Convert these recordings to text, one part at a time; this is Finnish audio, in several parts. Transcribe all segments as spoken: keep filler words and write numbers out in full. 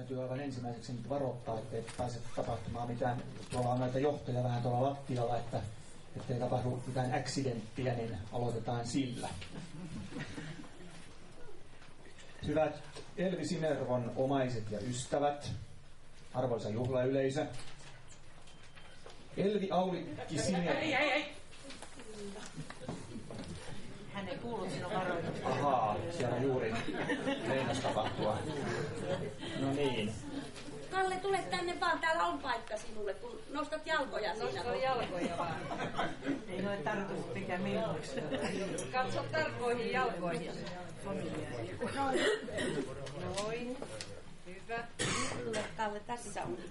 täytyy aivan ensimmäiseksi nyt varoittaa, ettei pääse tapahtumaan mitään. Tuolla on näitä johtoja vähän tuolla lattialla, että ettei tapahdu mitään accidenttiä, niin aloitetaan sillä. Hyvät Elvi Sinervon omaiset ja ystävät, arvoisa juhlayleisö. Elvi Aulikki Sinervo... Ei, ei, ei! Hän ei kuullut sinun varoitusta. Ahaa, siellä juuri meinas tapahtua. No niin. Kalle, tule tänne vaan, täällä on paikka sinulle, kun nostat jalkoja siinä. Nosta jalkoja vaan. Ei noin tarkoitus pitää minuksi. Katso tarkoihin jalkoihin. Noin. Hyvä. Tule Kalle, tässä on.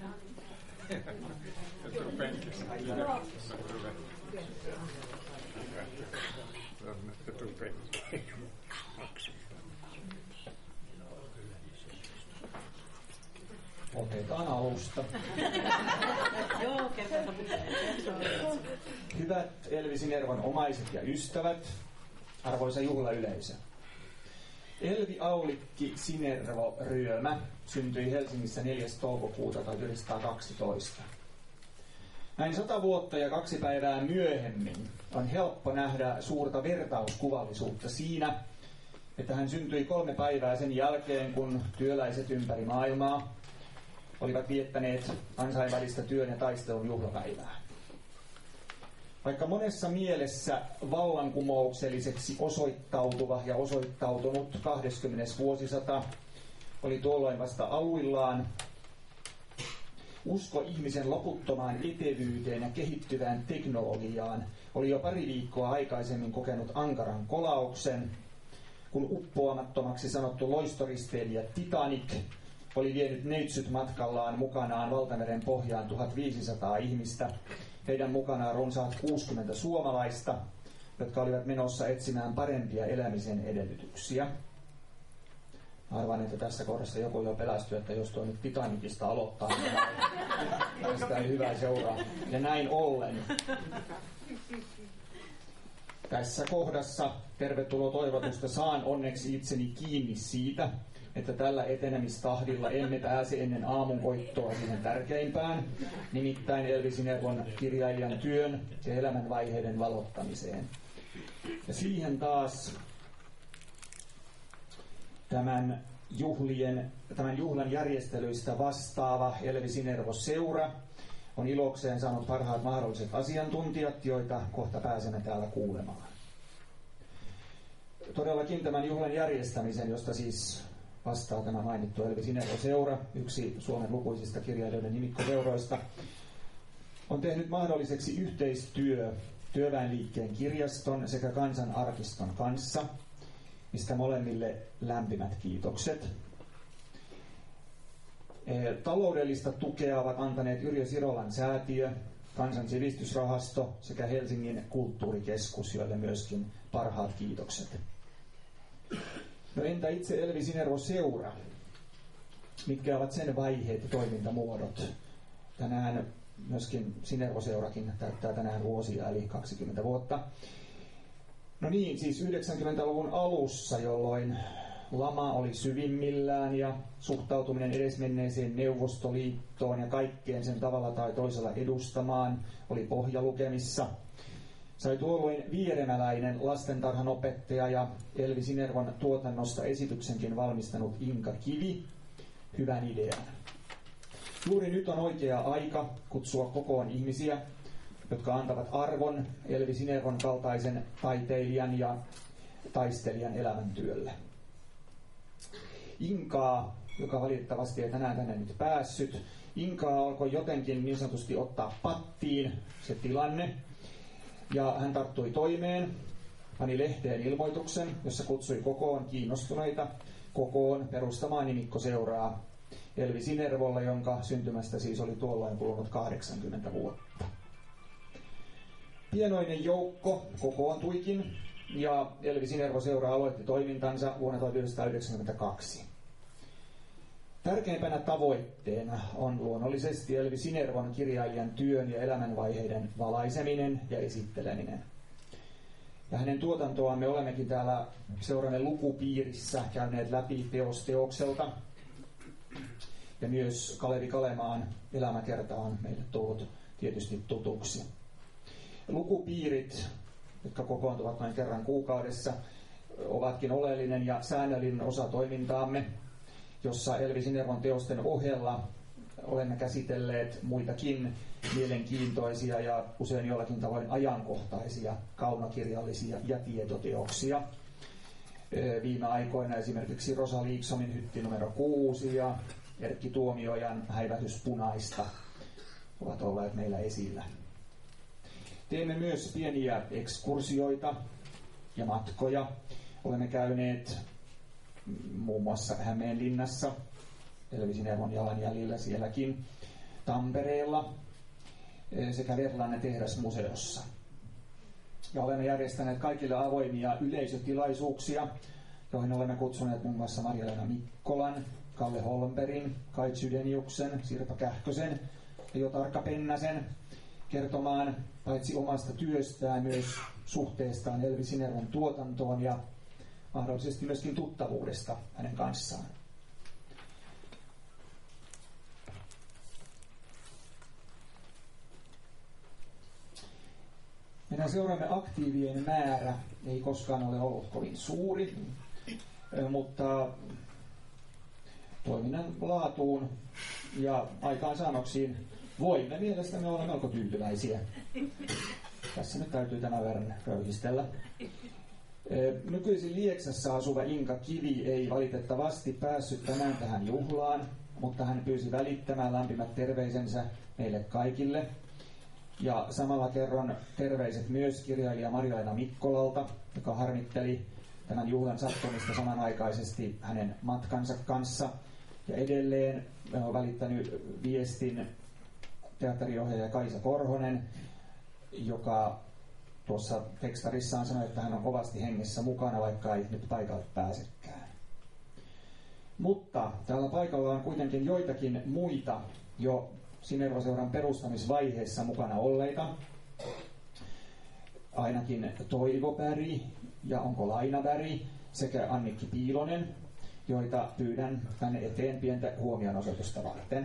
Otetaan alusta. Joo, kertaa. Hyvät Elvi Sinervon omaiset ja ystävät, arvoisa juhlayleisö. Elvi Aulikki Sinervo Ryömä syntyi Helsingissä neljäs toukokuuta tuhatyhdeksänsataakaksitoista. Näin sata vuotta ja kaksi päivää myöhemmin on helppo nähdä suurta vertauskuvallisuutta siinä, että hän syntyi kolme päivää sen jälkeen, kun työläiset ympäri maailmaa olivat viettäneet kansainvälistä työn ja taistelun juhlapäivää. Vaikka monessa mielessä vallankumoukselliseksi osoittautuva ja osoittautunut kahdeskymmenes vuosisata oli tuolloin vasta aluillaan, usko ihmisen loputtomaan etevyyteen ja kehittyvään teknologiaan oli jo pari viikkoa aikaisemmin kokenut ankaran kolauksen, kun uppoamattomaksi sanottu loistoristeilijä Titanic oli vienyt neitsyt matkallaan mukanaan Valtameren pohjaan tuhatviisisataa ihmistä, heidän mukanaan runsaat kuusikymmentä suomalaista, jotka olivat menossa etsimään parempia elämisen edellytyksiä. Arvaan, että tässä kohdassa joku jo pelästyy, että jos tuo nyt Titanicista aloittaa, niin tästä ei hyvää seuraa. Ja näin ollen. Tässä kohdassa tervetuloa toivotusta saan onneksi itseni kiinni siitä, että tällä etenemistahdilla emme pääse ennen aamunkoittoa siihen tärkeimpään, nimittäin Elvi Sinervon kirjailijan työn ja elämänvaiheiden valottamiseen. Ja siihen taas tämän, juhlien, tämän juhlan järjestelyistä vastaava Elvi Sinervo-seura on ilokseen saanut parhaat mahdolliset asiantuntijat, joita kohta pääsemme täällä kuulemaan. Todellakin tämän juhlan järjestämisen, josta siis vastaa tämä mainittu Elvi Sinervo-seura, yksi Suomen lukuisista kirjailijoiden nimikkoseuroista, on tehnyt mahdolliseksi yhteistyö Työväenliikkeen kirjaston sekä Kansanarkiston kanssa, mistä molemmille lämpimät kiitokset. Taloudellista tukea ovat antaneet Yrjö Sirolan säätiö, Kansan sivistysrahasto sekä Helsingin kulttuurikeskus, joille myöskin parhaat kiitokset. No entä itse Elvi Sinervo-seura? Mitkä ovat sen vaiheet ja toimintamuodot? Tänään myöskin Sinervo-seurakin täyttää tänään vuosia, eli kaksikymmentä vuotta. No niin, siis yhdeksänkymmentäluvun alussa, jolloin lama oli syvimmillään ja suhtautuminen edesmenneeseen Neuvostoliittoon ja kaikkeen sen tavalla tai toisella edustamaan oli pohjalukemissa, sai tuolloin vieremäläinen lastentarhanopettaja ja Elvi Sinervon tuotannosta esityksenkin valmistanut Inka Kivi hyvän idean. Juuri nyt on oikea aika kutsua kokoon ihmisiä, jotka antavat arvon Elvi Sinervon kaltaisen taiteilijan ja taistelijan elämäntyölle. Inkaa, joka valitettavasti ei tänään tänne nyt päässyt, Inkaa alkoi jotenkin niin sanotusti ottaa pattiin se tilanne, ja hän tarttui toimeen, pani lehteen ilmoituksen, jossa kutsui kokoon kiinnostuneita kokoon perustamaan nimikkoseuraa Elvi Sinervolle, jonka syntymästä siis oli tuolloin kulunut kahdeksankymmentä vuotta. Pienoinen joukko kokoontuikin, ja Elvi Sinervo-seura aloitti toimintansa vuonna tuhatyhdeksänsataayhdeksänkymmentäkaksi. Tärkeimpänä tavoitteena on luonnollisesti Elvi Sinervon kirjailijan työn ja elämänvaiheiden valaiseminen ja esitteleminen. Ja hänen tuotantoaan me olemmekin täällä seuranne lukupiirissä käyneet läpi teos teokselta. Ja myös Kalevi Kalemaan elämäkerta on meille tullut tietysti tutuksi. Lukupiirit, jotka kokoontuvat noin kerran kuukaudessa, ovatkin oleellinen ja säännöllinen osa toimintaamme, jossa Elvi Sinervon teosten ohella olemme käsitelleet muitakin mielenkiintoisia ja usein jollakin tavoin ajankohtaisia kaunokirjallisia ja tietoteoksia. Viime aikoina esimerkiksi Rosa Liiksomin Hytti numero kuusi ja Erkki Tuomiojan Häivähdys punaista ovat olleet meillä esillä. Teemme myös pieniä ekskursioita ja matkoja. Olemme käyneet muun muassa Hämeenlinnassa, Elvi Sinervon jalanjäljillä sielläkin, Tampereella sekä Verlannen tehdasmuseossa. Ja olemme järjestäneet kaikille avoimia yleisötilaisuuksia, joihin olemme kutsuneet muun muassa Marja-Leena Mikkolan, Kalle Holmbergin, Kai Chydeniuksen, Sirpa Kähkösen ja Jotarka Pennasen kertomaan paitsi omasta työstään myös suhteestaan Elvi Sinervon tuotantoon ja mahdollisesti myöskin tuttavuudesta hänen kanssaan. Meidän seuraamme aktiivien määrä ei koskaan ole ollut kovin suuri, mutta toiminnan laatuun ja aikaansaannoksiin voimme mielestämme olla melko tyytyväisiä. Tässä nyt täytyy tämän verran röyhistellä. Nykyisin Lieksassa asuva Inka Kivi ei valitettavasti päässyt tänään tähän juhlaan, mutta hän pyysi välittämään lämpimät terveisensä meille kaikille. Ja samalla kerron terveiset myös kirjailija Marja-Leena Mikkolalta, joka harmitteli tämän juhlan sattumista samanaikaisesti hänen matkansa kanssa. Ja edelleen on välittänyt viestin teatteriohjaaja Kaisa Korhonen, joka tuossa tekstarissaan sanoi, että hän on kovasti hengessä mukana, vaikka ei nyt paikalle pääsekään. Mutta täällä paikalla on kuitenkin joitakin muita jo Sinerva-seuran perustamisvaiheessa mukana olleita. Ainakin Toivo Berg ja Onko Laina Berg sekä Annikki Piilonen, joita pyydän tänne eteen pientä huomionosoitusta varten.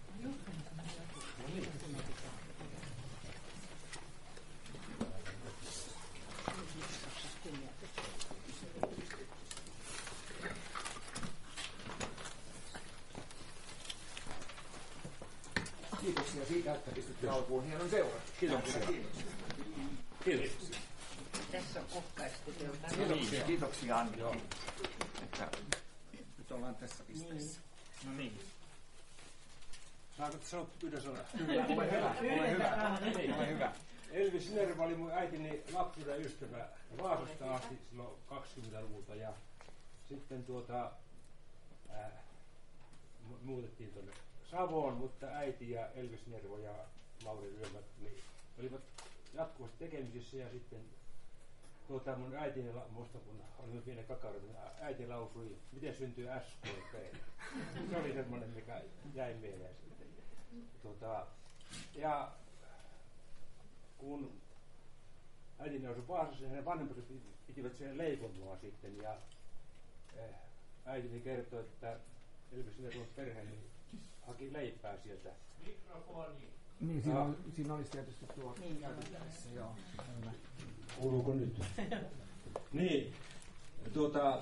Kiitoksia siitä, että pistitte alkuun hienon seuran. Kiitoksia. Kiitoksia. Tässä on kohtaisesti teiltä. Kiitoksia, kiitoksia Anni. Että nyt ollaan tässä pisteessä. No niin. Saanko sanoa ylös olla? Kyllä, ole hyvä. Ole hyvä. Ole hyvä. Elvi Sinerva oli mun äitini lapsuuden ystävä Vaasasta asti silloin kaksikymmentäluvulta ja sitten tuota äh, muutettiin tuonne Savoon, mutta äiti ja Elvi Sinerva ja Lauri Ryömä niin olivat jatkuvasti tekemisissä ja sitten tuota mun äitini, muistan kun olin pienen kakaroita, äiti lausui, miten syntyy S K P. Se oli semmoinen, mikä jäi mieleen sitten. Tuota, ja kun äitini asui Vaasassa, ja hänen vanhempansa pitivät siihen leipomoa sitten ja äitini kertoi, että Elvi Sinervan perhe niin haki leipää sieltä. Mikrofoni. Niin, siinä, oli, siinä olisi tietysti tuo niin, käytettävissä, joo. Kuuluuko nyt? Niin, tuota,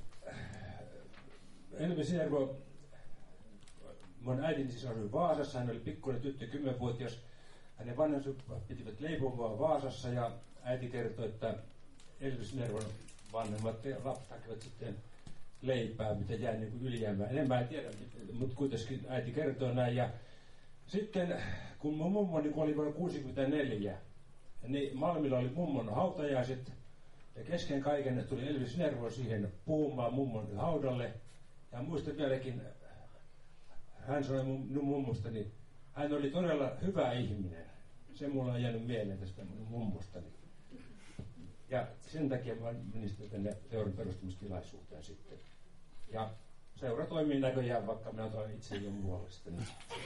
Elvi Sinerva, mun äitini siis asui Vaasassa, hän oli pikkuinen tyttö, kymmenvuotias. Hänen vanhansa pitivät leipomoa Vaasassa ja äiti kertoi, että Elvi Sinervan vanhemmat lapset hakivat sitten leipää, mitä jäi niin kuin ylijäämään. Enemmän en tiedä, mutta kuitenkin äiti kertoi näin. Ja sitten kun mun mummo niin oli vuonna kuusikymmentäneljä, niin Malmilla oli mummon hautajaiset ja kesken kaiken tuli Elvi Sinerva siihen puhumaan mummon haudalle. Ja muistan vieläkin, hän sanoi mun mummosta, niin hän oli todella hyvä ihminen. Se mulla on jäänyt mieleen tästä mummostani. Ja sen takia mä menin sitten tänne seuran perustamistilaisuuteen sitten. Ja seura toimii näköjään, vaikka minä otan itse jo muualle sitten.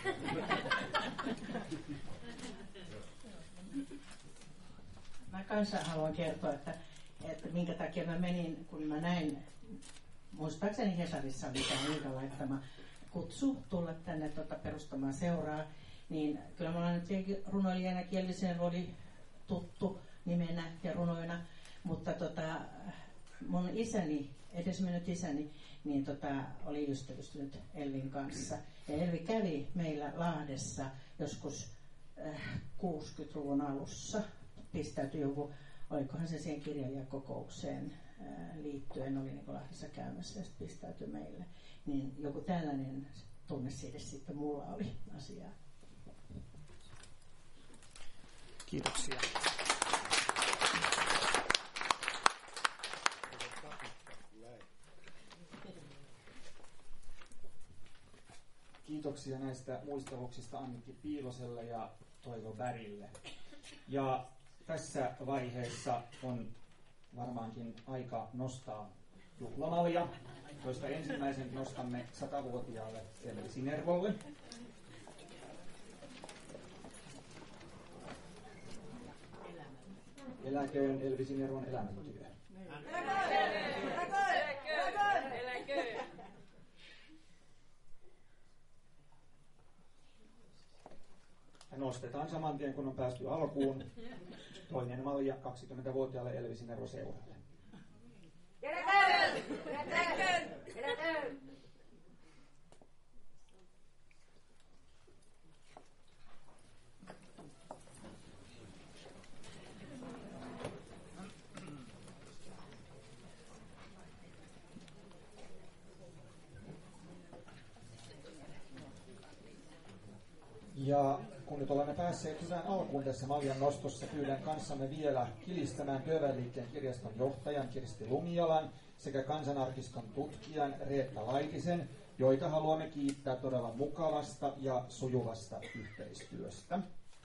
Mä kanssa haluan kertoa, että, että minkä takia mä menin, kun mä näin, muistaakseni Hesarissa oli tämä Iikan laittama kutsu tulla tänne tota, perustamaan seuraa, niin kyllä mulla nyt runoilijana Elvisen oli tuttu nimenä ja runoina, mutta tota, mun isäni, edesmennyt isäni, niin tota, oli ystävystynyt Elvin kanssa. Ja Elvi kävi meillä Lahdessa joskus äh, kuusikymmentäluvun alussa, pistäytyi joku, olikohan se siihen kirjailijakokoukseen äh, liittyen, oli niin Lahdessa käymässä ja sitten pistäytyi meille. Niin joku tällainen tunne siitä sitten mulla oli asiaa. Kiitoksia. Kiitoksia näistä muisteluksista Annikki Piiloselle ja Toivo Bärille. Ja tässä vaiheessa on varmaankin aika nostaa juhlamalja, joista ensimmäisen nostamme satavuotiaalle Elvi Sinervolle. Eläköön Elvi Sinervon elämäntyö. Ja nostetaan saman tien, kun on päästy alkuun. Toinen malja kaksikymmentävuotiaalle Elvi Sinervo seuralle. Eläköön! Eläköön! Eläköön! Ja kun nyt olemme päässeet hyvään alkuun tässä maljan nostossa, pyydän kanssamme vielä kilistämään Työväenliikkeen kirjaston johtajan Kirsti Lumialan sekä Kansanarkiston tutkijan Reetta Laitisen, joita haluamme kiittää todella mukavasta ja sujuvasta yhteistyöstä.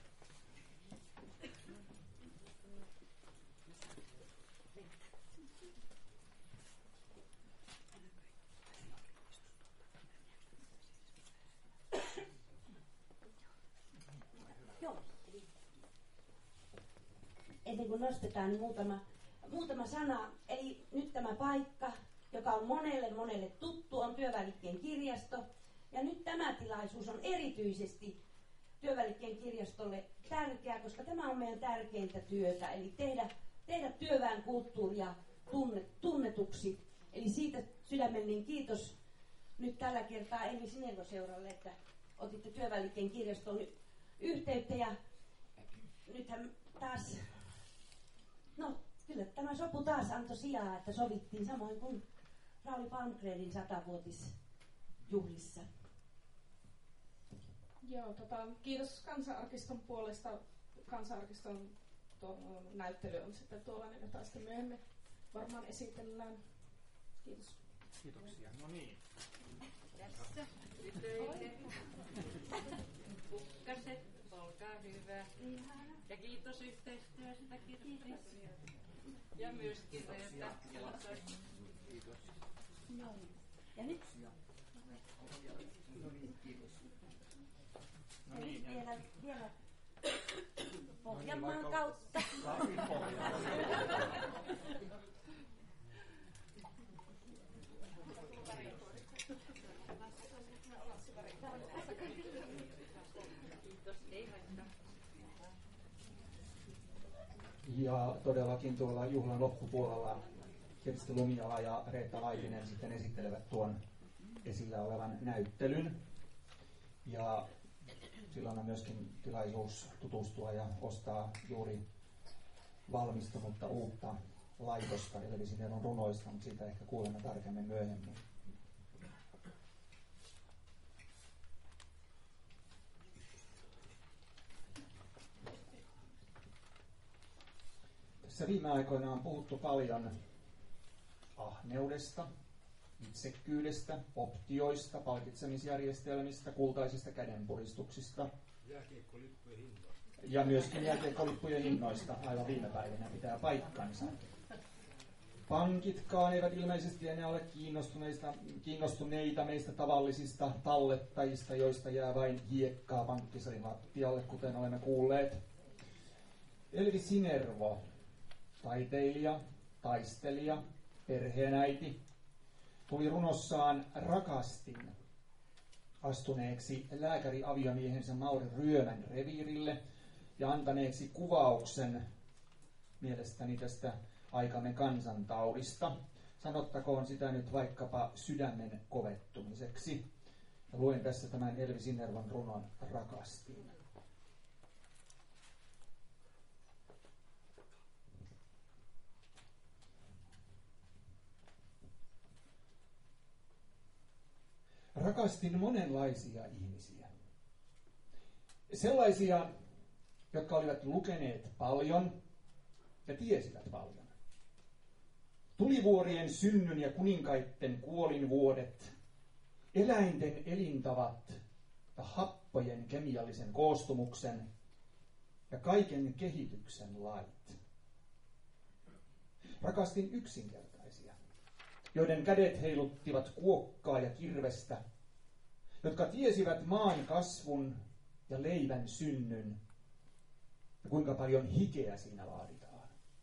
Ennen kuin nostetaan, niin muutama, muutama sana. Eli nyt tämä paikka, joka on monelle monelle tuttu, on Työväenliikkeen kirjasto. Ja nyt tämä tilaisuus on erityisesti Työväenliikkeen kirjastolle tärkeä, koska tämä on meidän tärkeintä työtä. Eli tehdä, tehdä työväenkulttuuria tunne, tunnetuksi. Eli siitä sydämellinen kiitos nyt tällä kertaa Elvi Sinervo-seuralle, että otitte Työväenliikkeen kirjastoon yhteyttä. Ja nythän taas... No, kyllä tämä sopu taas antoi sijaa, että sovittiin samoin kuin Rauli Palmgrenin satavuotisjuhlissa. Joo, tota, kiitos Kansanarkiston puolesta. Kansanarkiston to, näyttely on sitten tuollainen, jota sitten myöhemmin varmaan esitellään. Kiitos. Kiitoksia. No niin. Tässä. Kukkaset, olkaa hyvä. Ja kiitos yhteistyöstä, Kirsti. Ja myöskin Reetta. Kiitos. No. Ja nyt? No niin, kiitos. No niin, vielä, vielä Pohjanmaan kautta. Ja todellakin tuolla juhlan loppupuolella Kirsti Lumiala ja Reetta Laitinen sitten esittelevät tuon esillä olevan näyttelyn. Ja silloin on myöskin tilaisuus tutustua ja ostaa juuri valmistunutta uutta laitosta Elvi Sinervon runoista, mutta siitä ehkä kuulemme tarkemmin myöhemmin. Tässä viime aikoina on puhuttu paljon ahneudesta, itsekkyydestä, optioista, palkitsemisjärjestelmistä, kultaisista kädenpuristuksista ja myöskin jääkiekkolippujen hinnoista aivan viime päivinä pitää paikkansa. Pankitkaan eivät ilmeisesti enää ole kiinnostuneita, kiinnostuneita meistä tavallisista tallettajista, joista jää vain hiekkaa pankkisalin lattialle, kuten olemme kuulleet. Elvi Sinervo, taiteilija, taistelija, perheenäiti, tuli runossaan Rakastin astuneeksi lääkäriaviomiehensä Mauri Ryömän reviirille ja antaneeksi kuvauksen mielestäni tästä aikamme kansantaudista. Sanottakoon sitä nyt vaikkapa sydämen kovettumiseksi. Ja luen tässä tämän Elvi Sinnervon runon Rakastin. Rakastin monenlaisia ihmisiä. Sellaisia, jotka olivat lukeneet paljon ja tiesivät paljon. Tulivuorien synnyn ja kuninkaitten kuolinvuodet, eläinten elintavat ja happojen kemiallisen koostumuksen ja kaiken kehityksen lait. Rakastin yksinkertaisia, joiden kädet heiluttivat kuokkaa ja kirvestä, jotka tiesivät maan kasvun ja leivän synnyn ja kuinka paljon hikeä siinä vaaditaan.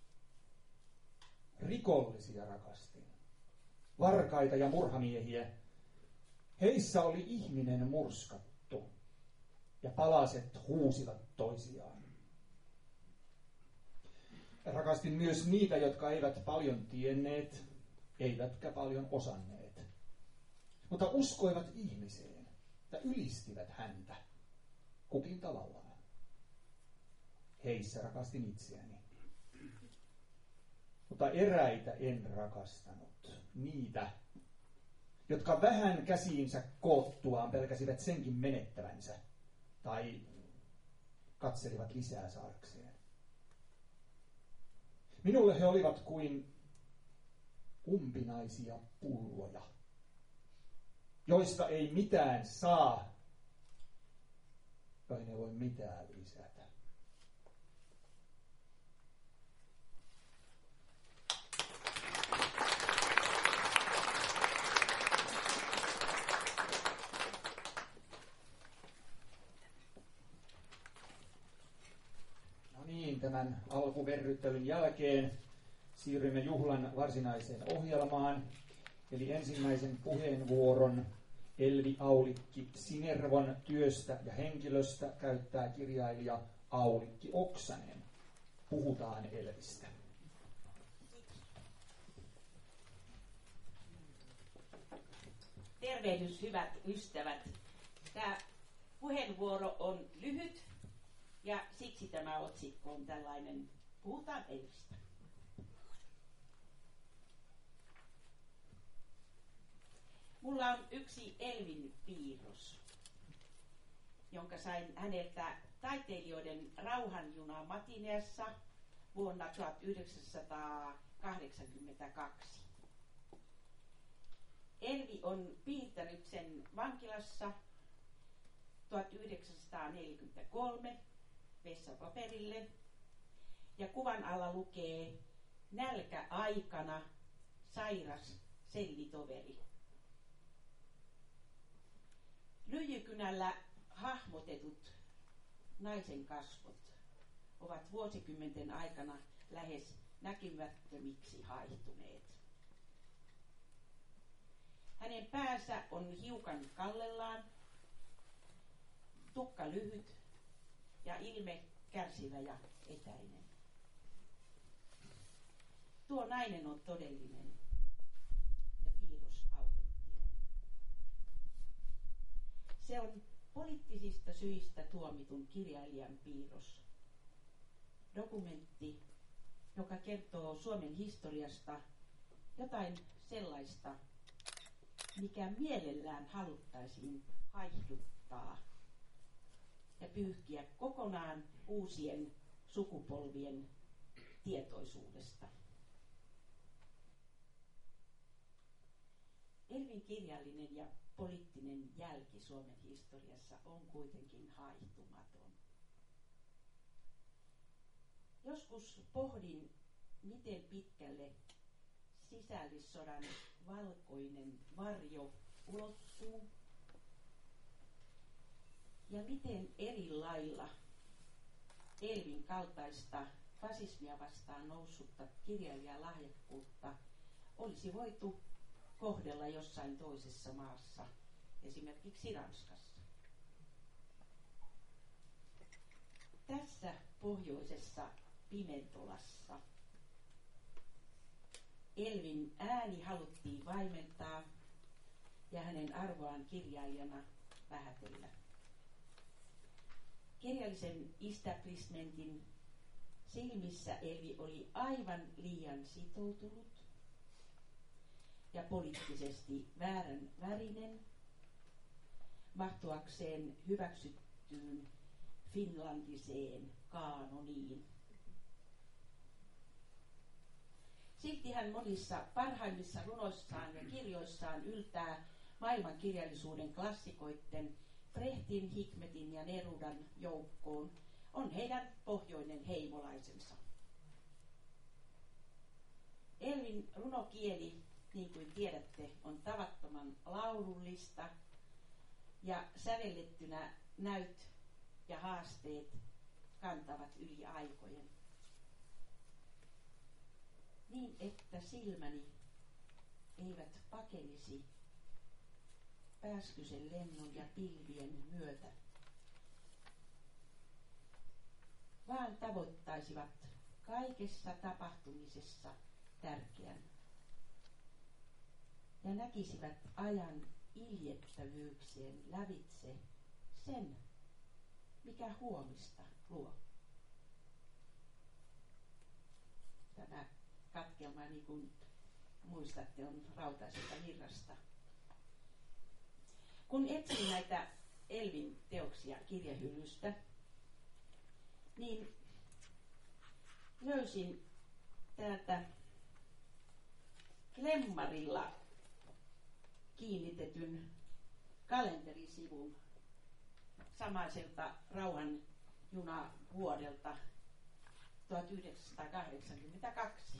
Rikollisia rakastin, varkaita ja murhamiehiä. Heissä oli ihminen murskattu ja palaset huusivat toisiaan. Rakastin myös niitä, jotka eivät paljon tienneet, eivätkä paljon osanneet, mutta uskoivat ihmiseen ja ylistivät häntä kukin tavallaan. Heissä rakastin itseäni. Mutta eräitä en rakastanut, niitä, jotka vähän käsiinsä koottuaan pelkäsivät senkin menettävänsä tai katselivat lisää saadakseen. Minulle he olivat kuin umpinaisia pulloja, joista ei mitään saa, joihin ei voi mitään lisätä. Tämän alkuverryttelyn jälkeen siirrymme juhlan varsinaiseen ohjelmaan, eli ensimmäisen puheenvuoron Elvi Aulikki Sinervon työstä ja henkilöstä käyttää kirjailija Aulikki Oksanen. Puhutaan Elvistä. Tervehdys hyvät ystävät. Tämä puheenvuoro on lyhyt. Ja siksi tämä otsikko on tällainen, puhutaan Elvistä. Mulla on yksi Elvin piirros, jonka sain häneltä taiteilijoiden rauhanjuna matineassa vuonna tuhatyhdeksänsataakahdeksankymmentäkaksi. Elvi on piirtänyt sen vankilassa tuhatyhdeksänsataaneljäkymmentäkolme vessapaperille, ja kuvan alla lukee nälkäaikana sairas sellitoveri. Lyijykynällä hahmotetut naisen kasvot ovat vuosikymmenten aikana lähes näkymättömiksi haihtuneet. Hänen päänsä on hiukan kallellaan, tukka lyhyt ja ilme kärsivä ja etäinen. Tuo nainen on todellinen ja piirros autenttinen. Se on poliittisista syistä tuomitun kirjailijan piirros. Dokumentti, joka kertoo Suomen historiasta jotain sellaista, mikä mielellään haluttaisiin haihduttaa ja pyyhkiä kokonaan uusien sukupolvien tietoisuudesta. Elvin kirjallinen ja poliittinen jälki Suomen historiassa on kuitenkin haihtumaton. Joskus pohdin, miten pitkälle sisällissodan valkoinen varjo ulottuu ja miten eri lailla Elvin kaltaista fasismia vastaan noussutta kirjailijalahjakkuutta olisi voitu kohdella jossain toisessa maassa esimerkiksi Ranskassa. Tässä pohjoisessa Pimentolassa Elvin ääni haluttiin vaimentaa ja hänen arvoaan kirjailijana vähätellä. Kirjallisen establishmentin silmissä Elvi oli aivan liian sitoutunut ja poliittisesti väärän värinen mahtuakseen hyväksyttyyn finlandiseen kaanoniin. Silti hän monissa parhaimmissa runoissaan ja kirjoissaan yltää maailmankirjallisuuden klassikoitten Brechtin, Hikmetin ja Nerudan joukkoon, on heidän pohjoinen heimolaisensa. Elvin runokieli, niin kuin tiedätte, on tavattoman laulullista ja sävellettynä näyt ja haasteet kantavat yli aikojen. Niin että silmäni eivät pakenisi Pääskysen lennon ja pilvien myötä, vaan tavoittaisivat kaikessa tapahtumisessa tärkeän ja näkisivät ajan iljettävyyksien lävitse sen, mikä huomista luo. Tämä katkelma, niin kuin muistatte, on Rautaisesta virrasta. Kun etsin näitä Elvin teoksia kirjahyllystä, niin löysin täältä klemmarilla kiinnitetyn kalenterisivun samaiselta rauhan junavuodelta tuhatyhdeksänsataakahdeksankymmentäkaksi.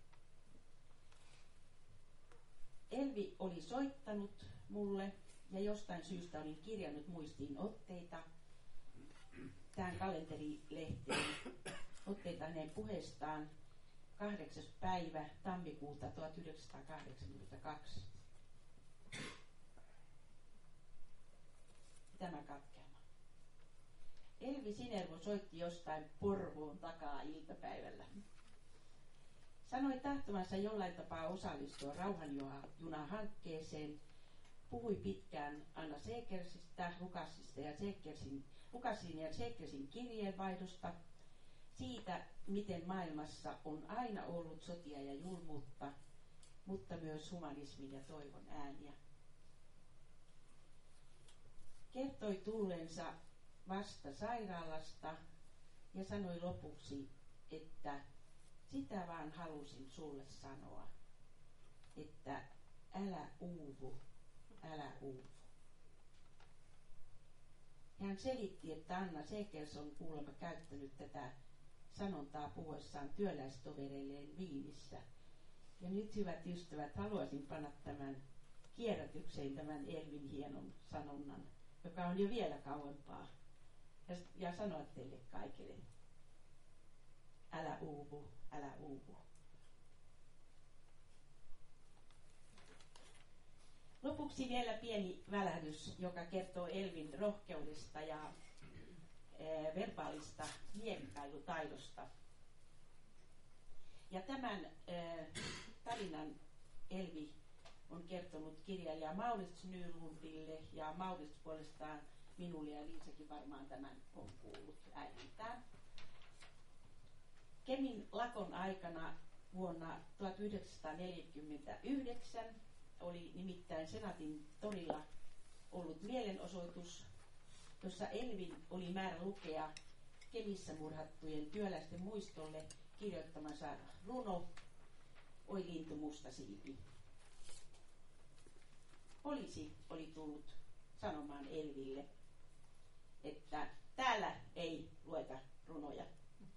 Elvi oli soittanut mulle ja jostain syystä olin kirjannut muistiin otteita tähän kalenterilehteen, otteita hänen puheestaan kahdeksas päivä tammikuuta tuhatyhdeksänsataakahdeksankymmentäkaksi. Tämä katkelma. Elvi Sinervo soitti jostain Porvoon takaa iltapäivällä. Sanoi tahtomansa jollain tapaa osallistua rauhanjuna-hankkeeseen. Puhui pitkään Anna Seekersistä, Lukasista ja Seekersin, Lukasin ja Seekersin kirjeenvaihdosta, siitä, miten maailmassa on aina ollut sotia ja julmuutta, mutta myös humanismin ja toivon ääniä. Kertoi tulleensa vasta sairaalasta ja sanoi lopuksi, että sitä vaan halusin sulle sanoa, että älä uuvu, älä uuvu. Ja hän selitti, että Anna Seekers on kuulemma käyttänyt tätä sanontaa puhuessaan työläistovereilleen Viinissä. Ja nyt, hyvät ystävät, haluaisin panna tämän kierrätykseen tämän Elvin hienon sanonnan, joka on jo vielä kauempaa, ja, ja sanoa teille kaikille, älä uuvu, älä uuvu. Lopuksi vielä pieni välähdys, joka kertoo Elvin rohkeudesta ja e, verbaalista mielipailutaidosta. Ja tämän e, tarinan Elvi on kertonut kirjailija Maurits Nylundille, ja Maurits puolestaan minulle, ja Liisakin varmaan tämän on kuullut äidiltään. Kemin lakon aikana vuonna tuhatyhdeksänsataaneljäkymmentäyhdeksän oli nimittäin Senaatin torilla ollut mielenosoitus, jossa Elvin oli määrä lukea Kemissä murhattujen työläisten muistolle kirjoittamansa runo Oi lintu mustasilpi. Poliisi oli tullut sanomaan Elville, että täällä ei lueta runoja.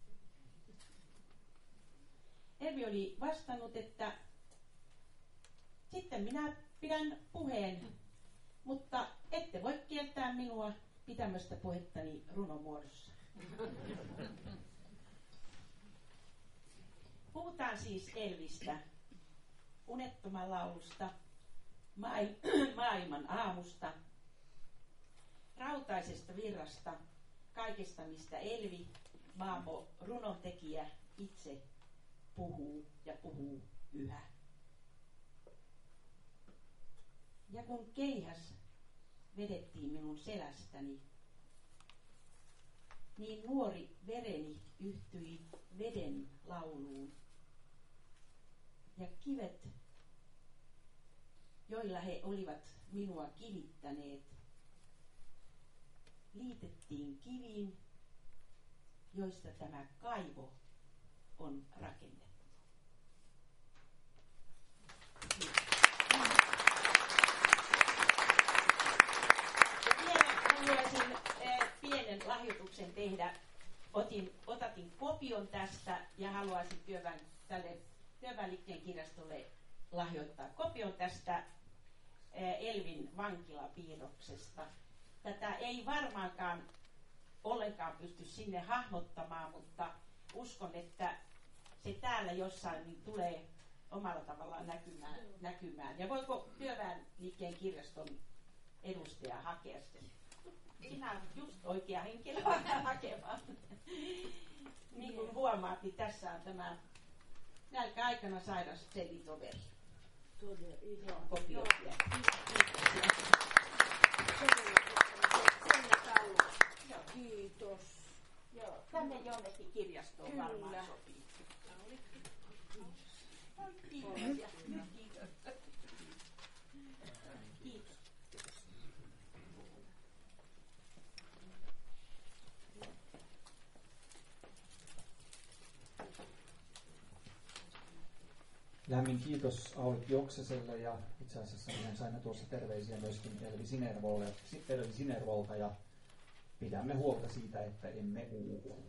Elvi oli vastannut, että sitten minä pidän puheen, mutta ette voi kieltää minua pitämästä puhettani runomuodossa. Puhutaan siis Elvistä, unettoman laulusta, maailman aamusta hiljaisesta virrasta, kaikesta mistä Elvi Maamo runontekijä itse puhuu ja puhuu yhä. Ja kun keihäs vedettiin minun selästäni, niin nuori vereni yhtyi veden lauluun. Ja kivet, joilla he olivat minua kivittäneet, liitettiin kiviin, joista tämä kaivo on rakennettu. Ja vielä haluaisin eh, pienen lahjoituksen tehdä. Otin, otatin kopion tästä ja haluaisin työväen, tälle työväenliikkeen kirjastolle lahjoittaa kopion tästä eh, Elvin vankilapiirroksesta. Tätä ei varmaankaan ollenkaan pysty sinne hahmottamaan, mutta uskon, että se täällä jossain niin tulee omalla tavallaan näkymään. näkymään. Ja voiko työväenliikkeen kirjaston edustaja hakea sen? Ihan just oikea henkilö hakemaan. Niin kuin huomaat, niin tässä on tämä nälkäaikana sairas selitoveri. Joo, kopiointia. Kiitos. Joo, tänne jonnekin kirjastoon Kyllä. varmaan sopii. Kiitos. Ja nyt kiitos. Kiitos. Lämmin kiitos Aulikki Oksaselle ja itse asiassa mehän saimme tuossa terveisiä myöskin Elvi Sinervolle, Elvi Sinervolta ja pidämme huolta siitä, että emme uuvu.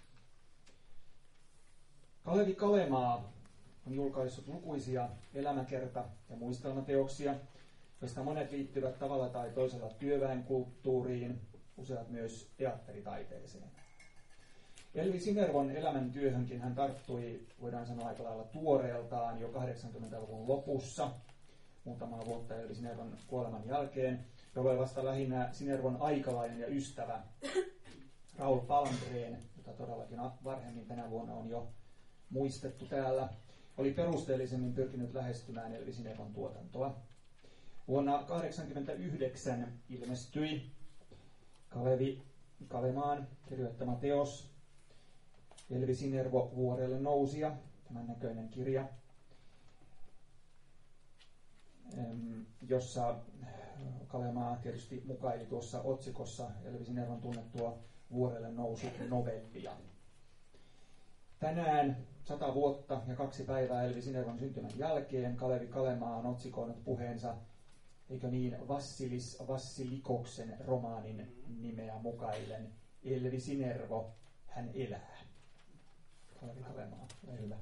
Kalevi Kalemaa on julkaissut lukuisia elämäkerta- ja muistelmateoksia, joista monet liittyvät tavalla tai toisella työväenkulttuuriin, useat myös teatteritaiteeseen. Elvi Sinervon elämäntyöhönkin hän tarttui, voidaan sanoa aika lailla tuoreeltaan, jo kahdeksankymmentäluvun lopussa, muutamaa vuotta Elvi Sinervon kuoleman jälkeen, jolloin vasta lähinnä Sinervon aikalainen ja ystävä Raul Palmgren, jota todellakin varhemmin tänä vuonna on jo muistettu täällä, oli perusteellisemmin pyrkinyt lähestymään Elvi Sinervon tuotantoa. Vuonna tuhatyhdeksänsataakahdeksankymmentäyhdeksän ilmestyi Kalevi Kalemaan kirjoittama teos Elvi Sinervo vuorelle nousija, tämän näköinen kirja, jossa Kalemaa tietysti mukaili tuossa otsikossa Elvi Sinervon tunnettua vuorelle nousu novellia. Tänään sata vuotta ja kaksi päivää Elvi Sinervon syntymän jälkeen Kalevi Kalemaa on otsikoinut puheensa, eikö niin, Vassilis Vassilikoksen romaanin nimeä mukaillen, Elvi Sinervo, hän elää. Kalevi Kalemaa, ole hyvä.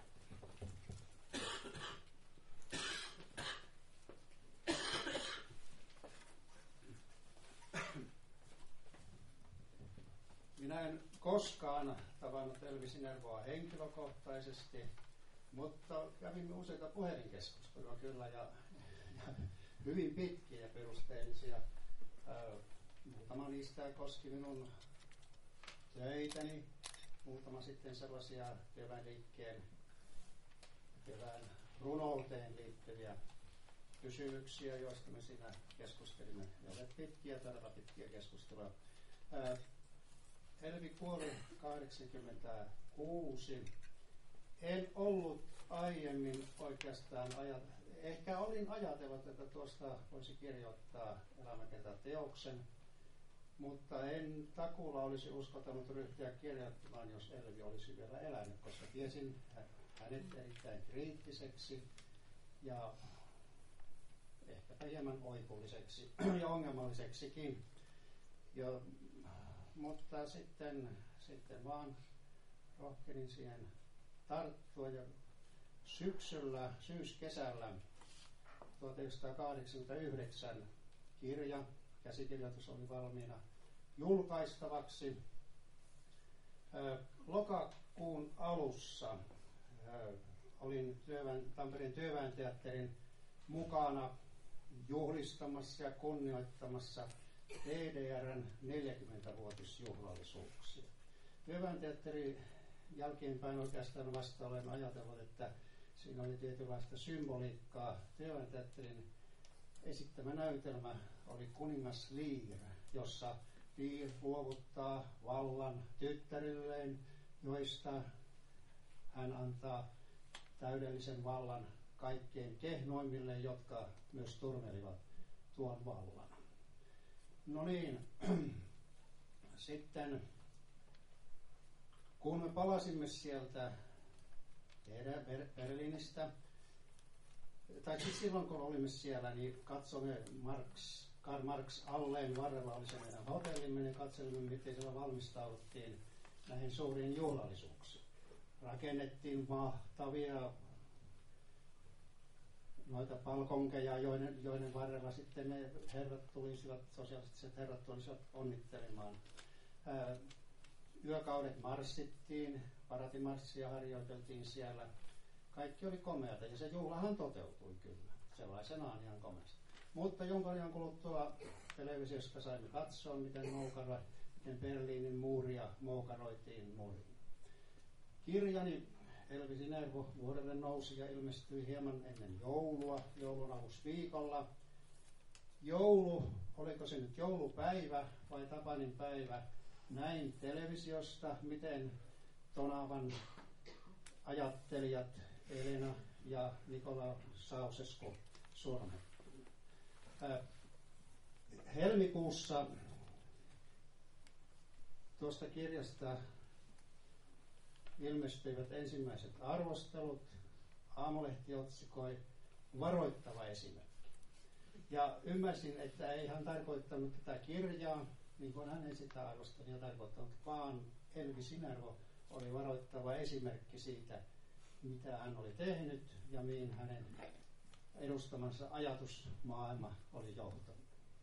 Minä en koskaan tavannut Elvi Sinervoa henkilökohtaisesti, mutta kävimme useita puhelinkeskusteluja kyllä ja, ja hyvin pitkiä ja perusteellisia. Ää, muutama niistä koski minun töitäni, muutama sitten sellaisia työväenliikkeen, työväen runouteen liittyviä kysymyksiä, joista me siinä keskustelimme. Ne olivat pitkiä, todella pitkiä keskusteluja. Ää, Elvi kuoli kahdeksankymmentäkuusi. En ollut aiemmin oikeastaan ajat, ehkä olin ajatellut, että tuosta voisi kirjoittaa elämäkertateoksen, mutta en takuulla olisi uskaltanut ryhtyä kirjoittamaan, jos Elvi olisi vielä elänyt, koska tiesin hänet erittäin kriittiseksi ja ehkäpä hieman oipulliseksi ja ongelmalliseksikin. Ja, mutta sitten, sitten vaan rohkenin siihen tarttua ja syksyllä, syyskesällä tuhatyhdeksänsataakahdeksankymmentäyhdeksän kirja, käsikirjoitus oli valmiina julkaistavaksi. Lokakuun alussa olin työväen, Tampereen työväenteatterin mukana juhlistamassa ja kunnioittamassa T D R:n neljäkymmentävuotisjuhlallisuuksia. Työväenteatterin jälkeenpäin oikeastaan vasta olen ajatellut, että siinä oli tietynlaista symboliikkaa. Työväenteatterin esittämä näytelmä oli Kuningas Lear, jossa Lear luovuttaa vallan tyttärilleen, joista hän antaa täydellisen vallan kaikkein kehnoimmille, jotka myös turmelivat tuon vallan. No niin, sitten kun me palasimme sieltä Berliinistä, tai siis silloin kun olimme siellä, niin katsomme Marx, Karl Marx alleen varrella oli se meidän hotellimme, niin katselimme, miten siellä valmistauduttiin näihin suuriin juhlallisuuksiin. Rakennettiin mahtavia noita balkonkeja, joiden, joiden varrella sitten ne herrat tulisivat, sosiaaliset herrat tulisivat onnittelemaan. Ää, yökaudet marssittiin, paratimarssia harjoiteltiin siellä. Kaikki oli komeata ja se juhlahan toteutui kyllä, sellaisenaan ihan komeasti. Mutta jonkin ajan kuluttua televisiosta saimme katsoa, miten, moukaro, miten Berliinin muuria moukaroitiin muriin. Kirjani Elvis Inervo vuodelle nousi ja ilmestyi hieman ennen joulua, joulun alusviikolla. Joulu, oliko se nyt joulupäivä vai Tapanin päivä, näin televisiosta, miten Tonavan ajattelijat Elena ja Nikola Ceausescu surmattiin. Helmikuussa tuosta kirjasta ilmestyivät ensimmäiset arvostelut. Aamulehti otsikoi varoittava esimerkki. Ja ymmärsin, että ei hän tarkoittanut tätä kirjaa, niin kuin hän ei sitä arvostelijaa tarkoittanut, vaan Elvis Inervo oli varoittava esimerkki siitä, mitä hän oli tehnyt ja mihin hänen edustamansa ajatusmaailma oli johtanut.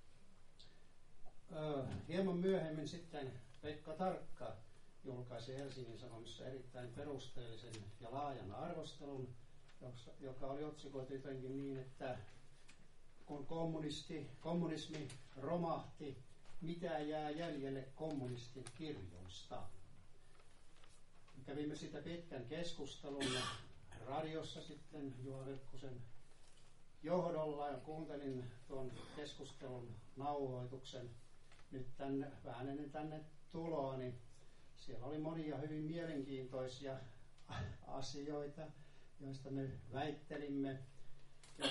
Öö, hieman myöhemmin sitten Pekka Tarkka julkaisi Helsingin Sanomissa erittäin perusteellisen ja laajan arvostelun, joka oli otsikoitu jotenkin niin, että kun kommunisti, kommunismi romahti, mitä jää jäljelle kommunistin kirjoista. Kävimme siitä pitkän keskustelun radiossa sitten Juha Virkkusen johdolla ja kuuntelin tuon keskustelun nauhoituksen nyt tänne, vähän ennen tänne tuloa, niin siellä oli monia hyvin mielenkiintoisia asioita, joista me väittelimme. Ja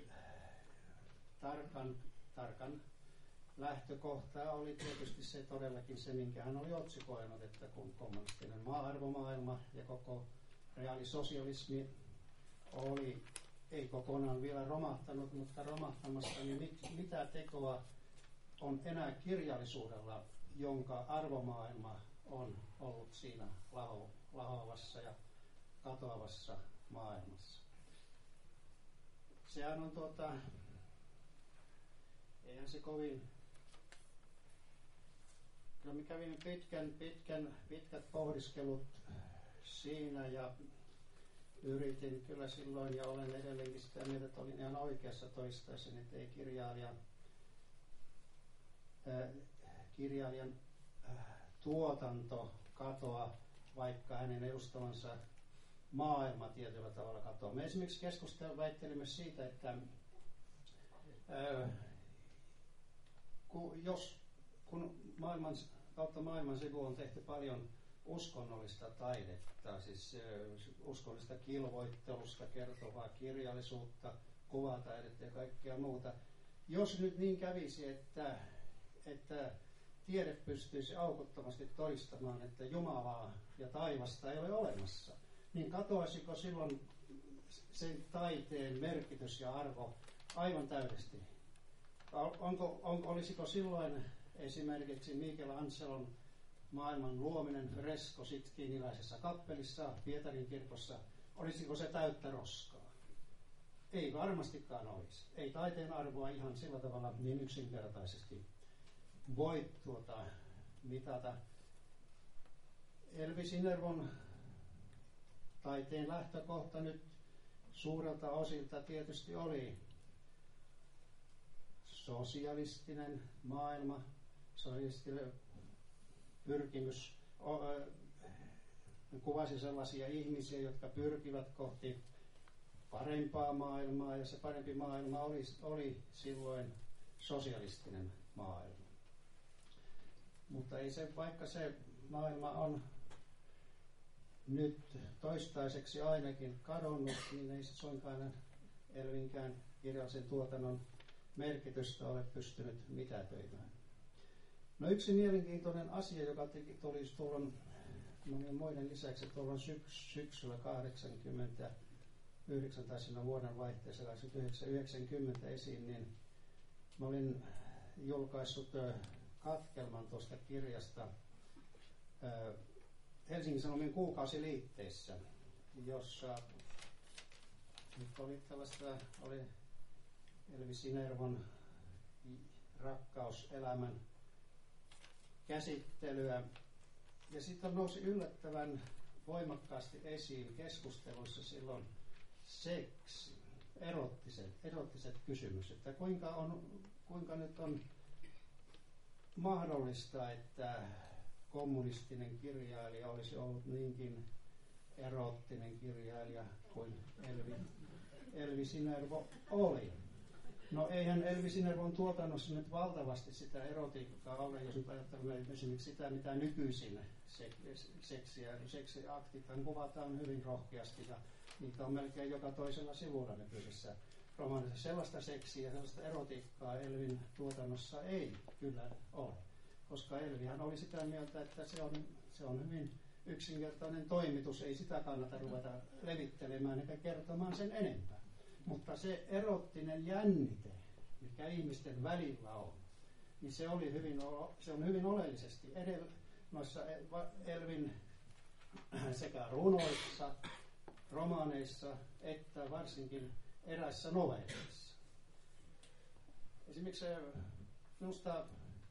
tarkan, tarkan lähtökohta oli tietysti se todellakin se, minkä hän oli otsikoinut, että kun kommunistinen maa-arvomaailma ja koko reaalisosialismi oli, ei kokonaan vielä romahtanut, mutta romahtamassa, niin mit, mitä tekoa on enää kirjallisuudella, jonka arvomaailma on ollut siinä laho, lahoavassa ja katoavassa maailmassa. Sehän on tuota, eihän se kovin, kyllä me kävimme pitkän, pitkän, pitkät pohdiskelut siinä ja yritin kyllä silloin ja olen edelleenkin sitä mieltä, että olin ihan oikeassa toistaisin, että ei kirjailija, äh, kirjailijan äh, tuotanto katoa, vaikka hänen edustamansa maailma tietyllä tavalla katoaa. Me esimerkiksi keskustelua väittelimme siitä, että äh, kun, jos, kun maailman, kautta maailman sivu on tehty paljon uskonnollista taidetta, siis äh, uskonnollista kilvoittelusta kertovaa kirjallisuutta, kuvataidetta ja kaikkea muuta. Jos nyt niin kävisi, että, että tiede pystyisi aukottomasti todistamaan, että Jumalaa ja taivasta ei ole olemassa, niin katoaisiko silloin sen taiteen merkitys ja arvo aivan täydesti? Onko, on, olisiko silloin esimerkiksi Michelangelon maailman luominen fresko Sitkiiniläisessä kappelissa Pietarin kirkossa, olisiko se täyttä roskaa? Ei varmastikaan olisi. Ei taiteen arvoa ihan sillä tavalla niin yksinkertaisesti voi tuota, mitata. Elvis Inervon taiteen lähtökohta nyt suurelta osilta tietysti oli sosialistinen maailma, sosialistinen pyrkimys, kuvasi sellaisia ihmisiä, jotka pyrkivät kohti parempaa maailmaa, ja se parempi maailma oli, oli silloin sosialistinen maailma. Mutta ei se, vaikka se maailma on nyt toistaiseksi ainakin kadonnut, niin ei se suinkaan Elvinkään kirjallisen tuotannon merkitystä ole pystynyt mitätöimään. No yksi mielenkiintoinen asia, joka tuli tuolloin monien muiden lisäksi tuolloin syks, syksyllä kahdeksankymmentäyhdeksän tai siinä vuoden vaihteessa kahdeksankymmentäyhdeksän yhdeksänkymmentä esiin, niin mä olin julkaissut katkelman tuosta kirjasta Helsingin Sanomien kuukausiliitteessä, jossa nyt oli tällaista, oli Elvi Sinervon rakkauselämän käsittelyä. Ja sitten nousi yllättävän voimakkaasti esiin keskusteluissa silloin seksi, erottiset, erottiset kysymykset, että kuinka, on, kuinka nyt on mahdollista, että kommunistinen kirjailija olisi ollut niinkin erottinen kirjailija kuin Elvi, Elvi Sinervo oli. No eihän Elvi Sinervon tuotannossa nyt valtavasti sitä erotiikkaa ole, jos nyt ajattelemme esimerkiksi sitä, mitä nykyisin seksiä, seksiaktithan kuvataan hyvin rohkeasti, ja niitä on melkein joka toisella sivulla nykyisessä romaanissa. Sellaista seksiä, sellaista erotiikkaa Elvin tuotannossa ei kyllä ole, koska Elvihän oli sitä mieltä, että se on, se on hyvin yksinkertainen toimitus, ei sitä kannata ruveta levittelemään eikä kertomaan sen enempää. Mutta se erottinen jännite, mikä ihmisten välillä on, niin se, oli hyvin, se on hyvin oleellisesti edellä noissa Elvin sekä runoissa, romaaneissa että varsinkin eräissä novelleissa. Esimerkiksi minusta,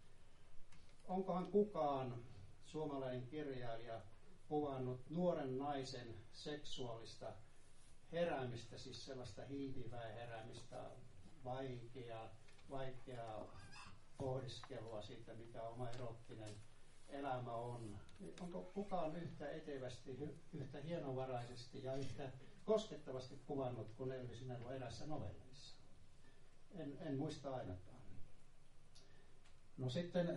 onkohan kukaan suomalainen kirjailija kuvannut nuoren naisen seksuaalista heräämistä, siis sellaista hiipivää heräämistä, vaikeaa, vaikeaa pohdiskelua siitä, mikä oma erottinen elämä on. Onko kukaan yhtä etevästi, yhtä hienovaraisesti ja yhtä koskettavasti kuvannut kuin Elvi Sinervo erässä novelleissa? En, en muista ainakaan. No sitten,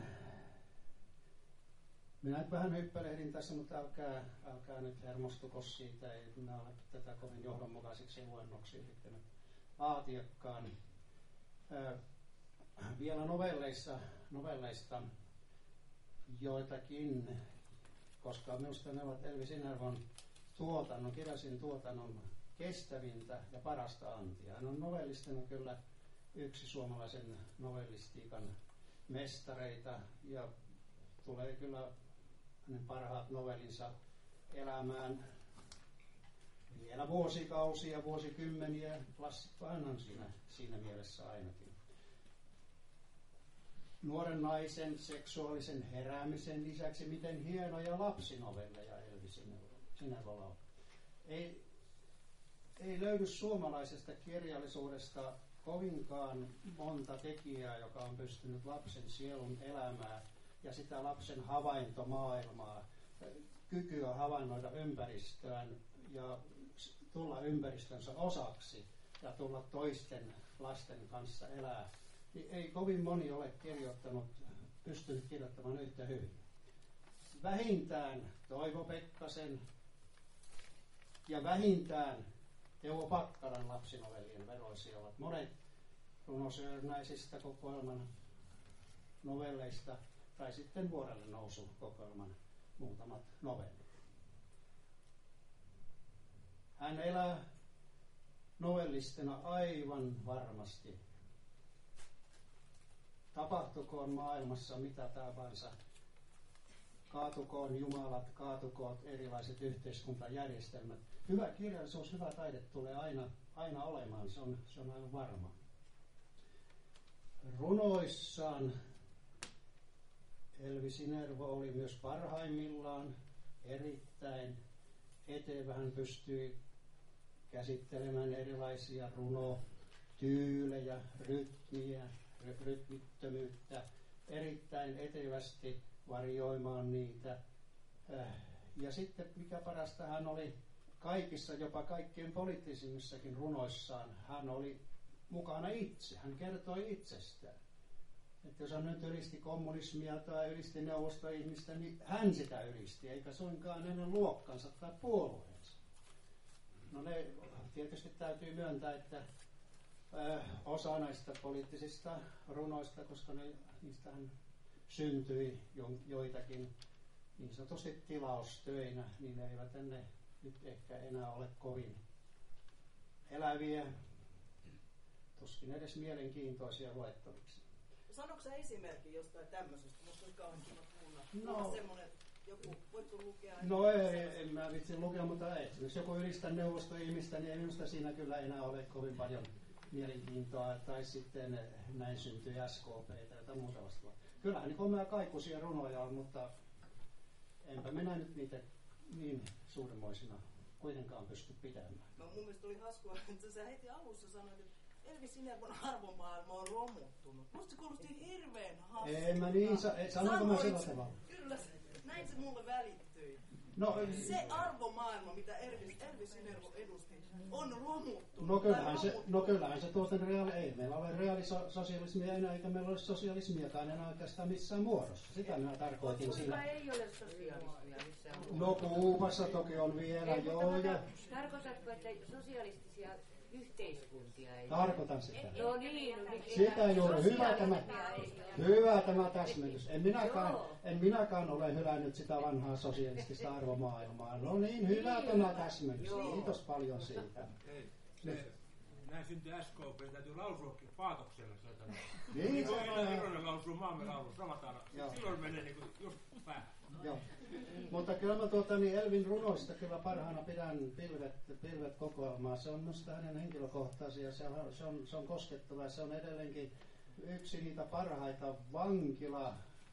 minä nyt vähän hyppelehdin tässä, mutta älkää, älkää nyt hermostuko siitä, ei minä ole tätä kovin johdonmukaisiksi luennoksi sitten laatiakaan. Ö, vielä novelleissa, novelleista joitakin, koska minusta ne ovat Elvi Sinervon tuotannon, kirjallisen tuotannon kestävintä ja parasta antia. Hän on novellistina kyllä yksi suomalaisen novellistiikan mestareita ja tulee kyllä hänen parhaat novellinsa elämään vielä vuosikausia, vuosikymmeniä. Klassikko hän on siinä, siinä mielessä ainakin. Nuoren naisen seksuaalisen heräämisen lisäksi miten hienoja lapsinovelleja Elvi Sinervolla on. Ei, ei löydy suomalaisesta kirjallisuudesta kovinkaan monta tekijää, joka on pystynyt lapsen sielun elämää ja sitä lapsen havaintomaailmaa, kykyä havainnoida ympäristöään ja tulla ympäristönsä osaksi ja tulla toisten lasten kanssa elää, niin ei kovin moni ole kirjoittanut, pystynyt kirjoittamaan yhtä hyvin. Vähintään Toivo Pekkasen ja vähintään Teuvo Pakkalan lapsinovellien veroisia ovat monet runosyönnäisistä kokoelman novelleista tai sitten Vuorelle nousu kokoelman muutamat novellit. Hän elää novellistina aivan varmasti. Tapahtukoon maailmassa mitä tahansa, kaatukoon jumalat, kaatukoon erilaiset yhteiskuntajärjestelmät. Hyvä kirjallisuus, hyvä taide tulee aina, aina olemaan, se on, se on aivan varma. Runoissaan Elvi Sinervo oli myös parhaimmillaan erittäin etevä. Hän pystyi käsittelemään erilaisia runotyylejä, rytmiä, rytmittömyyttä, erittäin etevästi varjoimaan niitä. Ja sitten mikä parasta, hän oli kaikissa, jopa kaikkien poliittisimmissakin runoissaan, hän oli mukana itse, hän kertoi itsestään. Että jos hän nyt ylisti kommunismia tai ylisti neuvostoihmistä, niin hän sitä ylisti, eikä suinkaan hänen luokkansa tai puolueensa. No ne tietysti täytyy myöntää, että ö, osa näistä poliittisista runoista, koska ne, niistähän syntyi jo, joitakin niin sanotusti tilaustöinä, niin ne eivät ne nyt ehkä enää ole kovin eläviä, tuskin edes mielenkiintoisia luettaviksi. Sanoitko sä esimerkki jostain tämmöisestä? Musta olisi kauhean kiva kuulla. No, semmoinen, joku, voitko lukea? No ei, en mä vitsi lukea, mutta ei. Jos joku ylistää neuvostoihmistä, niin ei minusta siinä kyllä enää ole kovin paljon mielenkiintoa. Tai sitten näin syntyi S K P tai jotain muuta vastaavaa. Kyllähän niin komea kaikuisia runoja on, mutta enpä minä nyt niitä niin suuremmoisina kuitenkaan pysty pitämään. No mun mielestä oli haskua, että sä heti alussa sanoit, että Elvi Sinervon arvomaailma on romuttunut. Musta se kuulosti hirveän hassulta. En mä niin, sa- sanoinko mä sillä tavalla? Kyllä, näin se mulle välittyi. No, se arvomaailma, mitä Elvi, Elvi Sinervo edusti, on romuttunut. No kyllähän se, no kyllähän se tuoten reaali, ei meillä ole reaalisosialismia enää, eikä meillä ole sosialismiakaan enää oikeastaan missään muodossa. Sitä minä tarkoitin siinä. ei ole sosialismia missään muodossa. No Kuubassa toki on vielä, ei, joo. Ja... Tarkoitatko, että sosialistisia yhteiskuntia ei... Tarkoitan sitä. No niin, no, sitä juuri, hyvä tämä, hyvä tämä täsmennys. En minäkään, en minäkään ole hylännyt sitä vanhaa sosialistista arvomaailmaa. No niin, hyvä tämä täsmennys. Kiitos paljon siitä. Näin syntyi S K P, täytyy lausuakin paatoksella. Niin se on. Hirvonen lausuu maamme laulu, samataan. Silloin menee niin kuin just päähän. Joo. Mutta kyllä mä tuota, niin Elvin runoista kyllä parhaana pidän pilvet, pilvet kokoelmaa. Se on minusta hänen henkilökohtaisia, se on, se on, se on koskettava. Se on edelleenkin yksi niitä parhaita vankila,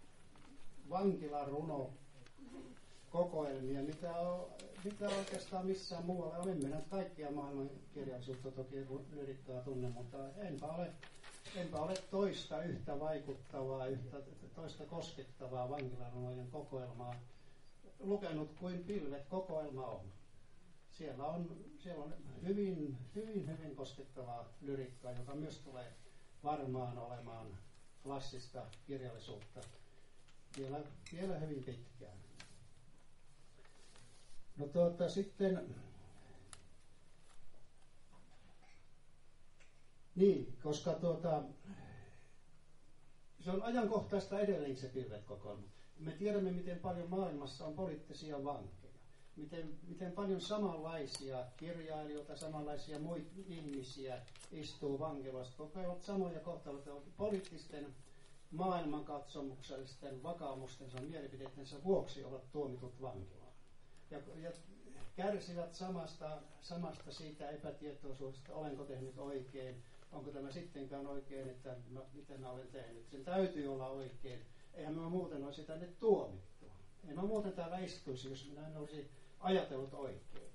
vankilaruno kokoelmia, mitä, on, mitä oikeastaan missään muualla. Olen minä kaikkia maailman kirjallisuutta toki lyrikkaa tunne, mutta enpä ole, enpä ole toista yhtä vaikuttavaa, yhtä, toista koskettavaa vankilarunojen kokoelmaa lukenut kuin Pilvet kokoelma on. Siellä on, siellä on hyvin, hyvin, hyvin koskettavaa lyrikkaa, joka myös tulee varmaan olemaan klassista kirjallisuutta vielä, vielä hyvin pitkään. No tuota sitten, niin, koska tuota, se on ajankohtaista edelleen se Pilvet-kokoelma. Me tiedämme, miten paljon maailmassa on poliittisia vankeja. Miten, miten paljon samanlaisia kirjailijoita, samanlaisia muita ihmisiä istuu vankilassa, kokevat samoja kohtaloita poliittisten, maailmankatsomuksellisten vakaumustensa, mielipiteittensä vuoksi ovat tuomitut vankilaan. Ja, ja kärsivät samasta, samasta siitä epätietoisuudesta, olenko tehnyt oikein, onko tämä sittenkään oikein, että mä, miten mä olen tehnyt. Sen täytyy olla oikein. Eihän minä muuten olisi tänne tuomittu. En mä muuten täällä istuisi, jos minä en olisi ajatellut oikein.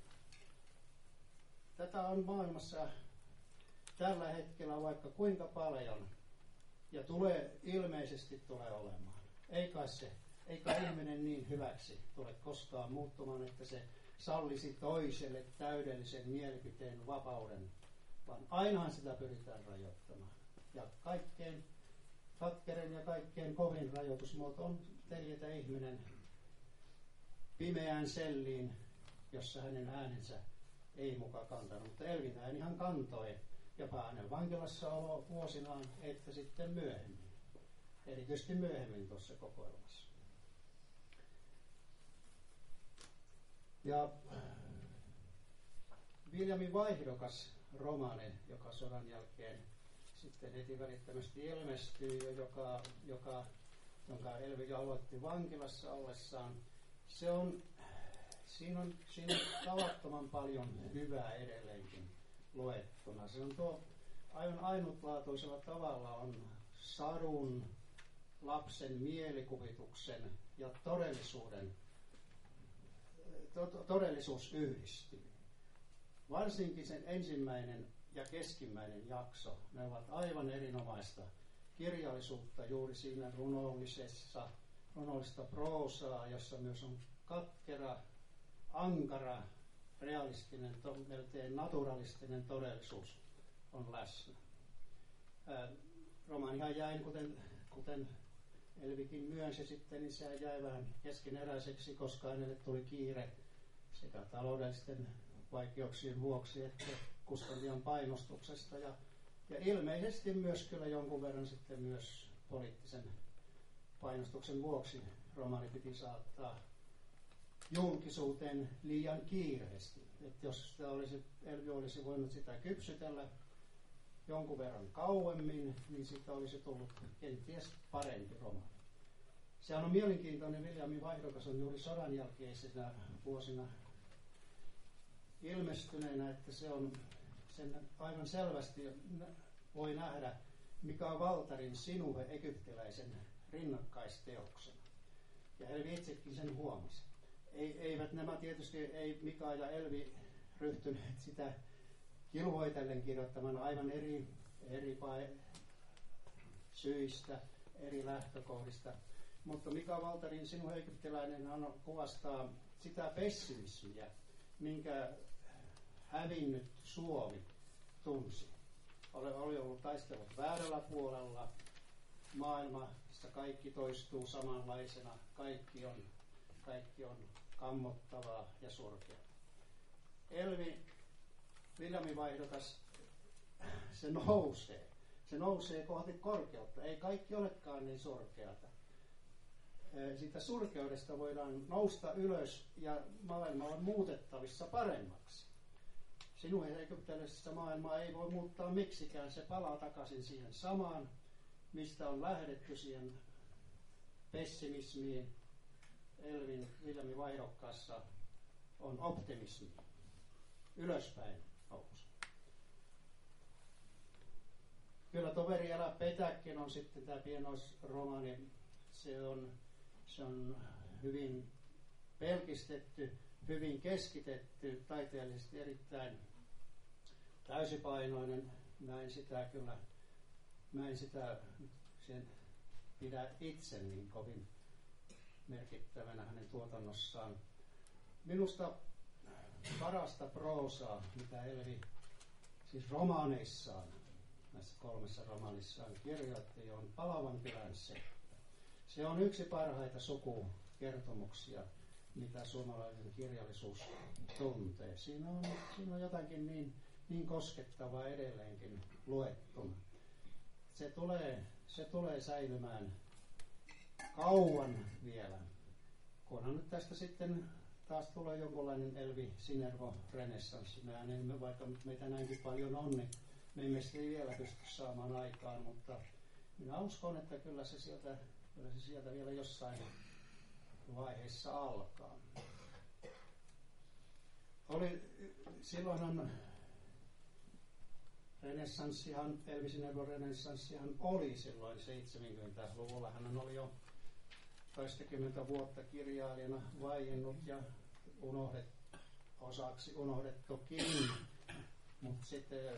Tätä on maailmassa tällä hetkellä vaikka kuinka paljon, ja tulee, ilmeisesti tulee olemaan. Ei kai se, ei kai ihminen niin hyväksi tule koskaan muuttumaan, että se sallisi toiselle täydellisen mielipiteen vapauden, vaan ainahan sitä pyritään rajoittamaan. Ja kaikkein katkerin ja kaikkein kovin rajoitusmuoto on teljetä ihminen pimeään selliin, jossa hänen äänensä ei muka kantanut. Mutta Elvin äänihan kantoi jopa hänen vankilassa olo vuosinaan, että sitten myöhemmin. Erityisesti myöhemmin tuossa kokoelmassa. Ja Viljamin vaihdokas romaani, joka sodan jälkeen sitten heti välittömästi ilmestyi ja joka, joka, jonka Elvi aloitti vankilassa ollessaan, se on, siinä on, siinä on tavattoman paljon hyvää edelleenkin luettuna. Se on tuo aivan ainutlaatuisella tavalla on sadun, lapsen mielikuvituksen ja todellisuuden, to, todellisuus yhdistyy. Varsinkin sen ensimmäinen ja keskimmäinen jakso, ne ovat aivan erinomaista kirjallisuutta juuri siinä runollisessa, runollista proosaa, jossa myös on katkera, ankara, realistinen, to, melkein naturalistinen todellisuus on läsnä. Ää, romaanihan jäi, kuten, kuten Elvikin myönsi sitten, niin se jäi vähän keskeneräiseksi, koska hänelle tuli kiire sekä taloudellisten vaikeuksien vuoksi että kustantajan painostuksesta ja, ja ilmeisesti myös kyllä jonkun verran sitten myös poliittisen painostuksen vuoksi romaani piti saattaa julkisuuteen liian kiireesti. Että jos sitä olisi, Elvi olisi voinut sitä kypsytellä jonkun verran kauemmin, niin siitä olisi tullut kenties parempi romaani. Sehän on mielenkiintoinen, Viljami Vaihdokas on juuri sodan jälkeisenä vuosina ilmestyneenä, että se on sen aivan selvästi voi nähdä, mikä on Valtarin Sinuhe egyptiläisen rinnakkaisteoksena. Ja Elvi itsekin sen huomasi. Ei, eivät nämä tietysti, ei Mika ja Elvi ryhtyneet sitä kilvoitellen kirjoittamaan aivan eri, eri syistä, eri lähtökohdista. Mutta Mika Valtarin Sinuhe egyptiläinen kuvastaa sitä pessimismiä, minkä hävinnyt Suomi tunsi. Oli, oli ollut taistelut väärällä puolella, maailmassa kaikki toistuu samanlaisena, kaikki on, kaikki on kammottavaa ja surkeaa. Elvi, Viljami Vaihdokas, se nousee. Se nousee kohti korkeutta. Ei kaikki olekaan niin surkeata. Siitä surkeudesta voidaan nousta ylös ja maailma on muutettavissa paremmaksi. Sinun egyptiläisessä maailmaa ei voi muuttaa miksikään. Se palaa takaisin siihen samaan, mistä on lähdetty, siihen pessimismiin. Elvin Viljami Vaihdokkaassa on optimismi. Ylöspäin nousu. Kyllä Toveri älä petäkin on sitten tämä pienoisromaani. Se on, se on hyvin pelkistetty, hyvin keskitetty, taiteellisesti erittäin täysipainoinen. Mä en sitä kyllä, mä en sitä sen pidä itse niin kovin merkittävänä hänen tuotannossaan. Minusta parasta proosaa, mitä Elvi siis romaaneissaan, näissä kolmessa romaanissaan kirjoitti, on Palavan kylän seppä. Se on yksi parhaita sukukertomuksia, mitä suomalainen kirjallisuus tuntee. Siinä on, siinä on jotakin niin, niin koskettavaa edelleenkin luettuna. Se tulee, se tulee säilymään kauan vielä, kunhan nyt tästä sitten taas tulee jonkunlainen Elvi Sinervo renessanssi. Mehän emme, vaikka meitä näinkin paljon on, niin me emme sitä vielä pysty saamaan aikaan, mutta minä uskon, että kyllä se sieltä, kyllä se sieltä vielä jossain vaiheessa alkaa. Oli, silloinhan renessanssihan, Elvi Sinervon renessanssihan oli silloin seitsemänkymmentäluvulla. Hän oli jo toistakymmentä vuotta kirjailijana vaiennut ja unohdet, osaksi unohdettukin, mutta sitten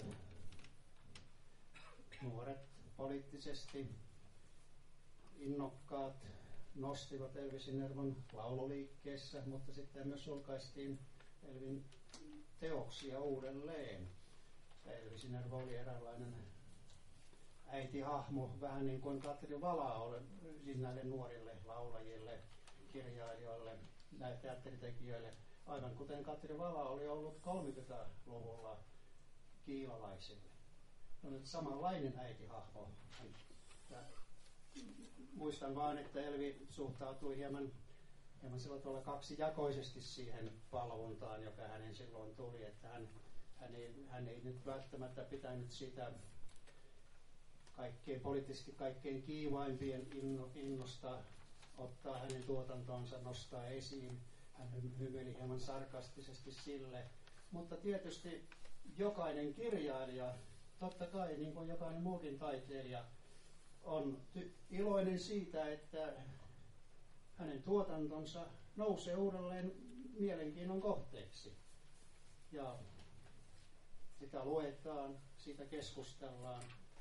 nuoret poliittisesti innokkaat nostivat Elvi Sinervon laululiikkeessä, mutta sitten myös julkaistiin Elvin teoksia uudelleen. Elvi Sinervo oli eräänlainen äitihahmo, vähän niin kuin Katri Vala oli näille nuorille laulajille, kirjailijoille, näille teatteritekijöille, aivan kuten Katri Vala oli ollut kolmekymmentäluvulla kiilalaisille. No nyt samanlainen äitihahmo. Ja muistan vaan, että Elvi suhtautui hieman, hieman sillä tavalla kaksijakoisesti siihen palvontaan, joka hänen silloin tuli, että hän, hän, ei, hän ei nyt välttämättä pitänyt sitä kaikkein poliittisesti kaikkein kiivaimpien inno, innosta ottaa hänen tuotantonsa, nostaa esiin. Hän hymyili hieman sarkastisesti sille. Mutta tietysti jokainen kirjailija, totta kai niin kuin jokainen muukin taiteilija, on ty- iloinen siitä, että hänen tuotantonsa nousee uudelleen mielenkiinnon kohteeksi. Ja sitä luetaan, siitä keskustellaan.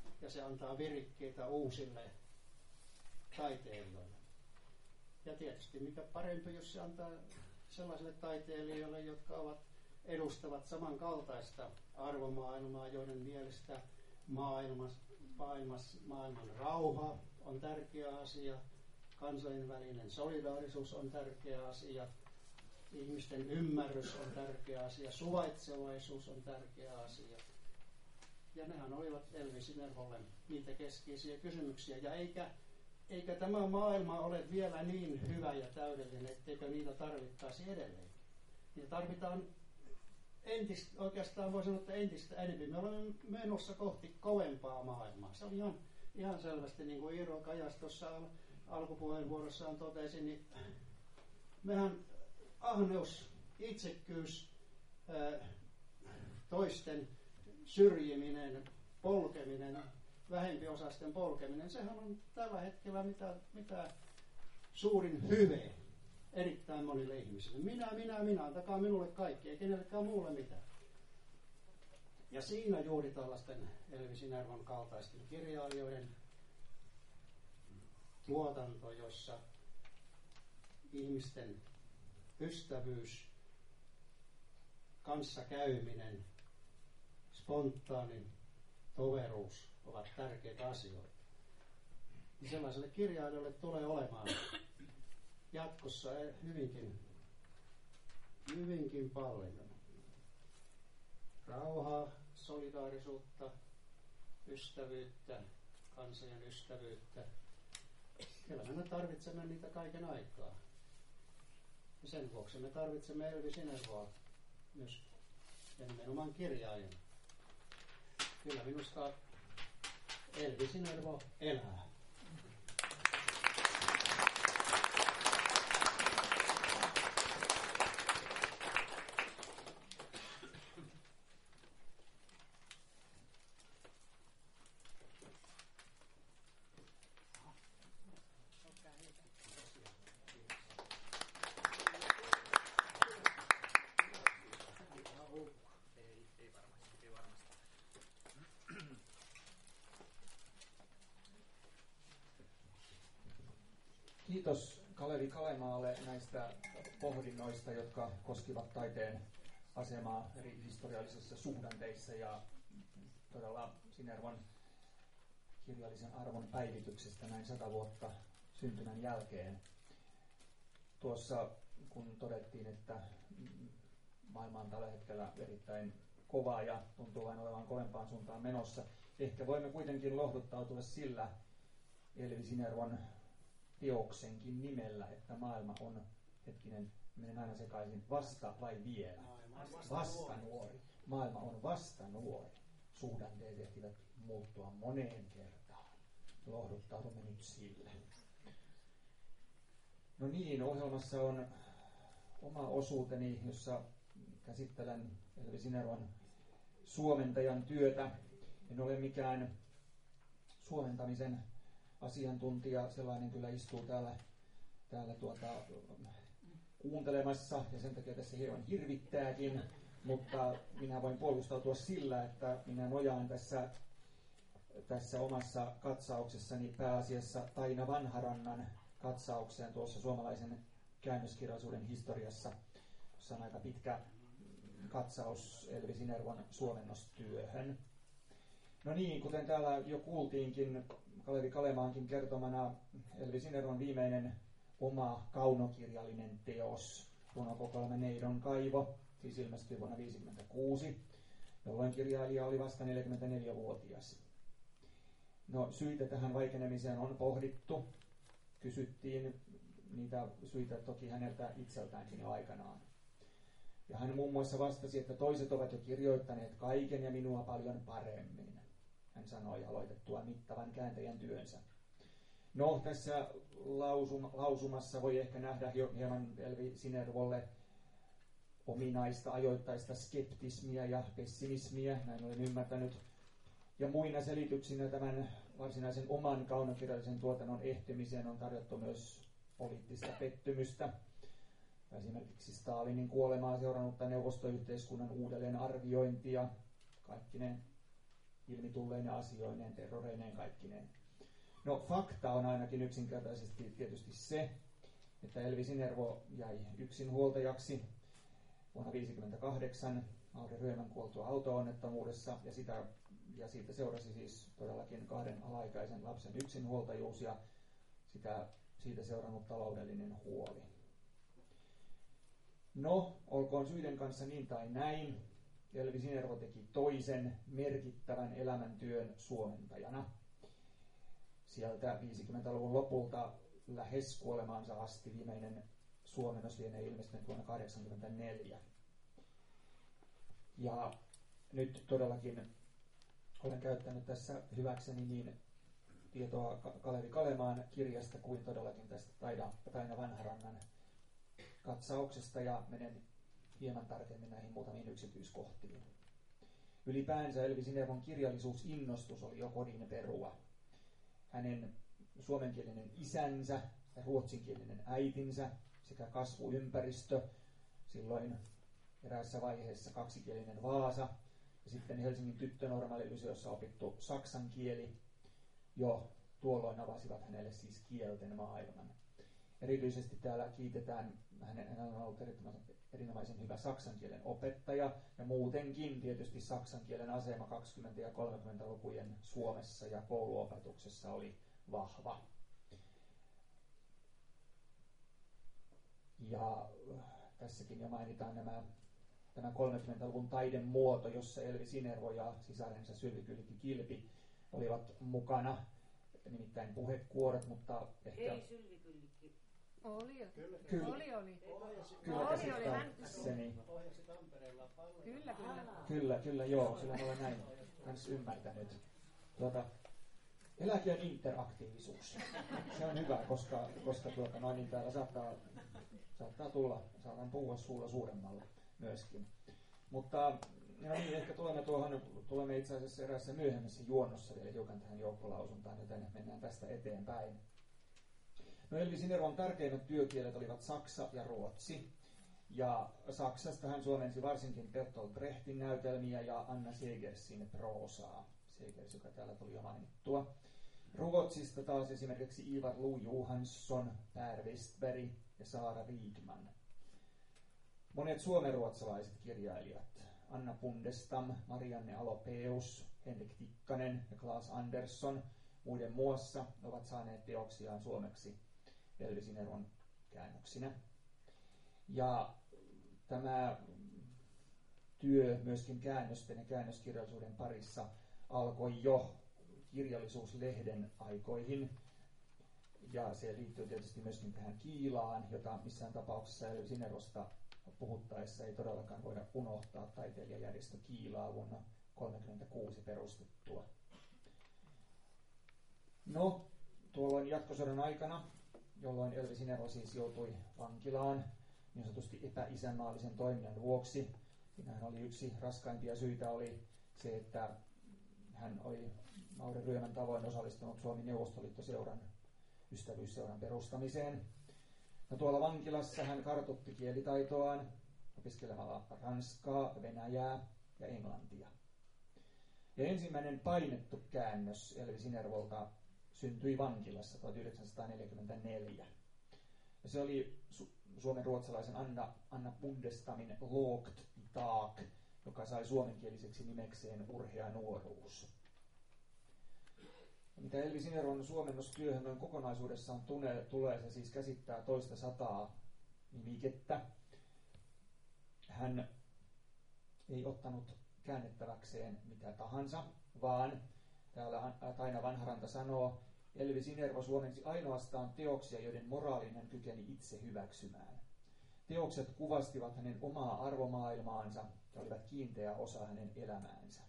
ja se antaa virikkeitä uusille taiteilijoille. Ja tietysti mikä parempi, jos se antaa sellaisille taiteilijoille, jotka ovat, edustavat samankaltaista arvomaailmaa, joiden mielestä maailmas, maailmas, maailman rauha on tärkeä asia, kansainvälinen solidaarisuus on tärkeä asia, ihmisten ymmärrys on tärkeä asia, suvaitsevaisuus on tärkeä asia. Ja nehän olivat Elvi Sinervolle niitä keskeisiä kysymyksiä. Ja eikä, eikä tämä maailma ole vielä niin hyvä ja täydellinen, etteikö niitä tarvittaisi edelleen. Niitä tarvitaan entistä, oikeastaan voi sanoa, että entistä enemmän. Me olemme menossa kohti kovempaa maailmaa. Se on ihan, ihan selvästi, niin kuin Iiro Kajas tuossa al- alkupuheenvuorossaan totesi, niin mehän ahneus, itsekkyys, ää, toisten syrjiminen, polkeminen, vähempiosaisten polkeminen, sehän on tällä hetkellä mitä, mitä suurin hyve erittäin monille ihmisille. Minä, minä, minä, antakaa minulle kaikki, ei kenellekään muulle mitään. Ja siinä juuri tällaisten Elvi Sinervon kaltaisten kirjailijoiden tuotanto, jossa ihmisten ystävyys, kanssakäyminen, spontaani toveruus ovat tärkeitä asioita. Ja sellaiselle kirjailijalle tulee olemaan jatkossa hyvinkin, hyvinkin paljon rauhaa, solidaarisuutta, ystävyyttä, kansojen ystävyyttä. Kyllä me tarvitsemme niitä kaiken aikaa. Ja sen vuoksi me tarvitsemme Elvi Sinervoa myös ja nimenomaan kirjailijana. Kyllä minusta Elvi Sinervo elää. Kiitos Kalevi Kalemaalle näistä pohdinnoista, jotka koskivat taiteen asemaa eri historiallisissa suhdanteissa ja todella Sinervon kirjallisen arvon päivityksestä näin sata vuotta syntymän jälkeen. Tuossa kun todettiin, että maailma on tällä hetkellä erittäin kova ja tuntuu vain olevan kovempaan suuntaan menossa, ehkä voimme kuitenkin lohduttautua sillä Elvi Sinervon teoksenkin nimellä, että maailma on, hetkinen, menen aina sekaisin, vasta vai vielä? Vasta nuori. Maailma on vasta nuori. Suhdanteet ehtivät muuttua moneen kertaan. Lohduttaudumme nyt sille. No niin, ohjelmassa on oma osuuteni, jossa käsittelen Elvi Sinervon suomentajan työtä. En ole mikään suomentamisen asiantuntija, sellainen kyllä istuu täällä, täällä tuota, kuuntelemassa, ja sen takia tässä hieman hirvittääkin, mutta minä voin puolustautua sillä, että minä nojaan tässä, tässä omassa katsauksessani pääasiassa Taina Vanharannan katsaukseen tuossa suomalaisen käännöskirjallisuuden historiassa, jossa on aika pitkä katsaus Elvi Sinervon suomennostyöhön. No niin, kuten täällä jo kuultiinkin, Kalevi Kalemaankin kertomana Elvi Sinervon viimeinen oma kaunokirjallinen teos, runokokoelma Neidon kaivo, siis ilmestyi vuonna tuhatyhdeksänsataaviisikymmentäkuusi, jolloin kirjailija oli vasta neljäkymmentäneljävuotias. No, syitä tähän vaikenemiseen on pohdittu. Kysyttiin niitä syitä toki häneltä itseltäänkin jo aikanaan. Ja hän muun muassa vastasi, että toiset ovat jo kirjoittaneet kaiken ja minua paljon paremmin. Hän sanoi aloitettua mittavan kääntäjän työnsä. No, tässä lausum- lausumassa voi ehkä nähdä jo hieman Elvi Sinervolle ominaista ajoittaista skeptismiä ja pessimismiä, näin olen ymmärtänyt. Ja muina selityksinä tämän varsinaisen oman kaunokirjallisen tuotannon ehtymiseen on tarjottu myös poliittista pettymystä. Esimerkiksi Stalinin kuolemaa seurannutta neuvostoyhteiskunnan uudelleen arviointia, kaikki ne ilmitulleinen asioineen, terroreineen kaikkineen. No fakta on ainakin yksinkertaisesti tietysti se, että Elvi Sinervo jäi yksinhuoltajaksi vuonna tuhatyhdeksänsataaviisikymmentäkahdeksan Mauri Ryömän kuoltua auto-onnettomuudessa, ja, sitä, ja siitä seurasi siis todellakin kahden alaikäisen lapsen yksinhuoltajuus ja sitä, siitä seurannut taloudellinen huoli. No, olkoon syiden kanssa niin tai näin, Elvi Sinervo teki toisen merkittävän elämäntyön suomentajana. Sieltä viisikymmentäluvun lopulta lähes kuolemaansa asti viimeinen suomennos lienee ilmestynyt vuonna tuhatyhdeksänsataakahdeksankymmentäneljä. Ja nyt todellakin olen käyttänyt tässä hyväkseni niin tietoa Kalevi Kalemaan kirjasta kuin todellakin tästä Taina, Taina Vanharannan katsauksesta, ja menen hieman tarkemmin näihin muutamiin yksityiskohtiin. Ylipäänsä Elvi Sinervon kirjallisuusinnostus oli jo kodin perua. Hänen suomenkielinen isänsä ja ruotsinkielinen äitinsä sekä kasvuympäristö, silloin eräässä vaiheessa kaksikielinen Vaasa, ja sitten Helsingin tyttönormaalilyseossa opittu saksan kieli, jo tuolloin avasivat hänelle siis kielten maailman. Erityisesti täällä kiitetään, hän on ollut erinomaisen hyvä saksan kielen opettaja, ja muutenkin tietysti saksan kielen asema kaksikymmentä- ja kolmekymmentälukujen Suomessa ja kouluopetuksessa oli vahva. Ja tässäkin jo mainitaan nämä, tämä kolmekymmentäluvun taidemuoto, jossa Elvi Sinervo ja sisarensa Sylvi Kylki Kilpi olivat mukana, nimittäin puhekuorot, mutta ehkä... Ei Sylvi Kylki. Oli, kyllä, kyllä. oli, oli. Kyllä, oli, oli. Hän... Kyllä, kyllä. Kyllä, kyllä, joo, sillä mä olen näin kans ymmärtänyt. Tuota, eläkeen interaktiivisuus. Se on hyvä, koska, koska tuota, noin, niin täällä saattaa, saattaa tulla, saadaan puhua suulla suuremmalla myöskin. Mutta no niin, ehkä tulemme tuohon, tulemme itse asiassa eräässä myöhemmässä juonnossa vielä hiukan tähän joukkolausuntaan, joten mennään tästä eteenpäin. No Elvi Sinervon tärkeimmät työkielet olivat saksa ja ruotsi. Ja Saksasta hän suomensi varsinkin Bertolt Brechtin näytelmiä ja Anna Segersin proosaa. Segers, joka täällä tuli jo mainittua. Ruotsista taas esimerkiksi Ivar Lo-Johansson, Per Westberg ja Sara Widman. Monet suomenruotsalaiset kirjailijat, Anna Bundestam, Marianne Alopeus, Henrik Tikkanen ja Claes Andersson muiden muassa ovat saaneet teoksiaan suomeksi Elvi Sinervon käännöksinä. Ja tämä työ myöskin käännösten ja käännöskirjallisuuden parissa alkoi jo kirjallisuuslehden aikoihin. Ja se liittyy tietysti myöskin tähän Kiilaan, jota missään tapauksessa Elvi Sinervosta puhuttaessa ei todellakaan voida unohtaa taiteilijajärjestö Kiilaa vuonna tuhatyhdeksänsataakolmekymmentäkuusi perustettua. No, tuolloin jatkosodan aikana, jolloin Elvi Sinervo siis joutui vankilaan niin sanotusti epäisänmaallisen toiminnan vuoksi. Siinähän oli yksi raskaimpia syitä oli se, että hän oli Mauri Ryömän tavoin osallistunut Suomen Neuvostoliittoseuran ystävyysseuran perustamiseen. No tuolla vankilassa hän kartutti kielitaitoaan opiskelemalla ranskaa, venäjää ja englantia. Ja ensimmäinen painettu käännös Elvi Sinervolta syntyi vankilassa tuhatyhdeksänsataaneljäkymmentäneljä. Ja se oli su- suomen ruotsalaisen Anna, Anna Bundestamin Lågt i tak, joka sai suomenkieliseksi nimekseen Urhea nuoruus. Ja mitä Elvi Sinervon suomennostyöhön noin kokonaisuudessaan tune, tulee, se siis käsittää toista sataa nimikettä. Hän ei ottanut käännettäväkseen mitä tahansa, vaan täällä Taina Vanharanta sanoo, Elvi Sinervo suomensi ainoastaan teoksia, joiden moraalin hän kykeni itse hyväksymään. Teokset kuvastivat hänen omaa arvomaailmaansa ja olivat kiinteä osa hänen elämäänsä.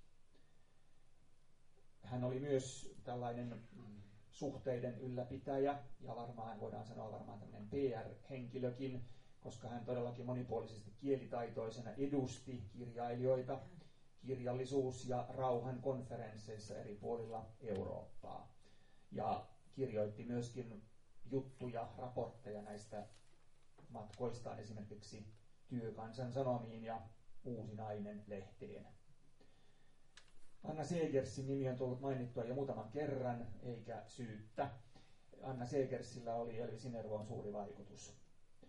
Hän oli myös tällainen suhteiden ylläpitäjä ja varmaan voidaan sanoa varmaan tämmöinen P R-henkilökin, koska hän todellakin monipuolisesti kielitaitoisena edusti kirjailijoita kirjallisuus- ja rauhan konferensseissa eri puolilla Eurooppaa. Ja kirjoitti myöskin juttuja, raportteja näistä matkoistaan esimerkiksi Työkansan Sanomiin ja Uusi Nainen -lehteen. Anna Segersin nimi on tullut mainittua jo muutaman kerran, eikä syyttä. Anna Segersillä oli Elvi Sinervoon suuri vaikutus.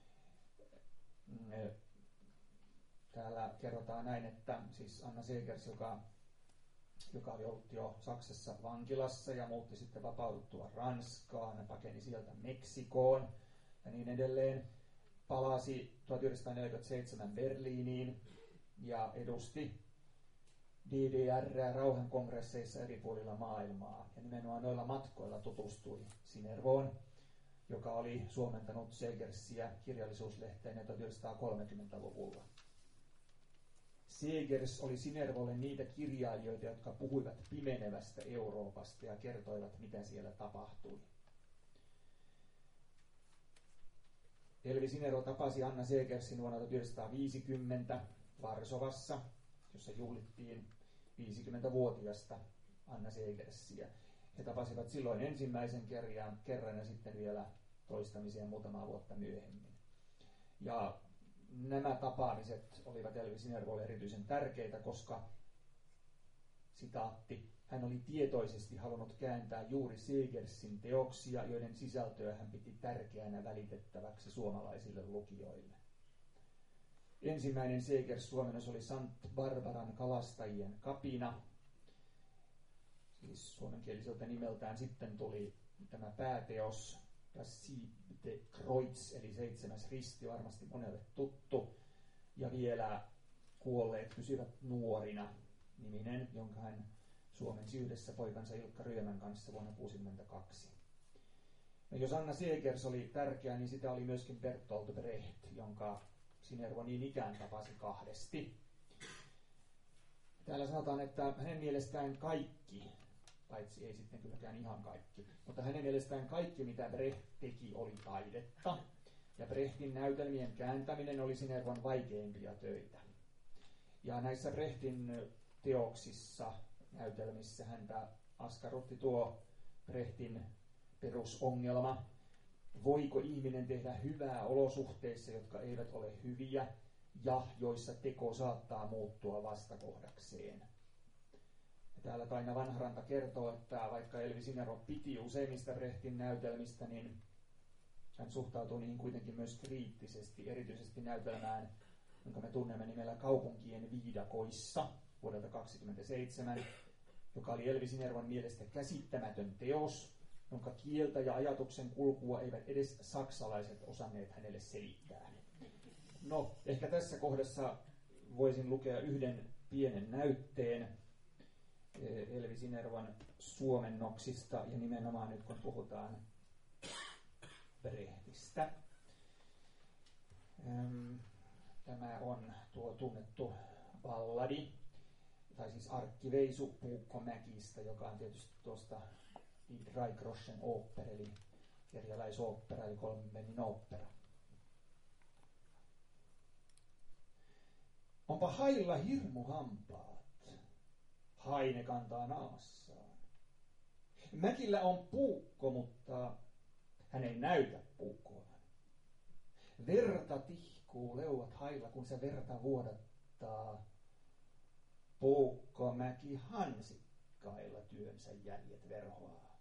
Täällä kerrotaan näin, että siis Anna Segers, joka, joka oli ollut jo Saksassa vankilassa ja muutti sitten vapauduttua Ranskaan, pakeni sieltä Meksikoon ja niin edelleen, palasi tuhatyhdeksänsataaneljäkymmentäseitsemän Berliiniin ja edusti D D R rauhankongresseissa eri puolilla maailmaa. Ja nimenomaan noilla matkoilla tutustui Sinervoon, joka oli suomentanut Segersiä kirjallisuuslehteen tuhatyhdeksänsataakolmekymmentäluvulla. Segers oli Sinervolle niitä kirjailijoita, jotka puhuivat pimenevästä Euroopasta ja kertoivat, mitä siellä tapahtui. Elvi Sinervo tapasi Anna Segersin vuonna tuhatyhdeksänsataaviisikymmentä Varsovassa, jossa juhlittiin viisikymmentävuotiasta Anna Segersiä. He tapasivat silloin ensimmäisen kerran, kerran ja sitten vielä toistamiseen muutamaa vuotta myöhemmin. Ja nämä tapaamiset olivat Elvi Sinervolle erityisen tärkeitä, koska, sitaatti, hän oli tietoisesti halunnut kääntää juuri Segersin teoksia, joiden sisältöä hän piti tärkeänä välitettäväksi suomalaisille lukijoille. Ensimmäinen Segers-suomennos oli Sant Barbaran kalastajien kapina. Siis suomenkieliseltä nimeltään sitten tuli tämä pääteos, Das siebte Kreuz, eli seitsemäs risti, varmasti monelle tuttu. Ja vielä Kuolleet pysyvät nuorina, niminen, jonka hän suomensi yhdessä poikansa Ilkka Ryömän kanssa vuonna tuhatyhdeksänsataakuusikymmentäkaksi. No, jos Anna Segers oli tärkeä, niin sitä oli myöskin Bertolt Brecht, jonka Sinervo niin ikään tapasi kahdesti. Täällä sanotaan, että hänen mielestään kaikki, paitsi ei sitten kylläkään ihan kaikki, mutta hänen mielestään kaikki, mitä Brecht teki, oli taidetta. Ja Brechtin näytelmien kääntäminen oli Sinervon vaikeimpia töitä. Ja näissä Brechtin teoksissa, näytelmissä häntä askarrutti tuo Brechtin perusongelma. Voiko ihminen tehdä hyvää olosuhteissa, jotka eivät ole hyviä, ja joissa teko saattaa muuttua vastakohdakseen? Ja täällä Taina Vanharanta kertoo, että vaikka Elvi Sinervo piti useimmista Brechtin näytelmistä, niin hän suhtautuu niihin kuitenkin myös kriittisesti, erityisesti näytelmään, jonka me tunnemme nimellä Kaupunkien viidakoissa vuodelta tuhatyhdeksänsataakaksikymmentäseitsemän, joka oli Elvi Sinervon mielestä käsittämätön teos, jonka kieltä ja ajatuksen kulkua eivät edes saksalaiset osanneet hänelle selittää. No, ehkä tässä kohdassa voisin lukea yhden pienen näytteen Elvi Sinervon suomennoksista, ja nimenomaan nyt kun puhutaan Brechtistä. Tämä on tuo tunnettu balladi, tai siis arkkiveisu Puukkomäkistä, joka on tietysti tuosta Die Dreigroschen Oper, eli kerjäläisooppera, eli kolmenpennin ooppera. Onpa hailla hirmuhampaat, haine kantaa naassaan. Mäkillä on puukko, mutta hän ei näytä puukkoavan. Verta tihkuu leuat hailla, kun se verta vuodattaa. Puukkomäki hansikkailla työnsä jäljet verhoaa.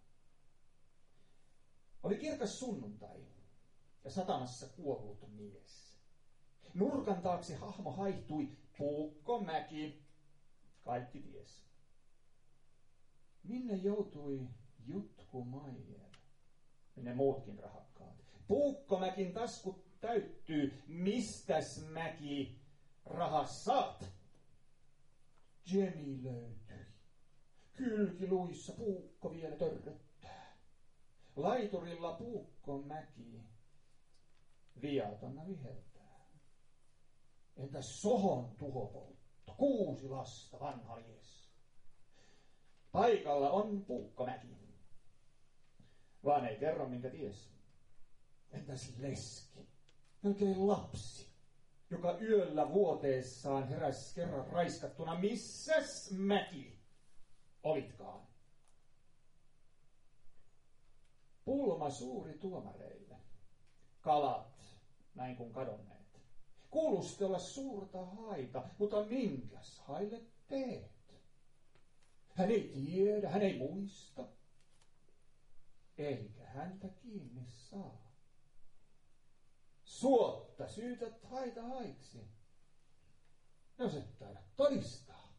Oli kirkas sunnuntai ja satamassa kuollut mies. Nurkan taakse hahmo haihtui, Puukkomäki. Kaikki ties. Minne joutui Jutku Maijer? Ne muutkin rahakkaat. Puukkomäkin taskut täyttyy. Mistäs Mäki rahas saat? Jenny löytyi. Kylkiluissa Puukko vielä törröttää. Laiturilla Puukkomäki viatonna viheltää. Entäs Sohon tuhopoltto? Kuusi lasta, vanha mies. Paikalla on Puukkomäki. Vaan ei kerro minkä ties. Entäs leski? Melkein lapsi, joka yöllä vuoteessaan heräsi kerran raiskattuna. Missäs Mäki olitkaan? Pulma suuri tuomareille. Kalat, näin kuin kadonneet. Kuulustella suurta haita, mutta minkäs haille teet? Hän ei tiedä, hän ei muista, eikä häntä kiinni saa. Suotta syytät haita haiksi, jos et taida todistaa.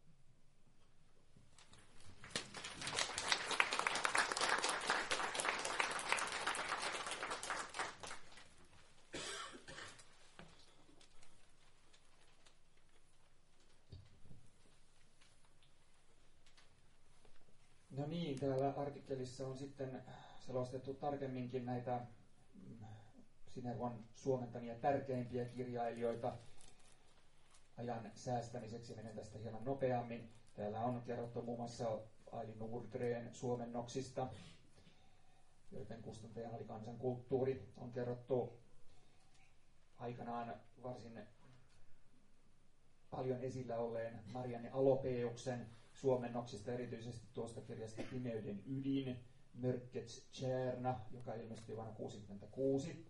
No niin, täällä artikkelissa on sitten selostettu tarkemminkin näitä Sinervon suomentamia tärkeimpiä kirjailijoita. Ajan säästämiseksi menen tästä hieman nopeammin. Täällä on kerrottu muun muassa Aili Nordgren suomennoksista, joiden kustantajana oli Kansankulttuuri. On kerrottu aikanaan varsin paljon esillä olleen Marianne Alopeuksen suomennoksista, erityisesti tuosta kirjasta Pimeyden ydin, Mörkrets kärna, joka ilmestyi vuonna tuhatyhdeksänsataakuusikymmentäkuusi.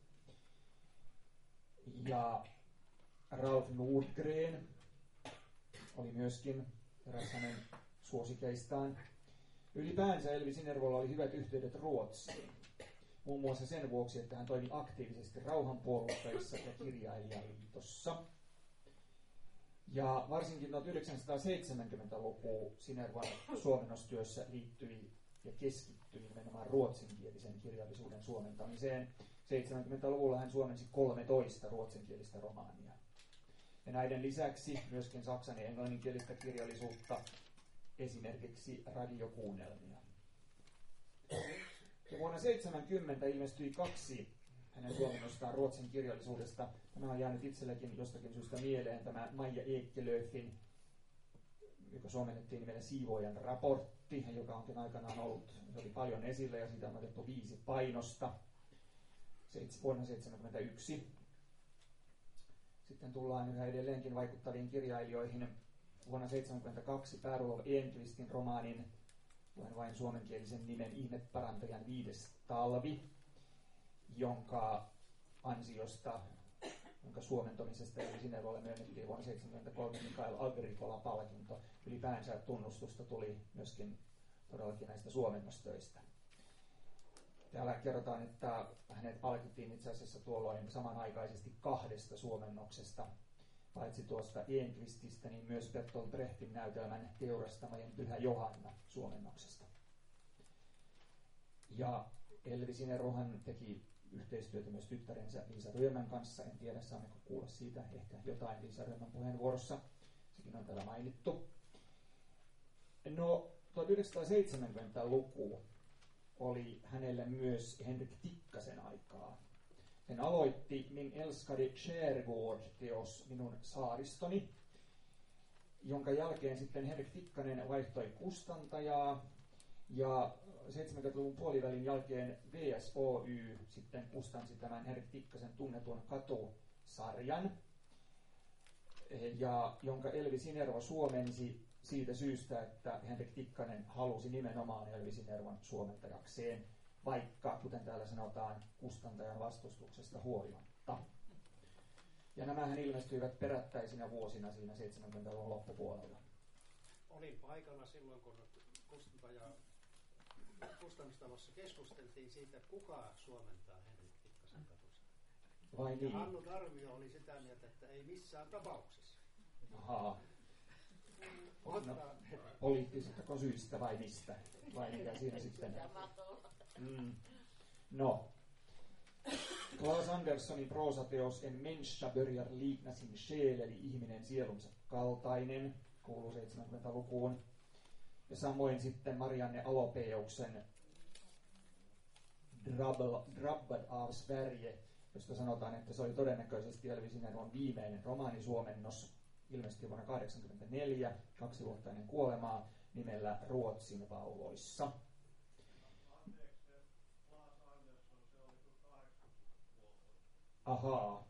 Ja Ralph Nordgren oli myöskin eräs hänen suosikeistaan. Ylipäänsä Elvi Sinervolla oli hyvät yhteydet Ruotsiin, muun muassa sen vuoksi, että hän toimi aktiivisesti rauhanpuolustajissa ja kirjailijaliitossa. Ja varsinkin tuhatyhdeksänsataaseitsemänkymmentäluvun Sinervan suomennostyössä liittyi ja keskittyi nimenomaan ruotsinkielisen kirjallisuuden suomentamiseen. seitsemänkymmentäluvulla hän suomensi kolmetoista ruotsinkielistä romaania. Ja näiden lisäksi myöskin saksan ja englanninkielistä kirjallisuutta, esimerkiksi radiokuunnelmia. Ja vuonna seitsemänkymmentä ilmestyi kaksi hänen suomennostaan ruotsin kirjallisuudesta. Tämä on jäänyt itselläkin jostakin syystä mieleen, tämä Maija Ekelöfin, joka suomennettiin nimellä Siivoojan raportti, joka onkin aikanaan ollut, se oli paljon esillä ja siitä on otettu viisi painosta vuonna seitsemänkymmentäyksi. Sitten tullaan yhä edelleenkin vaikuttaviin kirjailijoihin. Vuonna seitsemänkymmentäkaksi Per-Olof Enqvistin romaanin, luen vain suomenkielisen nimen, Ihmeparantajan viides talvi, jonka ansiosta, jonka suomentamisesta Elvi Sinervolle myönnettiin vuonna seitsemänkymmentäkolme Mikael Agricola-palkinto. Ylipäänsä tunnustusta tuli myöskin todellakin näistä suomennostöistä. Täällä kerrotaan, että hänet palkittiin itse asiassa tuolloin samanaikaisesti kahdesta suomennoksesta, paitsi tuosta Enqvististä, niin myös Bertolt Brechtin näytelmän Teurastamojen Pyhä Johanna suomennoksesta. Ja Elvi Sinervohan teki yhteistyötä myös tyttärensä Liisa Ryömän kanssa. En tiedä, saammeko kuulla siitä ehkä jotain Liisa Ryömän puheenvuorossa. Sekin on täällä mainittu. No, tuhatyhdeksänsataaseitsemänkymmentäluku oli hänelle myös Henrik Tikkasen aikaa. Hän aloitti Min älskade skärgård-teos Minun saaristoni, jonka jälkeen sitten Henrik Tikkanen vaihtoi kustantajaa, ja seitsemänkymmentäluvun puolivälin jälkeen V S Oy sitten kustansi tämän Henrik Tikkasen tunnetun katusarjan, ja jonka Elvi Sinervo suomensi siitä syystä, että Henrik Tikkanen halusi nimenomaan Elvi Sinervon suomentajakseen, vaikka, kuten täällä sanotaan, kustantajan vastustuksesta huolimatta. Ja nämähän ilmestyivät perättäisinä vuosina siinä seitsemänkymmentäluvun loppupuolella. Olin paikalla silloin, kun kustantaja kustannustalossa keskusteltiin siitä, että kuka suomentaa Henrik Tikkasen katusta. Vai niin? Ja Hannu Tarvio oli sitä mieltä, että ei missään tapauksessa. Ahaa. No, poliittisista syistä vai mistä? Vai mikä siinä sitten? Mm. No. Claes Anderssonin proosateos En människa börjar likna sin själ, eli ihminen sielunsa kaltainen, kuuluu seitsemänkymmentälukuun. Ja samoin sitten Marianne Alopeuksen Drabbad av Sverige, josta sanotaan, että se oli todennäköisesti Elvi Sinervon viimeinen romaanisuomennos. Ilmestyi vuonna tuhatyhdeksänsataakahdeksankymmentäneljä, kaksi vuotta ennen kuolemaa, nimellä Ruotsin vauloissa. Ahaa.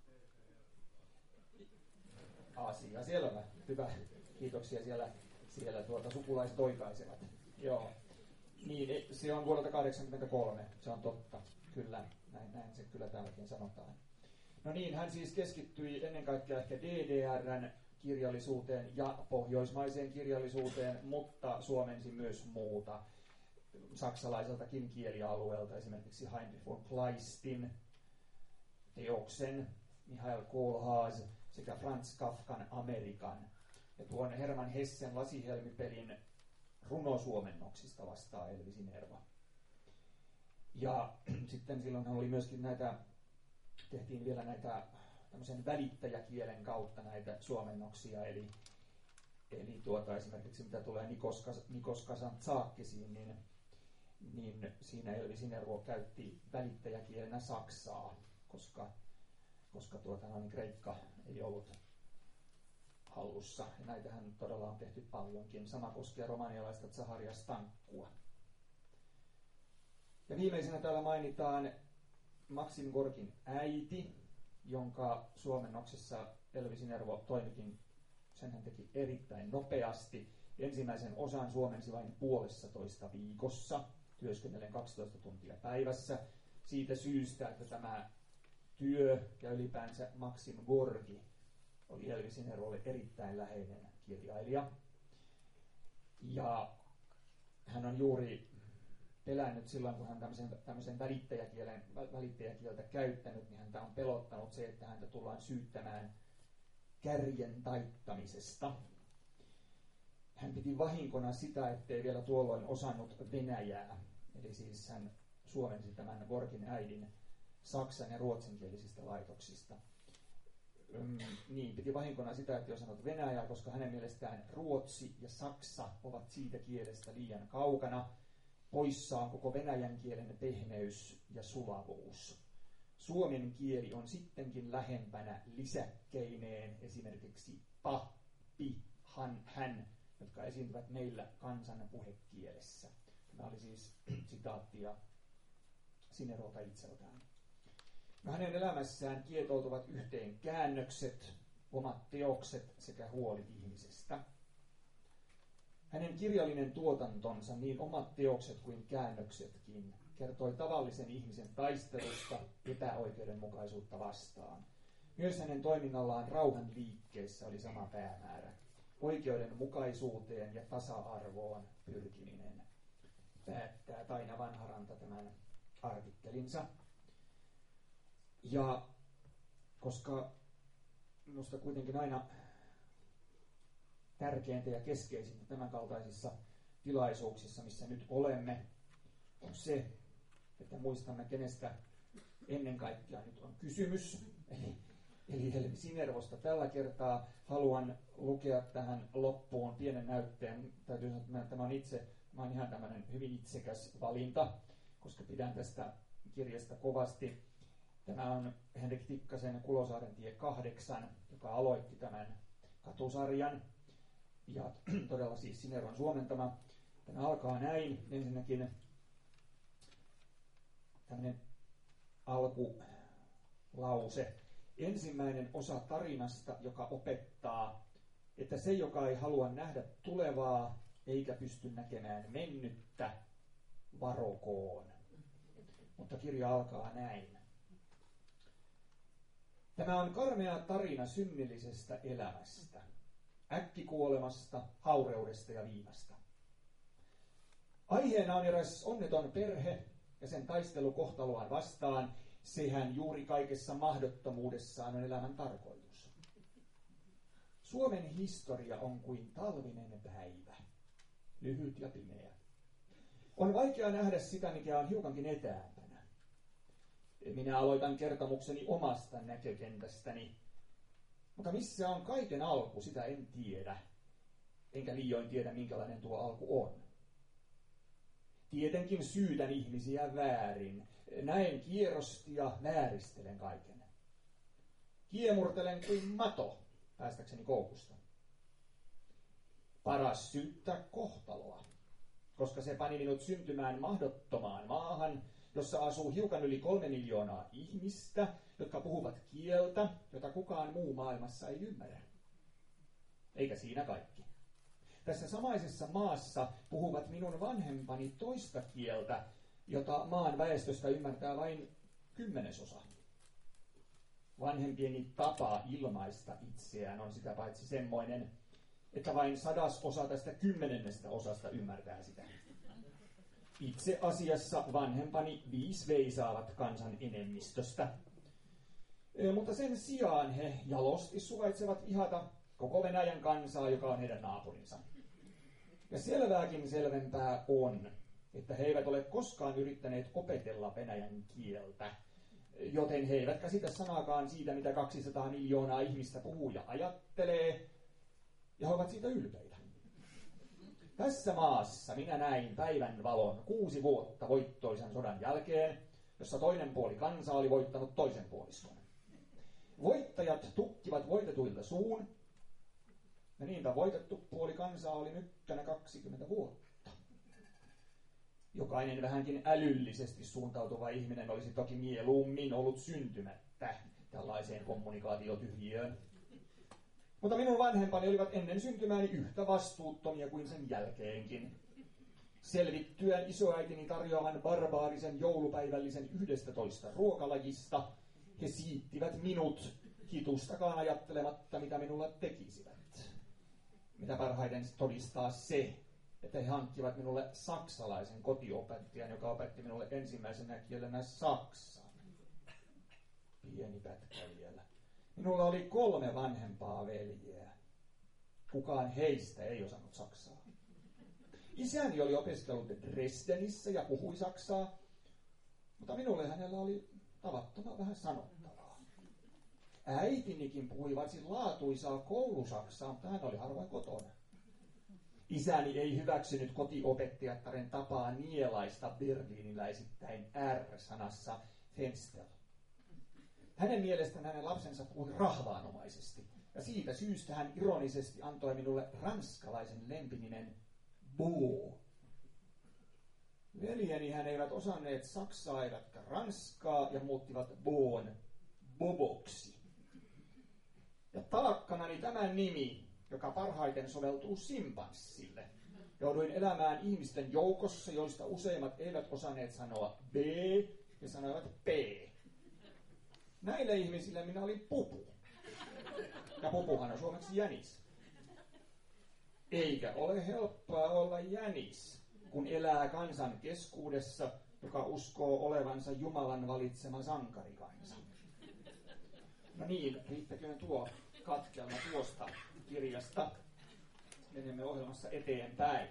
Asia selvä. Hyvä. Kiitoksia siellä, siellä tuota, sukulaiset oikaisevat. Joo. Niin, se on vuodelta kahdeksankymmentäkolme. Se on totta. Kyllä. Näin, näin se kyllä täälläkin sanotaan. No niin, hän siis keskittyi ennen kaikkea ehkä D D R:n kirjallisuuteen ja pohjoismaiseen kirjallisuuteen, mutta suomensi myös muuta saksalaiseltakin kielialueelta, esimerkiksi Heinrich von Kleistin teoksen, Michael Kohlhaas sekä Franz Kafkan Amerikan. Ja tuon Hermann Hessen Lasihelmi-pelin runosuomennoksista vastaa Elvi Sinerva. Ja sitten silloin oli myöskin näitä, tehtiin vielä näitä tämmöisen välittäjäkielen kautta näitä suomennoksia, eli, eli tuota, esimerkiksi mitä tulee Nikos, Nikos Kazantzakisiin, niin, niin siinä Elvi Sinervo käytti välittäjäkielenä saksaa, koska, koska tuota, no, niin kreikka ei ollut hallussa. Ja näitähän todella on tehty paljonkin. Sama koskee romanialaista Zaharia Stankkua. Ja viimeisenä täällä mainitaan Maxim Gorkin äiti, jonka suomennoksessa Elvi Sinervo toimikin, sen hän teki erittäin nopeasti. Ensimmäisen osan suomensi vain puolessa toista viikossa, työskennellen kaksitoista tuntia päivässä. Siitä syystä, että tämä työ ja ylipäänsä Maxim Gorki oli Elvi Sinervolle erittäin läheinen kirjailija. Ja hän on juuri pelännyt silloin, kun hän tämmöisen, tämmöisen välittäjäkielen, välittäjäkieltä käyttänyt, niin häntä on pelottanut se, että häntä tullaan syyttämään kärjen taittamisesta. Hän piti vahinkona sitä, ettei vielä tuolloin osannut venäjää. Eli siis hän suomensi tämän Gorkin äidin saksan- ja ruotsinkielisistä laitoksista. Öm, niin, piti vahinkona sitä, että ei osannut venäjää, koska hänen mielestään ruotsi ja saksa ovat siitä kielestä liian kaukana. Poissa on koko venäjän kielen pehmeys ja sulavuus. Suomen kieli on sittenkin lähempänä lisäkkeineen, esimerkiksi pa, pi, han, hän, jotka esiintyvät meillä kansan puhekielessä. Tämä oli siis sitaattia Sinervolta itseltään. No, hänen elämässään kietoutuvat yhteen käännökset, omat teokset sekä huoli ihmisestä. Hänen kirjallinen tuotantonsa, niin omat teokset kuin käännöksetkin, kertoi tavallisen ihmisen taistelusta epäoikeudenmukaisuutta vastaan. Myös hänen toiminnallaan rauhan liikkeessä oli sama päämäärä, oikeudenmukaisuuteen ja tasa-arvoon pyrkiminen. Päättää Taina Vanharanta tämän artikkelinsa. Ja koska minusta kuitenkin aina tärkeintä ja keskeisintä tämän kaltaisissa tilaisuuksissa, missä nyt olemme, on se, että muistamme, kenestä ennen kaikkea nyt on kysymys. Eli, eli Elvi Sinervosta tällä kertaa haluan lukea tähän loppuun pienen näytteen. Täytyy sanoa, että tämä on itse, tämä on ihan tämmöinen hyvin itsekäs valinta, koska pidän tästä kirjasta kovasti. Tämä on Henrik Tikkasen Kulosaaren tie kahdeksan, joka aloitti tämän katusarjan. Ja todella siis Sinervon suomentama. Tämä alkaa näin. Ensinnäkin tämmöinen alkulause. Ensimmäinen osa tarinasta, joka opettaa, että se, joka ei halua nähdä tulevaa eikä pysty näkemään mennyttä, varokoon. Mutta kirja alkaa näin. Tämä on karmea tarina synnillisestä elämästä, äkkikuolemasta, haureudesta ja viinasta. Aiheena on eräs onneton perhe ja sen taistelu kohtaloaan vastaan. Sehän juuri kaikessa mahdottomuudessaan on elämän tarkoitus. Suomen historia on kuin talvinen päivä, lyhyt ja pimeä. On vaikea nähdä sitä, mikä on hiukankin etäämpänä. Minä aloitan kertomukseni omasta näkökentästäni, mutta missä on kaiken alku, sitä en tiedä, enkä liioin tiedä, minkälainen tuo alku on. Tietenkin syytän ihmisiä väärin, näen kierrosti ja vääristelen kaiken. Kiemurtelen kuin mato päästäkseni koukusta. Paras syyttää kohtaloa, koska se pani minut syntymään mahdottomaan maahan, jossa asuu hiukan yli kolme miljoonaa ihmistä, jotka puhuvat kieltä, jota kukaan muu maailmassa ei ymmärrä. Eikä siinä kaikki. Tässä samaisessa maassa puhuvat minun vanhempani toista kieltä, jota maan väestöstä ymmärtää vain kymmenesosa. vanhempieni tapa ilmaista itseään on sitä paitsi semmoinen, että vain sadasosa tästä kymmenennestä osasta ymmärtää sitä. Itse asiassa vanhempani viisveisaavat kansan enemmistöstä, e, mutta sen sijaan he jalosti suvaitsevat ihata koko Venäjän kansaa, joka on heidän naapurinsa. Ja selvääkin selvempää on, että he eivät ole koskaan yrittäneet opetella venäjän kieltä, joten he eivät käsitä sanaakaan siitä, mitä kaksisataa miljoonaa ihmistä puhuu ja ajattelee, ja he ovat siitä ylpeitä. Tässä maassa minä näin päivän valon kuusi vuotta voittoisen sodan jälkeen, jossa toinen puoli kansaa oli voittanut toisen puoliskon. Voittajat tukkivat voitetuilta suun, ja niinpä voitettu puoli kansaa oli nykkänä kaksikymmentä vuotta. Jokainen vähänkin älyllisesti suuntautuva ihminen olisi toki mieluummin ollut syntymättä tällaiseen kommunikaatiotyhjiöön. Mutta minun vanhempani olivat ennen syntymääni yhtä vastuuttomia kuin sen jälkeenkin. Selvittyään isoäitini tarjoaman barbaarisen joulupäivällisen yhdestätoista ruokalajista, he siittivät minut hitustakaan ajattelematta, mitä minulla tekisivät. Mitä parhaiten todistaa se, että he hankkivat minulle saksalaisen kotiopettajan, joka opetti minulle ensimmäisenä kielenä saksan. Pieni pätkä vielä. Minulla oli kolme vanhempaa veljeä. Kukaan heistä ei osannut saksaa. Isäni oli opiskellut Dresdenissä ja puhui saksaa, mutta minulle hänellä oli tavattoman vähän sanottavaa. Äitinikin puhui varsin laatuisaa koulusaksaa, mutta hän oli harvoin kotona. Isäni ei hyväksynyt kotiopettajattaren tapaa nielaista berliiniläisittäin R-sanassa Fenster. Hänen mielestään hänen lapsensa puhui rahvaanomaisesti, ja siitä syystä hän ironisesti antoi minulle ranskalaisen lempinimen Bo. Veljeni hän eivät osanneet saksaa eivätkä ranskaa ja muuttivat Boon Boboksi. Ja taakkanani tämä nimi, joka parhaiten soveltuu simpanssille. Jouduin elämään ihmisten joukossa, joista useimmat eivät osanneet sanoa B ja sanoivat P. Näille ihmisille minä olin pupu. Ja pupuhan on suomeksi jänis. Eikä ole helppoa olla jänis, kun elää kansan keskuudessa, joka uskoo olevansa Jumalan valitsema sankarikansa. No niin, riittäköön tuo katkelma tuosta kirjasta. Menemme ohjelmassa eteenpäin.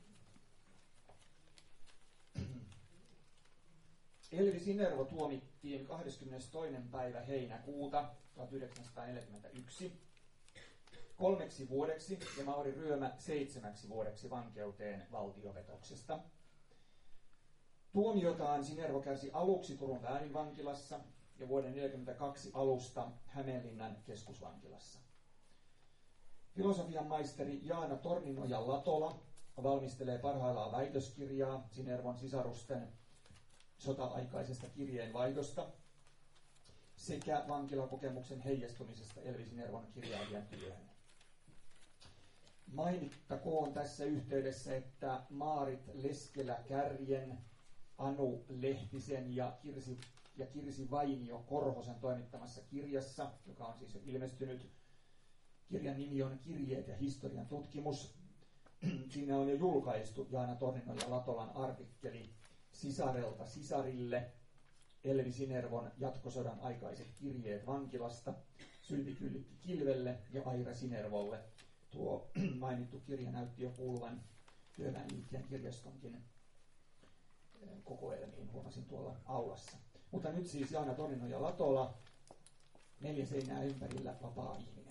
Elvi Sinervo tuomittiin kahdeskymmenestoinen päivä heinäkuuta tuhatyhdeksänsataaneljäkymmentäyksi kolmeksi vuodeksi ja Mauri Ryömä seitsemäksi vuodeksi vankeuteen valtiopetoksesta. Tuomiotaan Sinervo kärsi aluksi Turun lääninvankilassa ja vuoden tuhatyhdeksänsataaneljäkymmentäkaksi alusta Hämeenlinnan keskusvankilassa. Filosofian maisteri Jaana Torninoja-Latola valmistelee parhaillaan väitöskirjaa Sinervon sisarusten sota-aikaisesta kirjeenvaihdosta sekä vankilakokemuksen heijastumisesta Elvi Sinervon kirjailijan työhön. Mainittakoon tässä yhteydessä, että Maarit Leskelä-Kärjen, Anu Lehtisen ja Kirsi, ja Kirsi Vainio Korhosen toimittamassa kirjassa, joka on siis jo ilmestynyt, kirjan nimi on Kirjeet ja historian tutkimus. Siinä on jo julkaistu Jaana Torninoja-Latolan artikkeli Sisarelta sisarille, Elvi Sinervon jatkosodan aikaiset kirjeet vankilasta, Sylvi Kyllikki Kilvelle ja Aira Sinervolle. Tuo mainittu kirja näytti jo kuuluvan Työväenliikkeen kirjastonkin kokoelmiin, huomasin tuolla aulassa. Mutta nyt siis Jaana Torninoja-Latola, Neljä seinää ympärillä, vapaa ihminen.